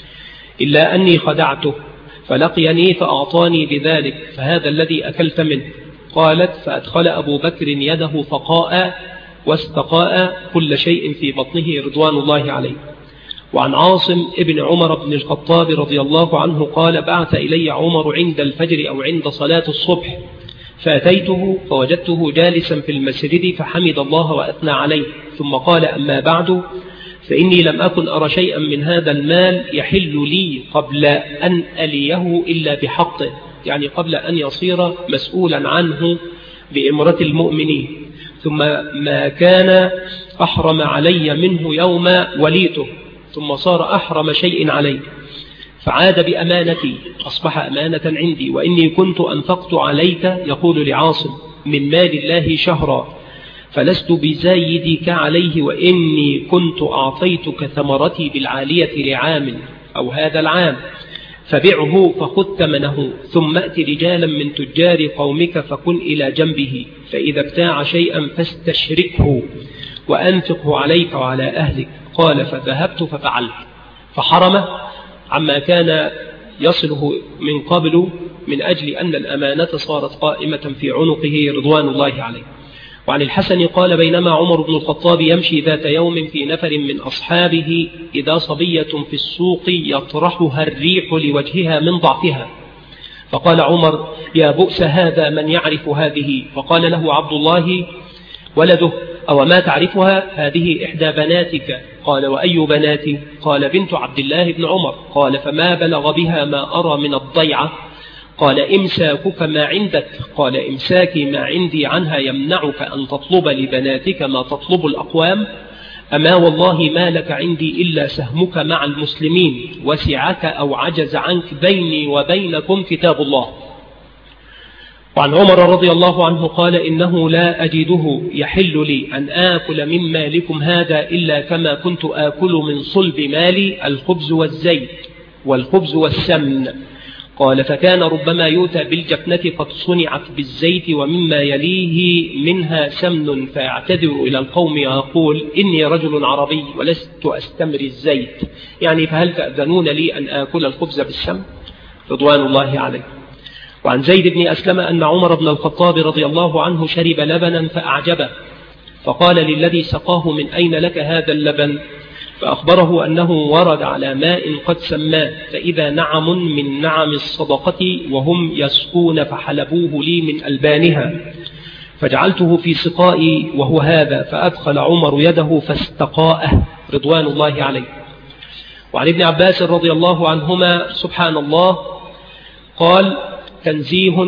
إلا أني خدعته فلقيني فأعطاني بذلك، فهذا الذي أكلت منه. قالت فأدخل أبو بكر يده فقاء واستقاء كل شيء في بطنه رضوان الله عليه. وعن عاصم ابن عمر بن الخطاب رضي الله عنه قال بعث إلي عمر عند الفجر أو عند صلاة الصبح، فأتيته فوجدته جالسا في المسجد فحمد الله وأثنى عليه، ثم قال أما بعد فإني لم أكن أرى شيئا من هذا المال يحل لي قبل أن أليه إلا بحقه، يعني قبل أن يصير مسؤولا عنه بإمرة المؤمنين، ثم ما كان أحرم علي منه يوم وليته، ثم صار أحرم شيء علي، فعاد بأمانتي أصبح أمانة عندي، وإني كنت أنفقت عليك يقول لعاصم من مال الله شهرا، فلست بزايدك عليه، وإني كنت أعطيتك ثمرتي بالعالية لعام أو هذا العام، فبعه فخذ ثمنه، ثم أت رجالا من تجار قومك فكن إلى جنبه، فإذا ابتاع شيئا فاستشركه وأنفقه عليك وعلى أهلك. قال فذهبت ففعلت، فحرم عما كان يصله من قبل من أجل أن الأمانة صارت قائمة في عنقه رضوان الله عليه. وعن الحسن قال بينما عمر بن الخطاب يمشي ذات يوم في نفر من أصحابه إذا صبية في السوق يطرحها الريح لوجهها من ضعفها، فقال عمر يا بؤس هذا من يعرف هذه؟ فقال له عبد الله ولده أو ما تعرفها؟ هذه إحدى بناتك. قال وأي بناتي؟ قال بنت عبد الله بن عمر. قال فما بلغ بها ما أرى من الضيعة؟ قال إمساكك ما عندك. قال إمساكي ما عندي عنها يمنعك أن تطلب لبناتك ما تطلب الأقوام؟ أما والله ما لك عندي إلا سهمك مع المسلمين، وسعك أو عجز عنك بيني وبينكم كتاب الله. وعن عمر رضي الله عنه قال إنه لا أجده يحل لي أن آكل من مالكم هذا إلا كما كنت آكل من صلب مالي الخبز والزيت والخبز والسمن. قال فكان ربما يؤتى بالجفنة قد صنعت بالزيت ومما يليه منها سمن، فيعتذر إلى القوم ويقول إني رجل عربي ولست أستمري الزيت، يعني فهل تأذنون لي أن آكل الخبز بالسمن؟ رضوان الله عليه. وعن زيد بن أسلم أن عمر بن الخطاب رضي الله عنه شرب لبنا فأعجبه، فقال للذي سقاه من أين لك هذا اللبن؟ فأخبره أنه ورد على ماء قد سماه، فإذا نعم من نعم الصدقة وهم يسقون فحلبوه لي من ألبانها، فجعلته في سقائي وهو هذا، فأدخل عمر يده فاستقاءه رضوان الله عليه. وعن ابن عباس رضي الله عنهما سبحان الله قال تنزيه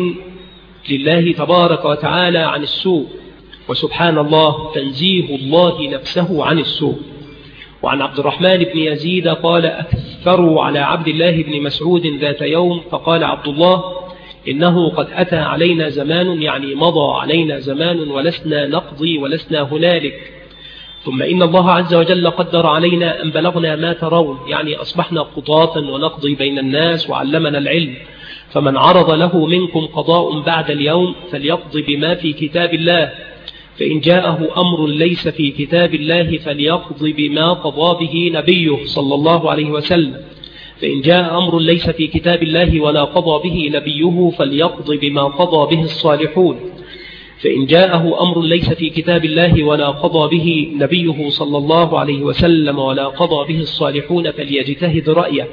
لله تبارك وتعالى عن السوء، وسبحان الله تنزيه الله نفسه عن السوء. وعن عبد الرحمن بن يزيد قال أكثروا على عبد الله بن مسعود ذات يوم، فقال عبد الله إنه قد أتى علينا زمان، يعني مضى علينا زمان ولسنا نقضي ولسنا هنالك، ثم إن الله عز وجل قدر علينا أن بلغنا ما ترون، يعني أصبحنا قضاة ونقضي بين الناس وعلمنا العلم، فمن عرض له منكم قضاء بعد اليوم فليقضي بما في كتاب الله، فإن جاءه أمر ليس في كتاب الله فليقضي بما قضى به نبيه صلى الله عليه وسلم، فإن جاء أمر ليس في كتاب الله ولا قضى به نبيه فليقضي بما قضى به الصالحون، فإن جاءه أمر ليس في كتاب الله ولا قضى به نبيه صلى الله عليه وسلم ولا قضى به الصالحون فليجتهد رأيه،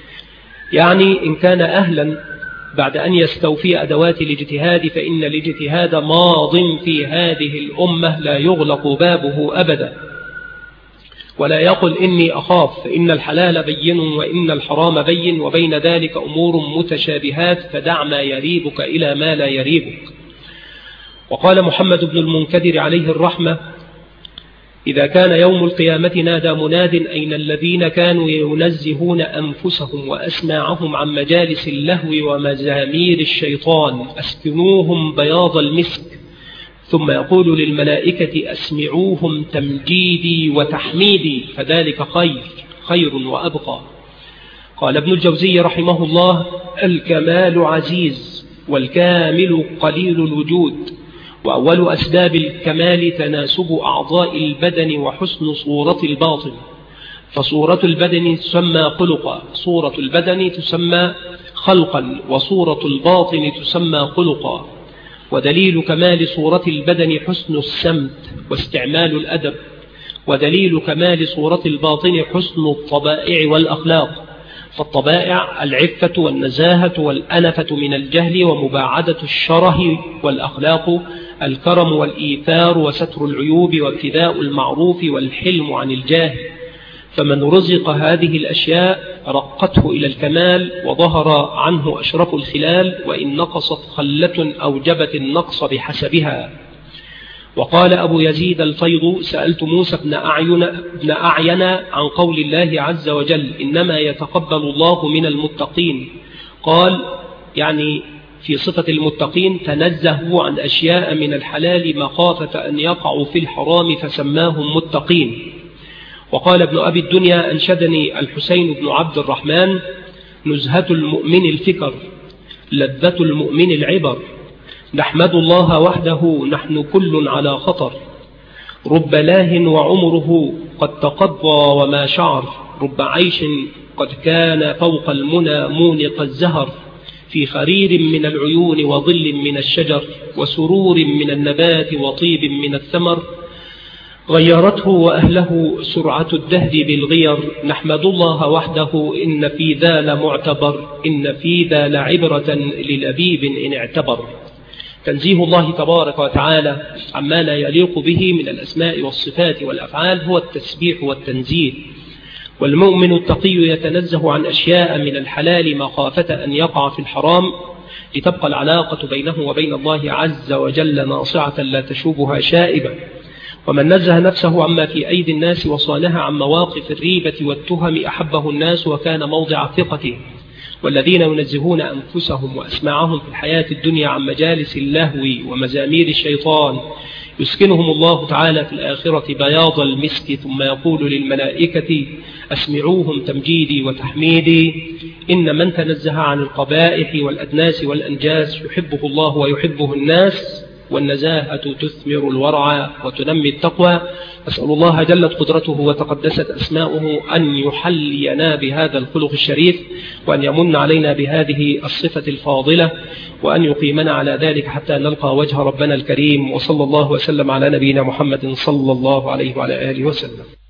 يعني إن كان أهلا بعد أن يستوفي أدوات الاجتهاد فإن الاجتهاد ماض في هذه الأمة لا يغلق بابه أبدا، ولا يقل إني أخاف، فإن الحلال بين وإن الحرام بين، وبين ذلك أمور متشابهات، فدع ما يريبك إلى ما لا يريبك. وقال محمد بن المنكدر عليه الرحمة إذا كان يوم القيامة نادى مناد أين الذين كانوا ينزهون أنفسهم وأسماعهم عن مجالس اللهو ومزامير الشيطان أسكنوهم بياض المسك، ثم يقول للملائكة أسمعوهم تمجيدي وتحميدي فذلك خير خير وأبقى. قال ابن الجوزي رحمه الله الكمال عزيز والكامل قليل الوجود، وأول أسباب الكمال تناسب أعضاء البدن وحسن صورة الباطن، فصورة البدن تسمى خلقا، صورة البدن تسمى خلقا، وصورة الباطن تسمى خلقا. ودليل كمال صورة البدن حسن السمت واستعمال الأدب، ودليل كمال صورة الباطن حسن الطبائع والأخلاق، فالطبائع العفة والنزاهة والأنفة من الجهل ومباعدة الشره، والأخلاق الكرم والإيثار وستر العيوب وابتداء المعروف والحلم عن الجاهل، فمن رزق هذه الأشياء رقته إلى الكمال وظهر عنه أشرف الخلال، وإن نقصت خلة أوجبت النقص بحسبها. وقال أبو يزيد الفيض سألت موسى بن أعين, بن أعين عن قول الله عز وجل إنما يتقبل الله من المتقين، قال يعني في صفة المتقين تنزهوا عن أشياء من الحلال مخافة أن يقعوا في الحرام فسماهم متقين. وقال ابن أبي الدنيا أنشدني الحسين بن عبد الرحمن نزهة المؤمن الفكر لذة المؤمن العبر، نحمد الله وحده نحن كل على خطر، رب لاه وعمره قد تقضى وما شعر، رب عيش قد كان فوق المنى مونق الزهر، في خرير من العيون وظل من الشجر وسرور من النبات وطيب من الثمر، غيرته وأهله سرعة الدهر بالغير. نحمد الله وحده إن في ذا لمعتبر، إن في ذا لعبرة للأبيب إن اعتبر. تنزيه الله تبارك وتعالى عما لا يليق به من الأسماء والصفات والأفعال هو التسبيح والتنزيه. والمؤمن التقي يتنزه عن أشياء من الحلال مخافة أن يقع في الحرام، لتبقى العلاقة بينه وبين الله عز وجل ناصعة لا تشوبها شائبة. ومن نزه نفسه عما في أيدي الناس وصانها عن مواقف الريبة والتهم أحبه الناس وكان موضع ثقته. والذين ينزهون أنفسهم وأسماعهم في الحياة الدنيا عن مجالس اللهو ومزامير الشيطان يسكنهم الله تعالى في الآخرة بياض المسك، ثم يقول للملائكة أسمعوهم تمجيدي وتحميدي. إن من تنزه عن القبائح والأدناس والأنجاس يحبه الله ويحبه الناس، والنزاهة تثمر الورع وتنمي التقوى. أسأل الله جلت قدرته وتقدست أسماؤه أن يحلينا بهذا الخلق الشريف، وأن يمن علينا بهذه الصفة الفاضلة، وأن يقيمنا على ذلك حتى نلقى وجه ربنا الكريم. وصلى الله وسلم على نبينا محمد صلى الله عليه وعلى آله وسلم.